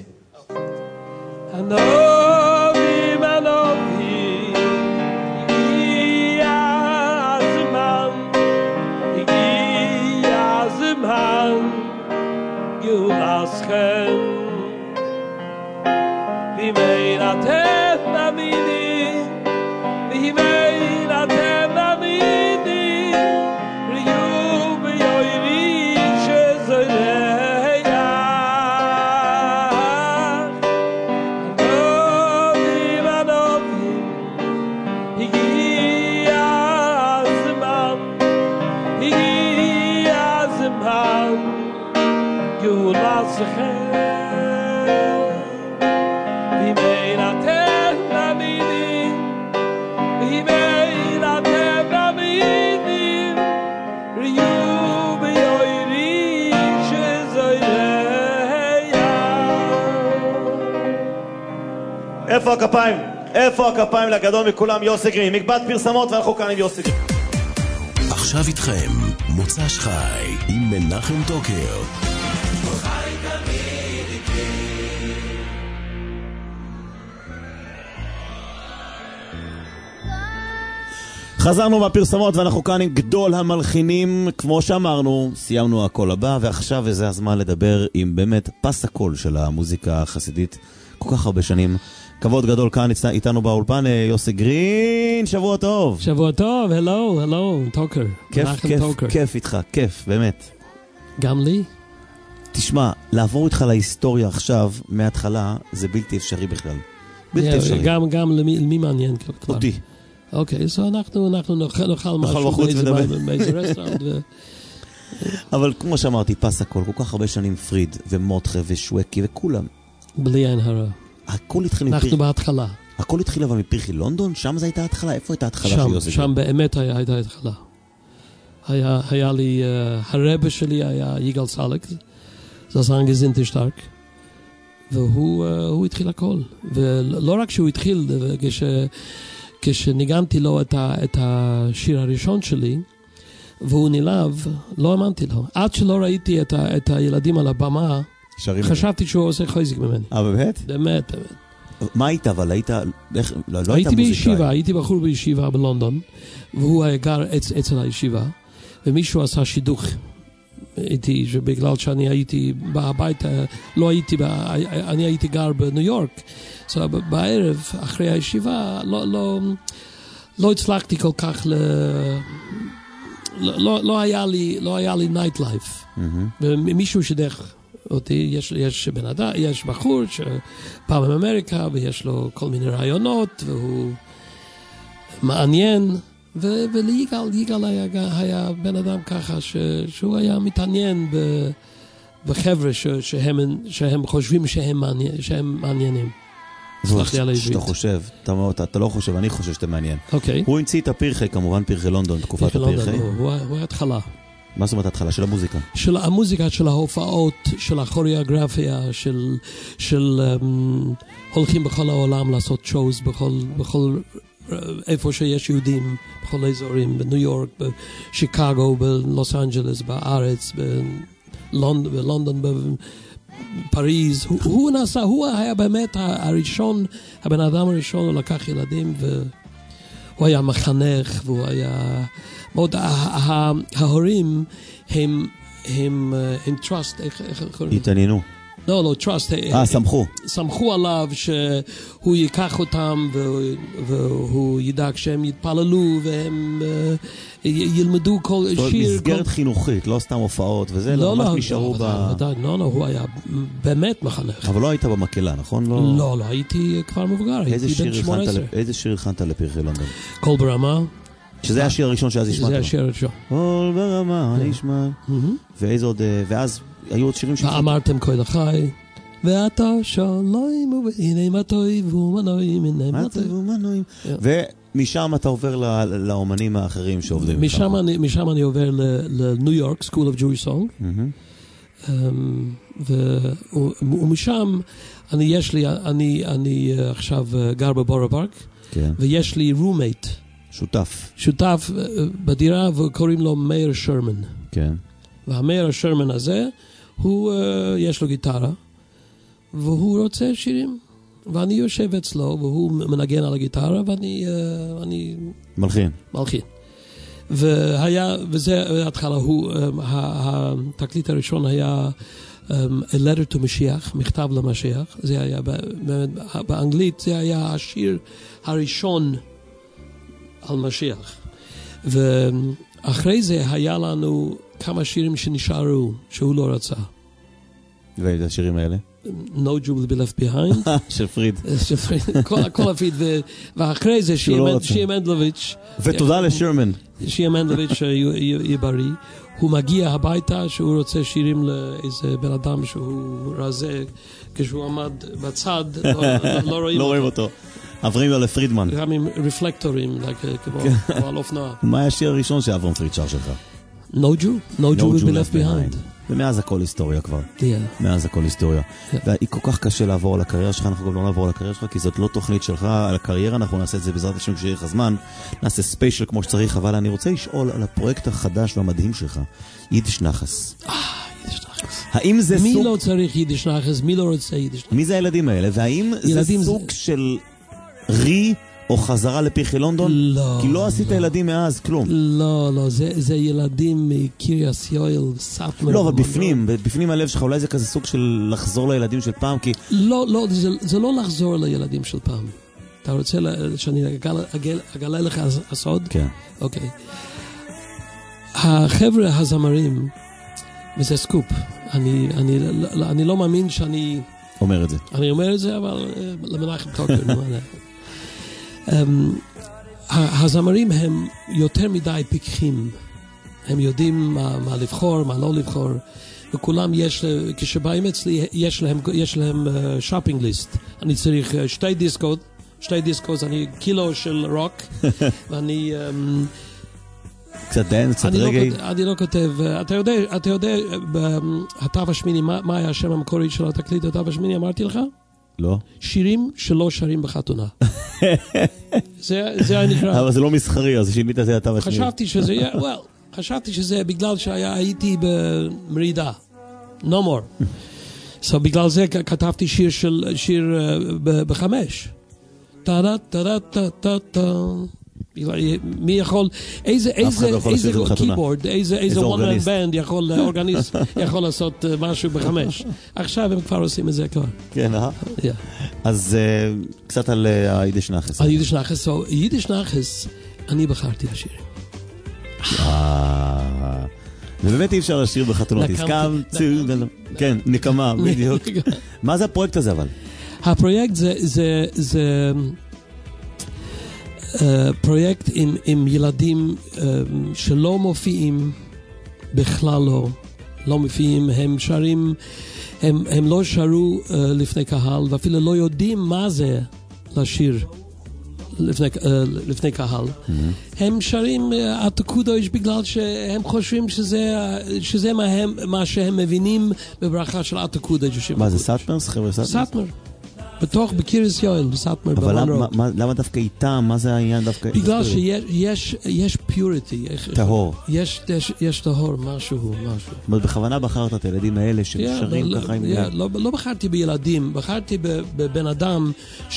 הנובים, הנובים, הגיע הזמן, הגיע הזמן, גאולתכם, וימי אתם מאמינים, וימי אתם מאמינים, ריו ביוירי שזורח. הנובים, הנובים, הגיע הזמן, הגיע הזמן, גאולתכם, וימי אתם איפה הכפיים? איפה הכפיים לגדול מכולם? יוסי גרין. מקבץ פרסמות ואנחנו כאן עם יוסי גרין. עכשיו איתכם, מוצ"ש חי עם מנחם טוקר. חזרנו מהפרסמות ואנחנו כאן עם גדול המלחינים. כמו שאמרנו, סיימנו הכל הבא, ועכשיו וזה הזמן לדבר עם באמת פס הקול של המוזיקה החסידית כל כך הרבה שנים. כבוד גדול כאן איתנו באולפן, יוסי גרין, שבוע טוב. שבוע טוב, הלו, הלו, טוקר. כיף, כיף, כיף איתך, כיף, באמת. גם לי. תשמע, לעבור איתך להיסטוריה עכשיו, מההתחלה, זה בלתי אפשרי בכלל. בלתי אפשרי. גם, גם למי, למי מעניין כבר? אותי. אוקיי, אז אנחנו, אנחנו נאכל, נאכל משהו באיזה רסטרנט. אבל כמו שאמרתי, פס הכל, כל כך הרבה שנים פריד, ומוטחה ושווקי וכולם. בלי עין הרע. הכל התחיל מפרחי... אנחנו בהתחלה. הכל התחיל אבל מפרחי לונדון? שם זה הייתה התחלה? איפה הייתה התחלה של יוסי? שם באמת הייתה התחלה. היה, היה לי, uh, הרבה שלי היה יגאל סלק, זה סנגה זינטרשטרק, והוא uh, התחיל הכל. ולא רק שהוא התחיל, כש, כשניגנתי לו את, ה, את השיר הראשון שלי, והוא נלהב, לא האמנתי לו. עד שלא ראיתי את, ה, את הילדים על הבמה, חשבתי שהוא עושה חויזיק ממני. אה, באמת? באמת, באמת. מה היית, אבל היית, איך, לא, לא הייתי היית בישיבה, הייתי בחור בישיבה בלונדון, והוא היה גר אצ, אצל הישיבה, ומישהו עשה שידוך איתי, שבגלל שאני הייתי בבית, לא הייתי, אני הייתי גר בניו יורק, so, בערב, אחרי הישיבה, לא, לא, לא הצלחתי כל כך ל... לא, לא היה לי, לא היה לי נייט לייף. ומישהו שדרך אותי, יש, יש בן אדם, יש בחור שפעם באמריקה, ויש לו כל מיני רעיונות, והוא מעניין, ו- וליגאל, ליגאל היה, היה בן אדם ככה, ש- שהוא היה מתעניין ב- בחבר'ה ש- שהם, שהם חושבים שהם, מעניין, שהם מעניינים. שאתה חושב, אתה, אתה, אתה לא חושב, אני חושב שאתה מעניין. אוקיי. הוא המציא את הפרחי, כמובן פרחי לונדון, תקופת הפרחי. הוא היה התחלה. מה זאת אומרת התחלה? של המוזיקה? של המוזיקה, של ההופעות, של הכוריאוגרפיה, של, של um, הולכים בכל העולם לעשות שואוז, בכל, בכל איפה שיש יהודים, בכל האזורים, בניו יורק, בשיקגו, בלוס אנג'לס, בארץ, בלונד, בלונדון, בפריז. הוא, הוא נסע, הוא היה באמת הראשון, הבן אדם הראשון, הוא לקח ילדים והוא היה מחנך, והוא היה... מאוד, ההורים הם, הם, הם trust, איך קוראים? התעניינו. לא, לא, trust. אה, סמכו. סמכו עליו שהוא ייקח אותם והוא ידאג שהם יתפללו והם ילמדו כל שיר. מסגרת חינוכית, לא סתם הופעות וזה, לא ממש נשארו ב... לא, לא, הוא היה באמת מחנך. אבל לא היית במקהלה, נכון? לא, לא, הייתי כבר מבוגר, הייתי בן שמונה עשרה. איזה שיר הכנת לפרחי לונדון? קול ברמה. שזה השיר הראשון שאז השמעת לו. זה השיר הראשון. קול ברמה, אני אשמע. ואיזה עוד, ואז היו עוד שירים שלך. אמרתם קול החי, ואתה שלום, והנה מטוי ומנועים, הנה מטוי ומנועים. ומשם אתה עובר לאומנים האחרים שעובדים. משם אני עובר לניו יורק, School of Jewish Song. ומשם אני יש לי, אני עכשיו גר בבורו פארק, ויש לי רומייט. שותף. שותף בדירה, וקוראים לו מאיר שרמן. כן. והמאיר שרמן הזה, הוא, יש לו גיטרה, והוא רוצה שירים. ואני יושב אצלו, והוא מנגן על הגיטרה, ואני... אני... מלחין. מלחין. והיה, וזה התחלה, הוא, התקליט הראשון היה A Letter to Mashiach, מכתב למשיח. זה היה, באנגלית, זה היה השיר הראשון על משיח. ואחרי זה היה לנו כמה שירים שנשארו, שהוא לא רצה. ואיזה השירים האלה? No Jew will be left behind. של פריד. של פריד, כל הפריד. ואחרי זה שיה מנדלוביץ'. ותודה לשרמן. שיה מנדלוביץ' יהיה בריא. הוא מגיע הביתה שהוא רוצה שירים לאיזה בן אדם שהוא רזה, כשהוא עמד בצד, לא רואים אותו. עברים לו לפרידמן. גם עם רפלקטורים, כמו על אופנוע. מה היה השיר הראשון שאברהם פריד שר שלך? No Jew, No Jew will be left behind. ומאז הכל היסטוריה כבר. Yeah. מאז הכל היסטוריה. Yeah. והיא כל כך קשה לעבור על הקריירה שלך, אנחנו גם לא נעבור על הקריירה שלך, כי זאת לא תוכנית שלך על הקריירה, אנחנו נעשה את זה בעזרת השם כשיהיה לך זמן, נעשה ספיישל כמו שצריך, אבל אני רוצה לשאול על הפרויקט החדש והמדהים שלך, יידיש נחס. אה, יידיש נחס. האם זה מי סוג... לא צריך יידיש נחס? מי לא רוצה יידיש נחס? מי זה הילדים האלה? והאם זה סוג זה... של רי... או חזרה לפרחי לונדון? לא. כי לא עשית ילדים מאז, כלום. לא, לא, זה, זה ילדים מקיריאס יואל, סאטמר. לא, אבל בפנים, בפנים הלב שלך, אולי זה כזה סוג של לחזור לילדים של פעם, כי... לא, לא, זה, זה לא לחזור לילדים של פעם. אתה רוצה שאני אגלה, אגלה, אגלה לך הסוד? כן. אוקיי. החבר'ה הזמרים, וזה סקופ, אני, אני, אני לא מאמין שאני... אומר את זה. אני אומר את זה, אבל למנחם טוקר, נו, Um, הזמרים הם יותר מדי פיקחים, הם יודעים מה, מה לבחור, מה לא לבחור, וכולם יש, כשבאים אצלי יש להם, יש להם uh, שופינג ליסט. אני צריך uh, שתי דיסקות, שתי דיסקות, אני קילו של רוק, ואני... Um, קצת דן, קצת אני רגעי. לא, אני לא כותב, אתה יודע, אתה יודע, התו השמיני, מה, מה היה השם המקורי של התקליט התו השמיני, אמרתי לך? לא. שירים שלא שרים בחתונה. זה, זה היה נקרא. אבל זה לא מסחרי, אז שינית את זה התו השמיני. חשבתי שזה, well, חשבתי שזה בגלל שהייתי במרידה. No more. So בגלל זה כתבתי שיר של, שיר בחמש. טה טה טה טה טה. מי יכול, איזה, איזה, איזה קיבורד, איזה, איזה one man band יכול, אורגניסט, יכול לעשות משהו בחמש. עכשיו הם כבר עושים את זה כבר. כן, אה? אז קצת על היידיש נחס. על יידיש נחס, יידיש נחס, אני בחרתי לשירים. ובאמת אי אפשר לשיר בחתונות, הסכם, כן, נקמה, בדיוק. מה זה הפרויקט הזה אבל? הפרויקט זה, זה, זה... Uh, פרויקט עם, עם ילדים uh, שלא מופיעים, בכלל לא, לא מופיעים, הם שרים, הם, הם לא שרו uh, לפני קהל, ואפילו לא יודעים מה זה לשיר לפני, uh, לפני קהל. Mm-hmm. הם שרים את הקודש בגלל שהם חושבים שזה, שזה מה, הם, מה שהם מבינים בברכה של את הקודש. מה זה סאטמר? חבר'ה סאטמר? סאטמר. בתוך בקיריס יואל, בסאטמר, אבל למה דווקא איתם? מה זה העניין דווקא? בגלל שיש פיוריטי. טהור. יש טהור, משהו, משהו. בכוונה בחרת את הילדים האלה ששרים ככה עם... לא בחרתי בילדים, בחרתי בבן אדם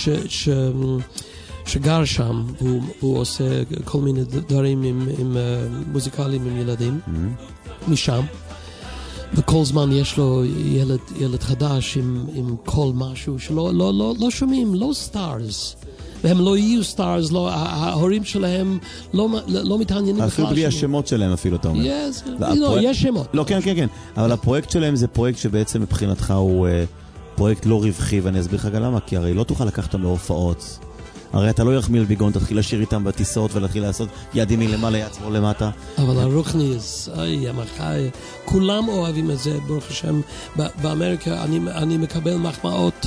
שגר שם, והוא עושה כל מיני דברים מוזיקליים עם ילדים, משם. וכל זמן יש לו ילד, ילד חדש עם, עם כל משהו שלא לא, לא, לא שומעים, לא סטארס. והם לא יהיו סטארס, לא, ההורים שלהם לא, לא מתעניינים בכלל. אפילו בלי השמות שלהם אפילו, אתה אומר. Yes, לא, יש שמות. לא, כן, כן, כן. אבל הפרויקט שלהם זה פרויקט שבעצם מבחינתך הוא פרויקט לא רווחי, ואני אסביר לך גם למה, כי הרי לא תוכל לקחת אותם להופעות. הרי אתה לא יחמיל ביגון, תתחיל לשיר איתם בטיסות ולהתחיל לעשות ידים מלמעלה, יד שמאל למטה. אבל הרוחניס, אוי, המחאי, כולם אוהבים את זה, ברוך השם. באמריקה אני, אני מקבל מחמאות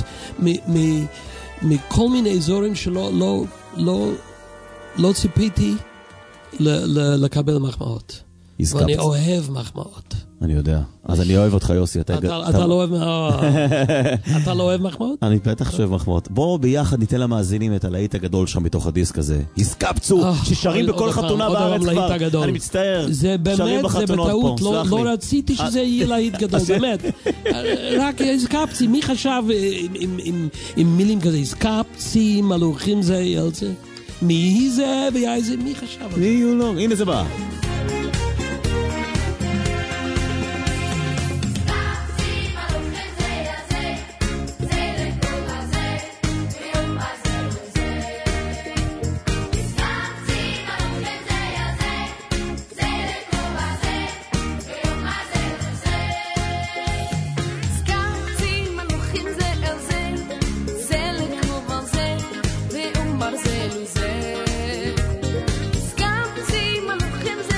מכל מיני אזורים שלא לא, לא, לא ציפיתי לקבל מחמאות. ואני אוהב מחמאות. אני יודע. אז אני אוהב אותך, יוסי. אתה לא אוהב אתה לא אוהב מחמאות? אני בטח שאוהב מחמאות. בואו ביחד ניתן למאזינים את הלהיט הגדול שם בתוך הדיסק הזה. הסקפצו, ששרים בכל חתונה בארץ כבר. אני מצטער. זה באמת, זה בטעות. לא רציתי שזה יהיה להיט גדול, באמת. רק הסקפצי, מי חשב עם מילים כזה? הסקפצי, מלוכים זה, ילצה. מי זה ויה זה, מי חשב? מי הוא לא? הנה זה בא. Scampi, ma non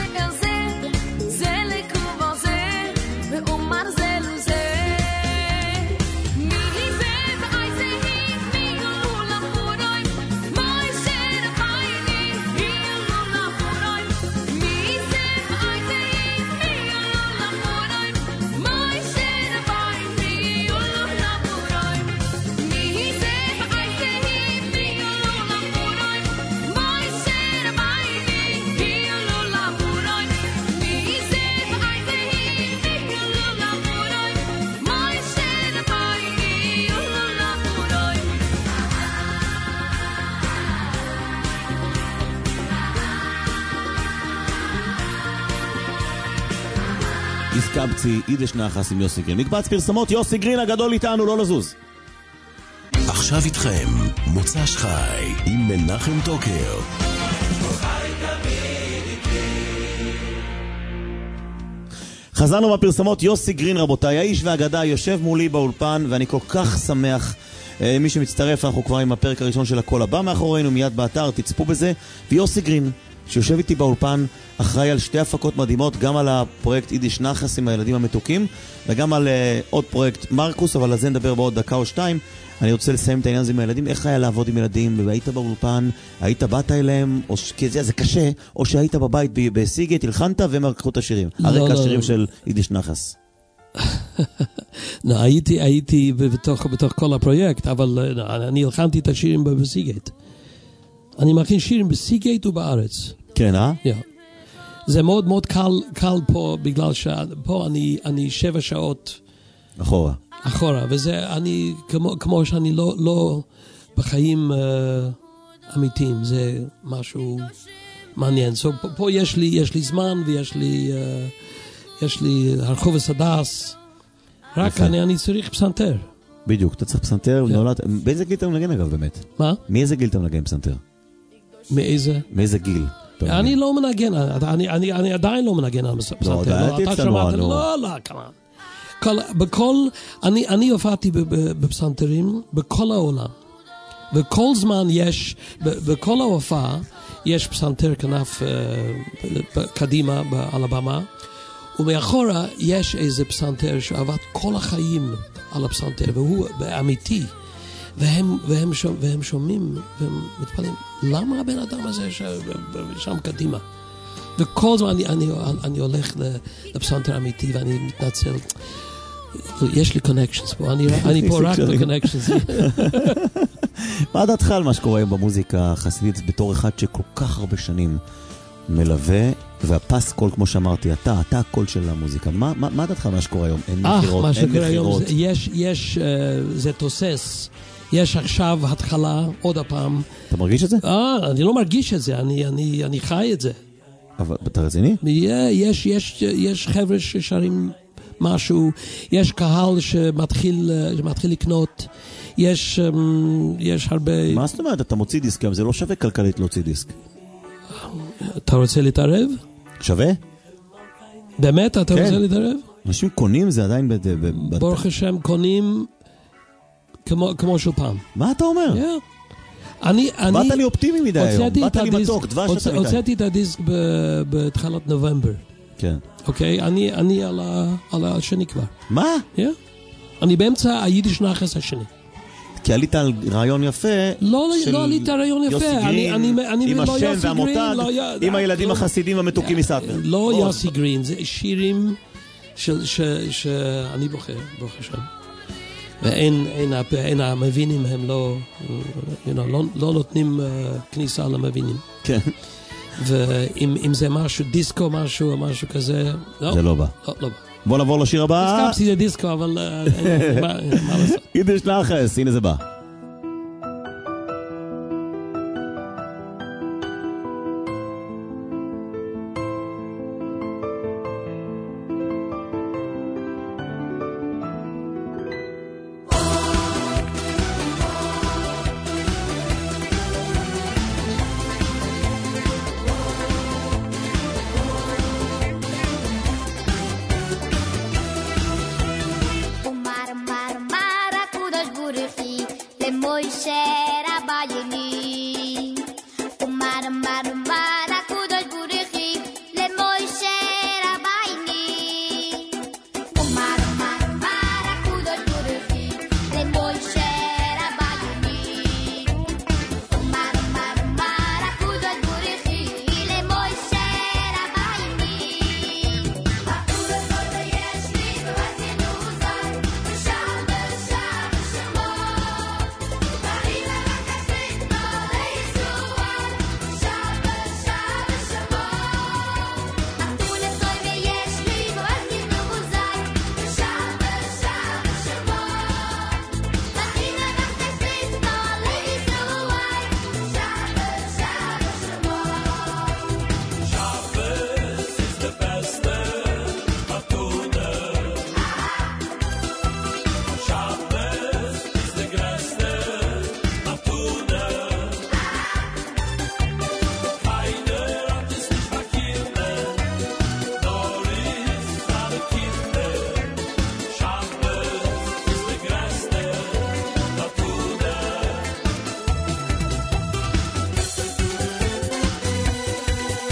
איסקבצי, אידש נחס עם יוסי גרין. מקבץ פרסמות, יוסי גרין הגדול איתנו, לא לזוז. עכשיו איתכם, מוצ"ש חי עם מנחם טוקר. חזרנו בפרסמות, יוסי גרין רבותיי, האיש והאגדה יושב מולי באולפן ואני כל כך שמח. מי שמצטרף, אנחנו כבר עם הפרק הראשון של הכל הבא מאחורינו, מיד באתר, תצפו בזה. ויוסי גרין שיושב איתי באולפן, אחראי על שתי הפקות מדהימות, גם על הפרויקט אידיש נחס עם הילדים המתוקים וגם על uh, עוד פרויקט מרקוס, אבל על זה נדבר בעוד דקה או שתיים. אני רוצה לסיים את העניין הזה עם הילדים. איך היה לעבוד עם ילדים? והיית באולפן, היית באת אליהם, או ש... כי זה, זה קשה, או שהיית בבית בסיגט, הלחנת והם לקחו את השירים, לא, הרקע לא, השירים לא. של אידיש נחס. לא, הייתי, הייתי בתוך, בתוך כל הפרויקט, אבל לא, אני הלחנתי את השירים בסיגט. אני מכין שירים בסיגט ובארץ. כן, אה? Yeah. זה מאוד מאוד קל, קל פה, בגלל שפה אני, אני שבע שעות אחורה. אחורה, וזה אני, כמו, כמו שאני לא, לא בחיים uh, אמיתיים, זה משהו מעניין. So, פה, פה יש לי, יש לי זמן ויש לי, uh, יש לי הרחוב הסדס, רק אני, אני צריך פסנתר. בדיוק, אתה צריך פסנתר, yeah. נולד, באיזה גיל אתה מנגן אגב באמת? מה? מאיזה גיל אתה מנגן פסנתר? מאיזה? מאיזה גיל? אני לא מנגן, אני, אני, אני עדיין לא מנגן על פסנתר. לא, דעתי אצלנו, לא, לא, כמה. כל, בכל, אני, אני הופעתי בפסנתרים בכל העולם. וכל זמן יש, בכל ההופעה, יש פסנתר כנף uh, קדימה על הבמה, ומאחורה יש איזה פסנתר שעבד כל החיים על הפסנתר, והוא אמיתי. והם, והם, שומע, והם שומעים, והם מתפלאים, למה הבן אדם הזה ש, שם קדימה? וכל זמן אני, אני, אני הולך לפסנתר אמיתי, ואני מתנצל. יש לי קונקשנס פה, אני, אני פה רק בקונקשנס. מה דעתך על מה שקורה במוזיקה החסידית בתור אחד שכל כך הרבה שנים מלווה, והפס קול, כמו שאמרתי, אתה, אתה הקול של המוזיקה. מה, מה, מה דעתך על מה שקורה היום? אין מחירות, אין מחירות. יש, יש, זה תוסס. יש עכשיו התחלה, עוד הפעם. אתה מרגיש את זה? אה, אני לא מרגיש את זה, אני, אני, אני חי את זה. אבל אתה רציני? יש, יש, יש חבר'ה ששרים משהו, יש קהל שמתחיל, שמתחיל לקנות, יש, יש הרבה... מה זאת אומרת? אתה מוציא דיסק, אבל זה לא שווה כלכלית להוציא דיסק. אתה רוצה להתערב? שווה? באמת? אתה רוצה להתערב? אנשים קונים זה עדיין... ברוך השם, קונים כמו, כמו של פעם. מה אתה אומר? אני, אני... באת לי אופטימי מדי היום, באת לי מתוק, דבש אתה מדי. הוצאתי את הדיסק בתחילת נובמבר. כן. אוקיי? אני, אני על, ה, על השני כבר. מה? Yeah. אני באמצע היידיש נחס השני. כי עלית על רעיון יפה לא, של לא עלית על רעיון יפה. יוסי גרין, אני, אני, אני, עם לא השם יוסי והמותג, לא, עם הילדים לא, החסידים המתוקים מסאטר. לא יוסי גרין, זה שירים של, ש, שאני בוחר, בוחר שם. ואין אין, אין, המבינים הם לא, you know, לא, לא נותנים uh, כניסה למבינים. כן. ואם זה משהו, דיסקו משהו או משהו כזה, לא. זה לא בא. לא, לא בא. בוא נעבור לשיר הבא. הסקפסי זה דיסקו, אבל מה לעשות? אידיש נחס, הנה זה בא. Bye.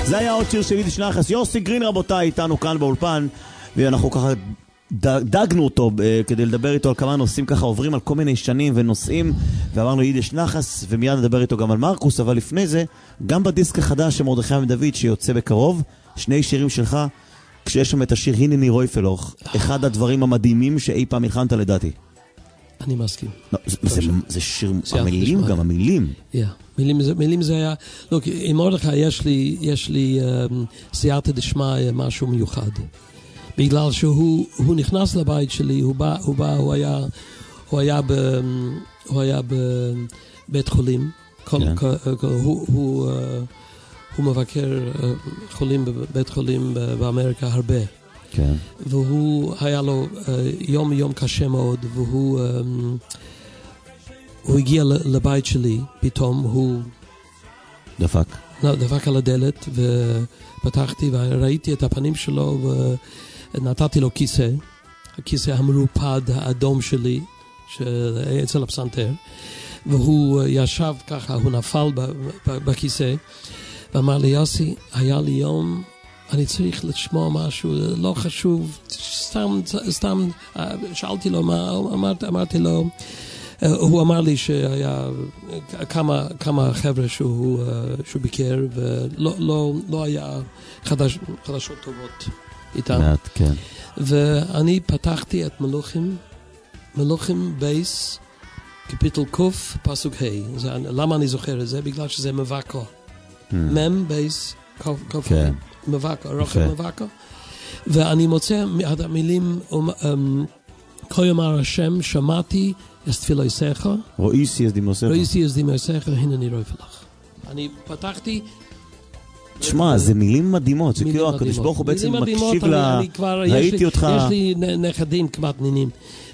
זה היה עוד שיר של יידיש נחס. יוסי גרין רבותיי איתנו כאן באולפן, ואנחנו ככה דגנו אותו כדי לדבר איתו על כמה נושאים, ככה עוברים על כל מיני שנים ונושאים, ואמרנו יידיש נחס, ומיד נדבר איתו גם על מרקוס. אבל לפני זה, גם בדיסק החדש של מרדכי בן דוד שיוצא בקרוב, שני שירים שלך, כשיש שם את השיר הנני רויפלוך, אחד הדברים המדהימים שאי פעם הכנת לדעתי. אני מסכים. לא, זה, זה, זה שיר, המילים גם, המילים. Yeah. מילים, מילים זה היה, לא, עם מרדכי יש לי, יש לי um, סייעתא דשמיא, משהו מיוחד. בגלל שהוא הוא נכנס לבית שלי, הוא בא, הוא בא, הוא היה, הוא היה, ב, הוא היה בבית חולים. כל, yeah. כל, כל, הוא, הוא, uh, הוא מבקר uh, חולים בבית חולים באמריקה הרבה. כן. והוא היה לו uh, יום יום קשה מאוד, והוא um, הוא הגיע לבית שלי, פתאום הוא דפק. לא, דפק על הדלת, ופתחתי וראיתי את הפנים שלו, ונתתי לו כיסא, הכיסא המרופד האדום שלי, אצל הפסנתר, והוא ישב ככה, הוא נפל בכיסא, ואמר לי, יוסי, היה לי יום, אני צריך לשמוע משהו, לא חשוב, סתם, סתם, שאלתי לו מה, אמרת, אמרתי לו, הוא אמר לי שהיה כמה, כמה חבר'ה שהוא, שהוא ביקר, ולא לא, לא היה חדש, חדשות טובות איתם. מעט, כן. ואני פתחתי את מלוכים, מלוכים בייס, קפיטל קוף, פסוק ה'. זה, למה אני זוכר את זה? בגלל שזה מבקו. Hmm. מם בייס, קוף, קוף כן. מבקו, רוחב מבקו. ואני מוצא המילים, כה יאמר השם, שמעתי יש תפילה יסך. רואיסי יש דימוסך. רואיסי יש דימוסך, הנה אני רואה פלח. אני פתחתי... תשמע, זה מילים מדהימות. זה כאילו הקדוש ברוך הוא בעצם מקשיב לה... ראיתי אותך... יש לי נכדים כמעט נינים.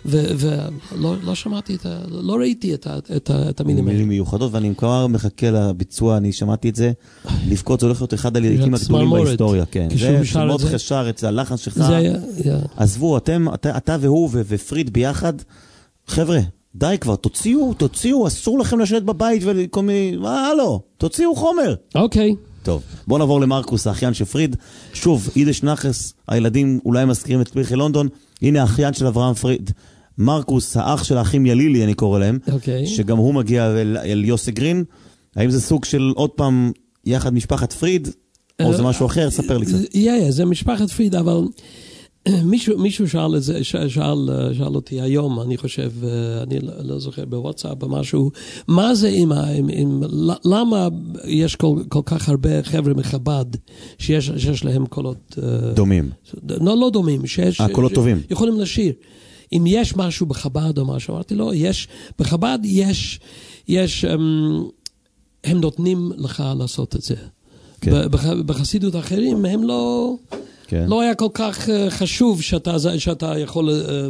ולא שמעתי את ה... לא ראיתי את המילים האלה. מילים מיוחדות, ואני כבר מחכה לביצוע, אני שמעתי את זה. לבכות, זה הולך להיות אחד הליקים הגדולים בהיסטוריה. זה מאוד חשר אצל הלחן שלך. עזבו, אתה והוא ופריד ביחד, חבר'ה, די כבר, תוציאו, תוציאו, אסור לכם לשבת בבית וכל מיני, מה, לא, תוציאו חומר. אוקיי. טוב, בואו נעבור למרקוס, האחיין של פריד. שוב, יידיש נחס, הילדים אולי מזכירים את פריחי לונדון, הנה האחיין של אברהם פריד. מרקוס, האח של האחים ילילי, אני קורא להם, okay. שגם הוא מגיע אל, אל יוסי גרין. האם זה סוג של עוד פעם יחד משפחת פריד, או זה משהו אחר? ספר לי קצת. yeah, yeah, זה משפחת פריד, אבל... מישהו, מישהו שאל, שאל, שאל אותי היום, אני חושב, אני לא זוכר בוואטסאפ או משהו, מה זה עם, עם, עם למה יש כל, כל כך הרבה חבר'ה מחב"ד שיש, שיש להם קולות... דומים. לא, לא דומים, שיש... אה, קולות טובים. יכולים לשיר. אם יש משהו בחב"ד או משהו, אמרתי לא, יש, בחב"ד יש, יש, הם, הם נותנים לך לעשות את זה. כן. בחסידות האחרים הם לא... כן. לא היה כל כך חשוב שאתה, שאתה יכול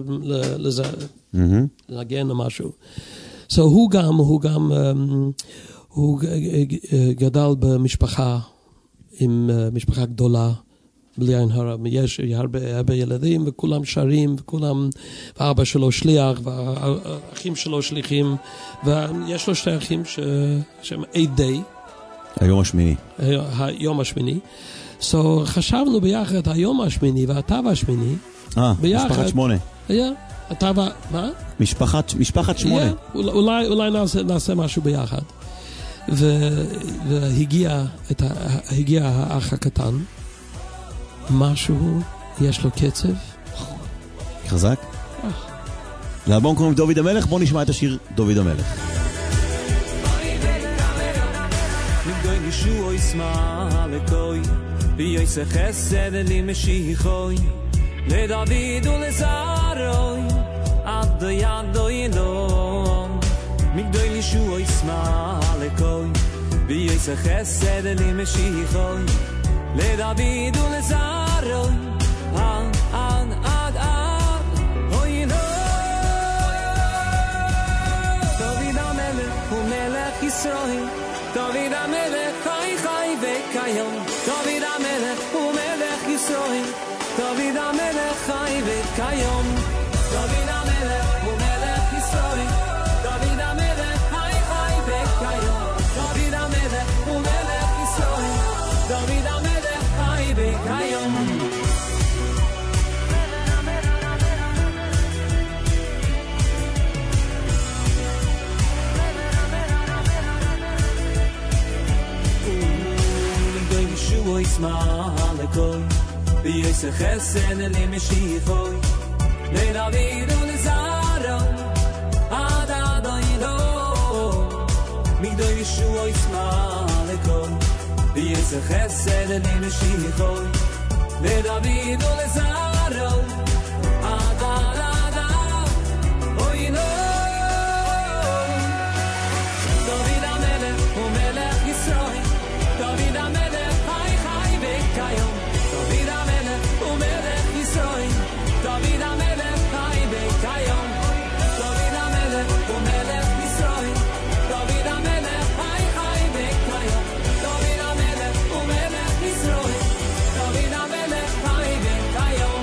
לנגן או משהו. So הוא גם, הוא גם, הוא גדל במשפחה, עם משפחה גדולה, בלי עין הרע. יש הרבה, הרבה ילדים, וכולם שרים, וכולם, ואבא שלו שליח, והאחים שלו שליחים, ויש לו שתי אחים שהם עדי. היום השמיני. היום השמיני. So, חשבנו ביחד היום השמיני והטבע השמיני. אה, משפחת שמונה. היה, הטבע, מה? משפחת, משפחת שמונה. אולי, אולי נעשה, נעשה משהו ביחד. והגיע, את ה, הגיע האח הקטן, משהו, יש לו קצב. חזק? לאלבום קוראים דוד המלך, בוא נשמע את השיר דוד המלך. ישוע ישמע לקוי ויעשה חסד למשיחוי לדוד ולזרעוי עד יד אלוהים מגדול ישוע ישמע לקוי ויעשה חסד למשיחוי לדוד ולזרעוי עד עד עד עד אוי נו דוד המלך הוא מלך ישראל דוד המלך חי חי וקיים דוד המלך הוא מלך ישראל דוד המלך חי וקיים דוד המלך הוא מלך ישראל דוד המלך חי חי וקיים דוד המלך הוא מלך ישראל דוד המלך ismalekoi B'yose chesed l'meshichoi Le'David u'leZaro Ad Adonai Migdol Yeshua ismalekoi B'yose chesed l'meshichoi Le'David u'leZaro Ad Adonai Oy no David HaMelech hu Melech Yisrael David HaMelech Chai Chai V'Kayom David HaMelech hu Melech Yisrael David HaMelech Chai V'Kayom David HaMelech hu Melech Yisrael David HaMelech Chai Chai V'Kayom David HaMelech hu Melech Yisrael David HaMelech Chai V'Kayom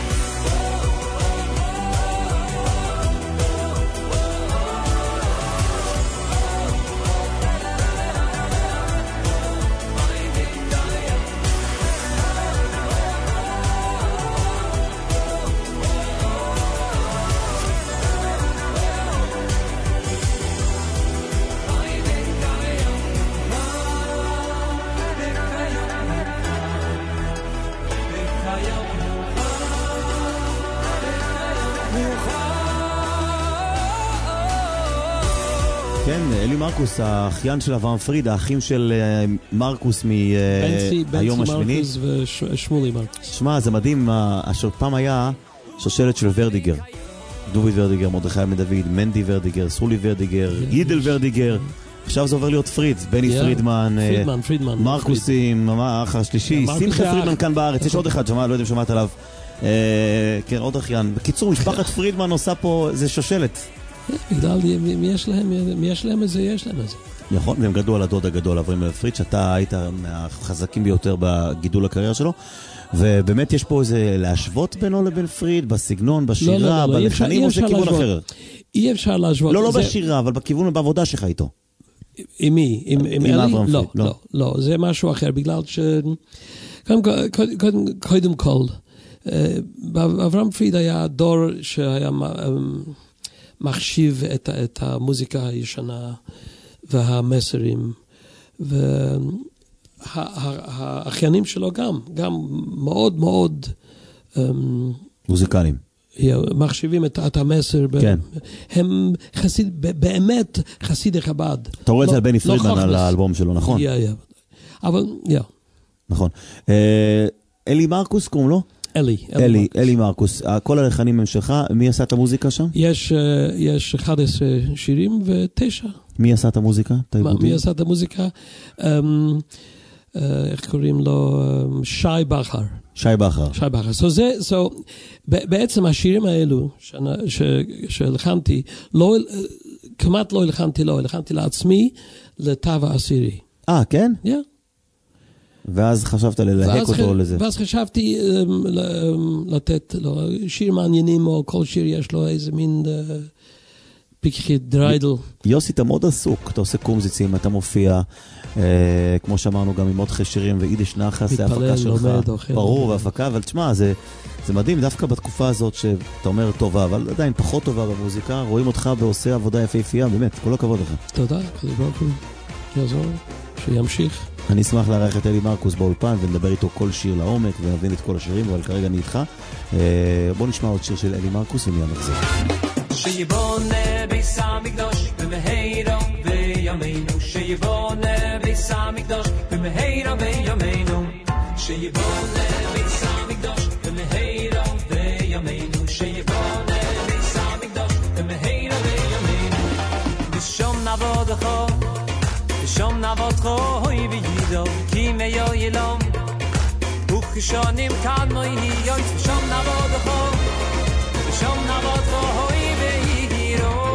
כן, אלי מרקוס, האחיין של אברהם פריד, האחים של מרקוס מהיום השמיני. בנצי מרקוס ושמולי מרקוס. שמע, זה מדהים, פעם היה שושלת של ורדיגר. דוביד ורדיגר, מרדכי בן דוד, מנדי ורדיגר, סולי ורדיגר, גידל ורדיגר. עכשיו זה עובר להיות פריד, בני פרידמן, מרקוסים, האח השלישי, שמחה פרידמן כאן בארץ, יש עוד אחד, לא יודע אם שמעת עליו. כן, עוד אחיין. בקיצור, משפחת פרידמן עושה פה, זה שושלת. בגלל מי יש להם, מי יש להם איזה, יש להם איזה. נכון, והם גדלו על הדוד הגדול, אברהם פריד, שאתה היית מהחזקים ביותר בגידול הקריירה שלו, ובאמת יש פה איזה להשוות בינו לבין פריד, בסגנון, בשירה, בלחנים, או זה כיוון אחר? אי אפשר להשוות. לא, לא בשירה, אבל בכיוון ובעבודה שלך איתו. עם מי? עם אלי? לא, לא, לא, זה משהו אחר, בגלל ש... קודם כל, אברהם פריד היה דור שהיה... מחשיב את, את המוזיקה הישנה והמסרים, והאחיינים שלו גם, גם מאוד מאוד מוזיקליים. מחשיבים את, את המסר, כן. הם חסיד, באמת חסידי חב"ד. אתה רואה את זה לא, על בני לא פרידמן על האלבום שלו, נכון? Yeah, yeah. אבל, yeah. נכון. אלי מרקוס קוראים לו? אלי, אלי, אלי, אלי מרקוס. כל הלחנים הם שלך, מי עשה את המוזיקה שם? יש, יש אחד עשר שירים ותשע. מי עשה את המוזיקה? מי עשה את המוזיקה? איך קוראים לו? שי בכר. שי בכר. שי בכר. So זה, so, בעצם השירים האלו שהלחנתי, לא, כמעט לא הלחנתי לו, הלחנתי לעצמי לתו העשירי. אה, כן? כן. Yeah. ואז חשבת ללהק אותו לזה. ואז חשבתי לתת לו שיר מעניינים, או כל שיר יש לו איזה מין פיקחי דריידל. יוסי, אתה מאוד עסוק, אתה עושה קומזיצים, אתה מופיע, כמו שאמרנו, גם עם עוד שירים ואידיש נחס, זה ההפקה שלך. ברור, והפקה, אבל תשמע, זה מדהים, דווקא בתקופה הזאת שאתה אומר טובה, אבל עדיין פחות טובה במוזיקה, רואים אותך בעושה עבודה יפהפייה, באמת, כל הכבוד לך. תודה, כזה ברוך יעזור, שימשיך. אני אשמח להערך את אלי מרקוס באולפן ונדבר איתו כל שיר לעומק ונבין את כל השירים, אבל כרגע אני איתך. בוא נשמע עוד שיר של אלי מרקוס ומיד נחזור. שיבונה ביס המקדוש במהרה בימינו, שיבונה ביס המקדוש במהרה בימינו, שיבונה ביס המקדוש במהרה בימינו, שיבונה ביס המקדוש במהרה בימינו, בשום נעבודך בשום נעבודך הוי וידו כי מיו ילום וכשונים כאן מוי יויץ בשום נעבודך בשום נעבודך הוי וידירו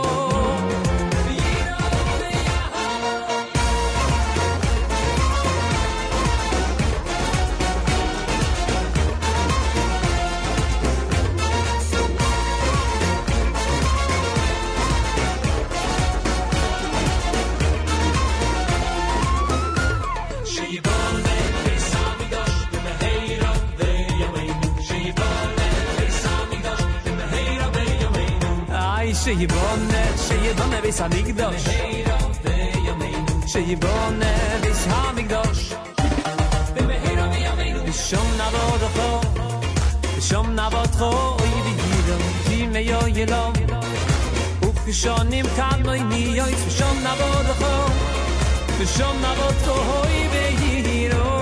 שיבונה, שיבונה ביס המקדוש שיבונה ביס המקדוש Shom navodcho Shom navodcho oy bigidam Ki me yo yelom Uf shonim kadmoy mi yoy Shom navodcho Shom navodcho oy bigidam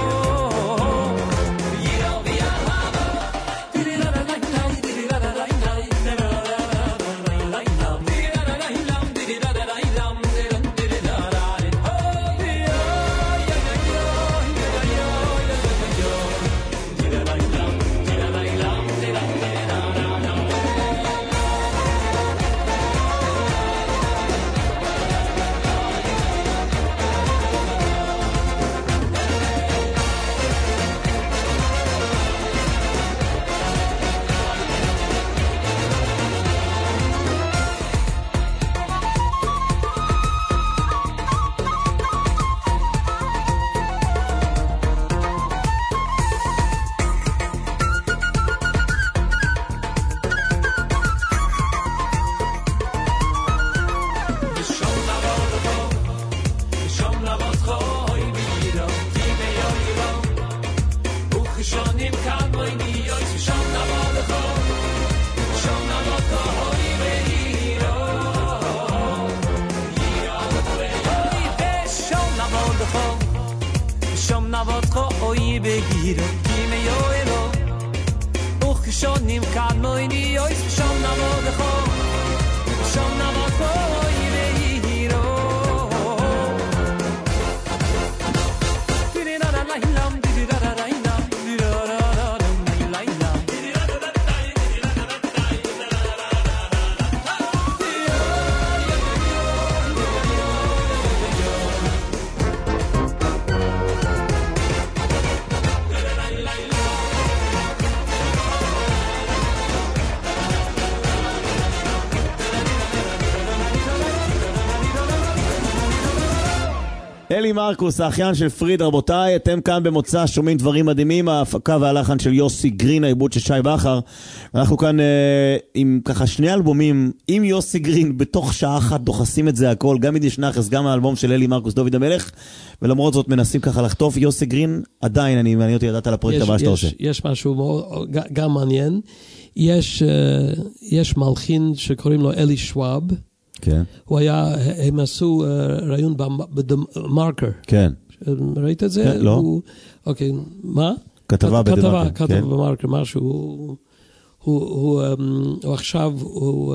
אלי מרקוס, האחיין של פריד, רבותיי, אתם כאן במוצא, שומעים דברים מדהימים, ההפקה והלחן של יוסי גרין, העיבוד של שי בכר. אנחנו כאן אה, עם ככה שני אלבומים, עם יוסי גרין, בתוך שעה אחת דוחסים את זה הכל, גם ידיש נחס, גם האלבום של אלי מרקוס, דוד המלך, ולמרות זאת מנסים ככה לחטוף. יוסי גרין, עדיין, אני מעניין אותי לדעת על הפרויקט הבא שאתה עושה. יש משהו מאוד, גם מעניין, יש, uh, יש מלחין שקוראים לו אלי שוואב, כן. הוא היה, הם עשו uh, רעיון בדה-מרקר. כן. ראית את זה? כן, לא. הוא, אוקיי, מה? כתבה בדה-מרקר. כתבה, כתבה בדה-מרקר, משהו. הוא, הוא, הוא, um, הוא עכשיו, הוא,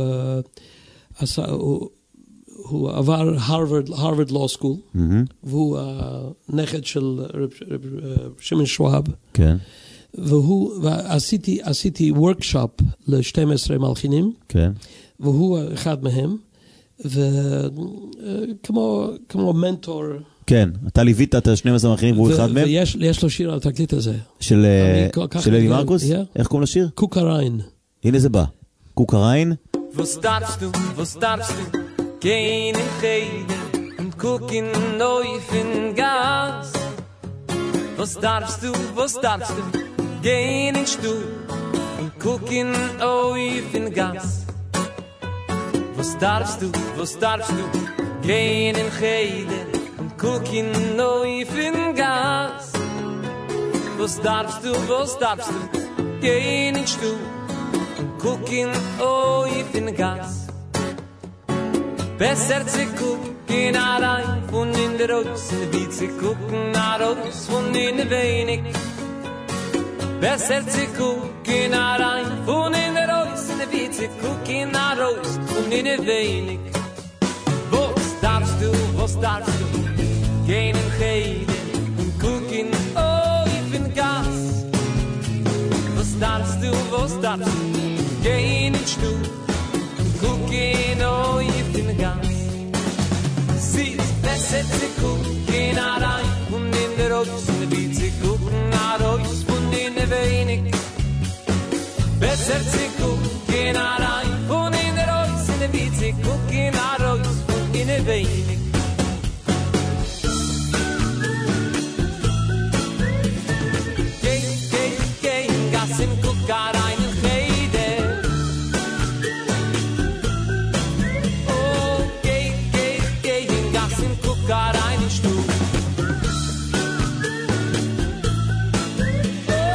uh, עשה, הוא, הוא עבר הרווארד, הרווארד לואו סקול, והוא הנכד של רב, רב, רב, שמעון שוואב. כן. והוא, ועשיתי, עשיתי וורקשופ ל-שתים עשרה מלחינים. כן. והוא אחד מהם. וכמו כמו מנטור. כן, אתה ליווית את שנים עשרה מלחינים והוא אחד מהם? ויש לו שיר על התקליט הזה. של אלי מרקוס? איך קוראים לשיר? קוקריין. הנה זה בא. קוקריין. Was darfst du, was darfst du gehen in Cheder und gucken auf in Gas? Was darfst du, was darfst du gehen in Stuhl und gucken auf in Gas? Was darfst du, was darfst du gehen in Cheder und gucken auf in Gas? Was darfst du, was darfst du gehen in Stuhl und gucken auf in Gas? Besser zu gucken rein von in der Haus, wie zu gucken raus von in der Wenig. Besser zu gucken rein von in der Haus, wie zu gucken raus von in der Wenig. Was darfst du, was darfst du gehen in Cheder und gucken auf in Gas? Was darfst du, was darfst du gehen in Stuhl und gucken auf in Gas? Sie ist besser zu gucken rein von in der Haus, wie zu gucken raus von in der Wenig. Besser zu gucken rein von in der Haus, wie zu gucken raus von in der Wenig. Geh, geh, geh, Gas im Gucker rein in Cheder. Oh, geh, geh, geh, Gas im Gucker rein in Stuhl. Oh,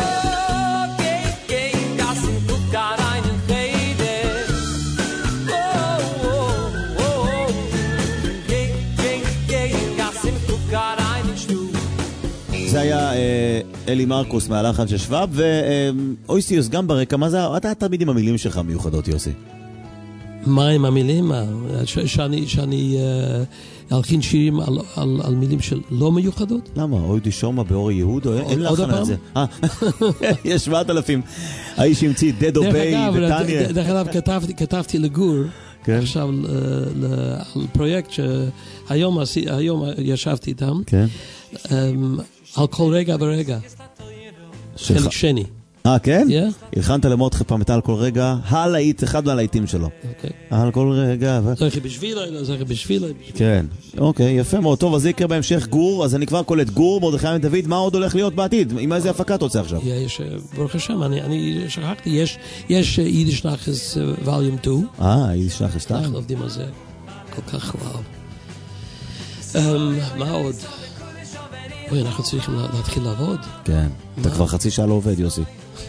זה היה אה, אלי מרקוס מהלחן של שבב, ואויסיוס גם ברקע. מה זה? אתה תמיד עם המילים שלך מיוחדות, יוסי. מה עם המילים? ש- שאני, שאני אה, אלחין שירים על, על, על מילים של לא מיוחדות? למה? אוידי שומע באור יהוד? אין עוד לחן על הפעם? זה. אה, יש שבעת אלפים. האיש המציא דדו ביי וטניה. דרך אגב, כתבתי, כתבתי לגור, כן. עכשיו ל, ל, על פרויקט שהיום עשי- היום ישבתי איתם, כן. um, על כל רגע ורגע. שלך. חלק שני. אה, כן? Yeah. הלחנת למורדכי פעם את על כל רגע, הלהיט, אחד מהלהיטים שלו. אוקיי. על כל רגע. ו- זכי בשבילי, זכי בשבילי. כן, אוקיי, יפה מאוד. טוב, אז זה יקרה בהמשך גור, אז אני כבר קולט גור, מרדכי עם דוד, מה עוד הולך להיות בעתיד? עם איזה הפקה אתה רוצה עכשיו? יש, ברוך השם, אני, אני שכחתי, יש, יש יידיש נחס ווליום שתיים. אה, יידיש נחס שתיים. אנחנו עובדים על זה כל כך וואו. Um, מה עוד? אוי, אנחנו צריכים לה- להתחיל לעבוד. כן, אתה כבר חצי שעה לא עובד, יוסי.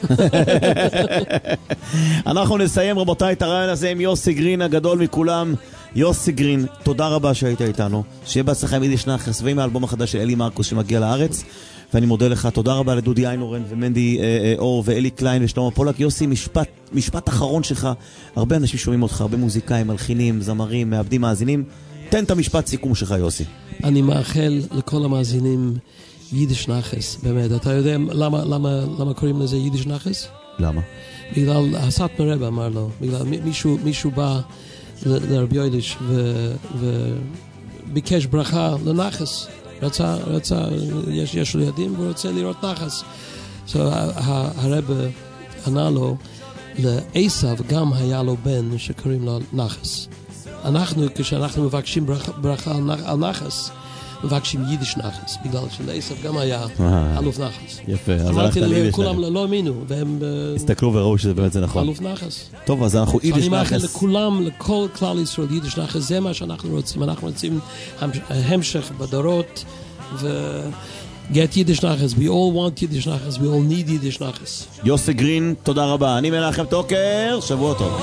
אנחנו נסיים, רבותיי, את הרעיון הזה עם יוסי גרין הגדול מכולם. יוסי גרין, תודה רבה שהיית איתנו, שיהיה בהצלחה עם יידיש נחס ועם האלבום החדש של אלי מרקוס שמגיע לארץ, ואני מודה לך. תודה רבה לדודי איינורן ומנדי אה, אה, אור ואלי קליין ושלמה פולק. יוסי, משפט, משפט אחרון שלך. הרבה אנשים שומעים אותך, הרבה מוזיקאים, מלחינים, זמרים, מעבדים, מאזינים. תן את המשפט סיכום שלך, יוסי. אני מאחל לכל המאזינים יידיש נחס, באמת. אתה יודע למה, למה, למה קוראים לזה יידיש נחס? למה? בגלל, הסת מרבא אמר לו, בגלל מי- מישהו, מישהו בא ל- לרבי יויליש ו- וביקש ברכה לנחס. רצה, רצה, יש, יש לו ילדים והוא רוצה לראות נחס. So, ה- ה- הרבא ענה לו, לעשו גם היה לו בן שקוראים לו נחס. אנחנו, כשאנחנו מבקשים ברכה, ברכה על נח- על נחס, מבקשים יידיש נחס, בגלל שלעשו גם היה אה. אלוף נחס. יפה, אז הלכת אמרתי ליידיש להם, כולם נחס. לא האמינו, והם אה, הסתכלו וראו שזה באמת זה נכון. אלוף נחס. טוב, אז אנחנו יידיש אני מאחל נחס. לכולם, לכל כלל ישראל, יידיש נחס, זה מה שאנחנו רוצים. אנחנו רוצים המשך בדורות, ו... get יידיש נחס. We all want יידיש נחס, we all need יידיש נחס. יוסי גרין, תודה רבה. אני מנחם טוקר, שבוע טוב.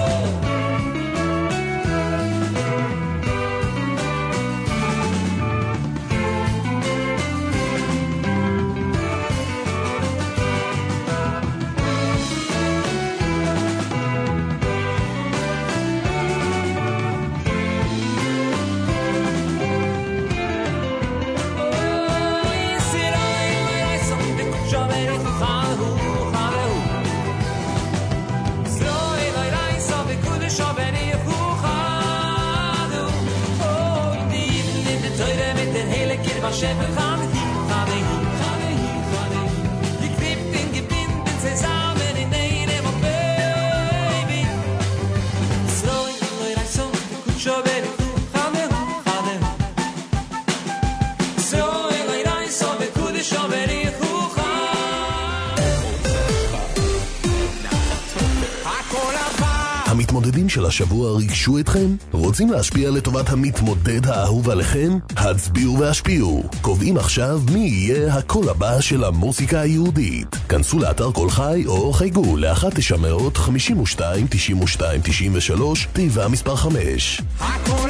המתמודדים של השבוע ריגשו אתכם? רוצים להשפיע לטובת המתמודד האהוב עליכם? הצביעו והשפיעו. קובעים עכשיו מי יהיה הקול הבא של המוסיקה היהודית. כנסו לאתר קול חי או חייגו ל-אחת תשע מאות חמישים ושתיים תשעים ושתיים תשעים ושלוש תיבה מספר חמש. הכל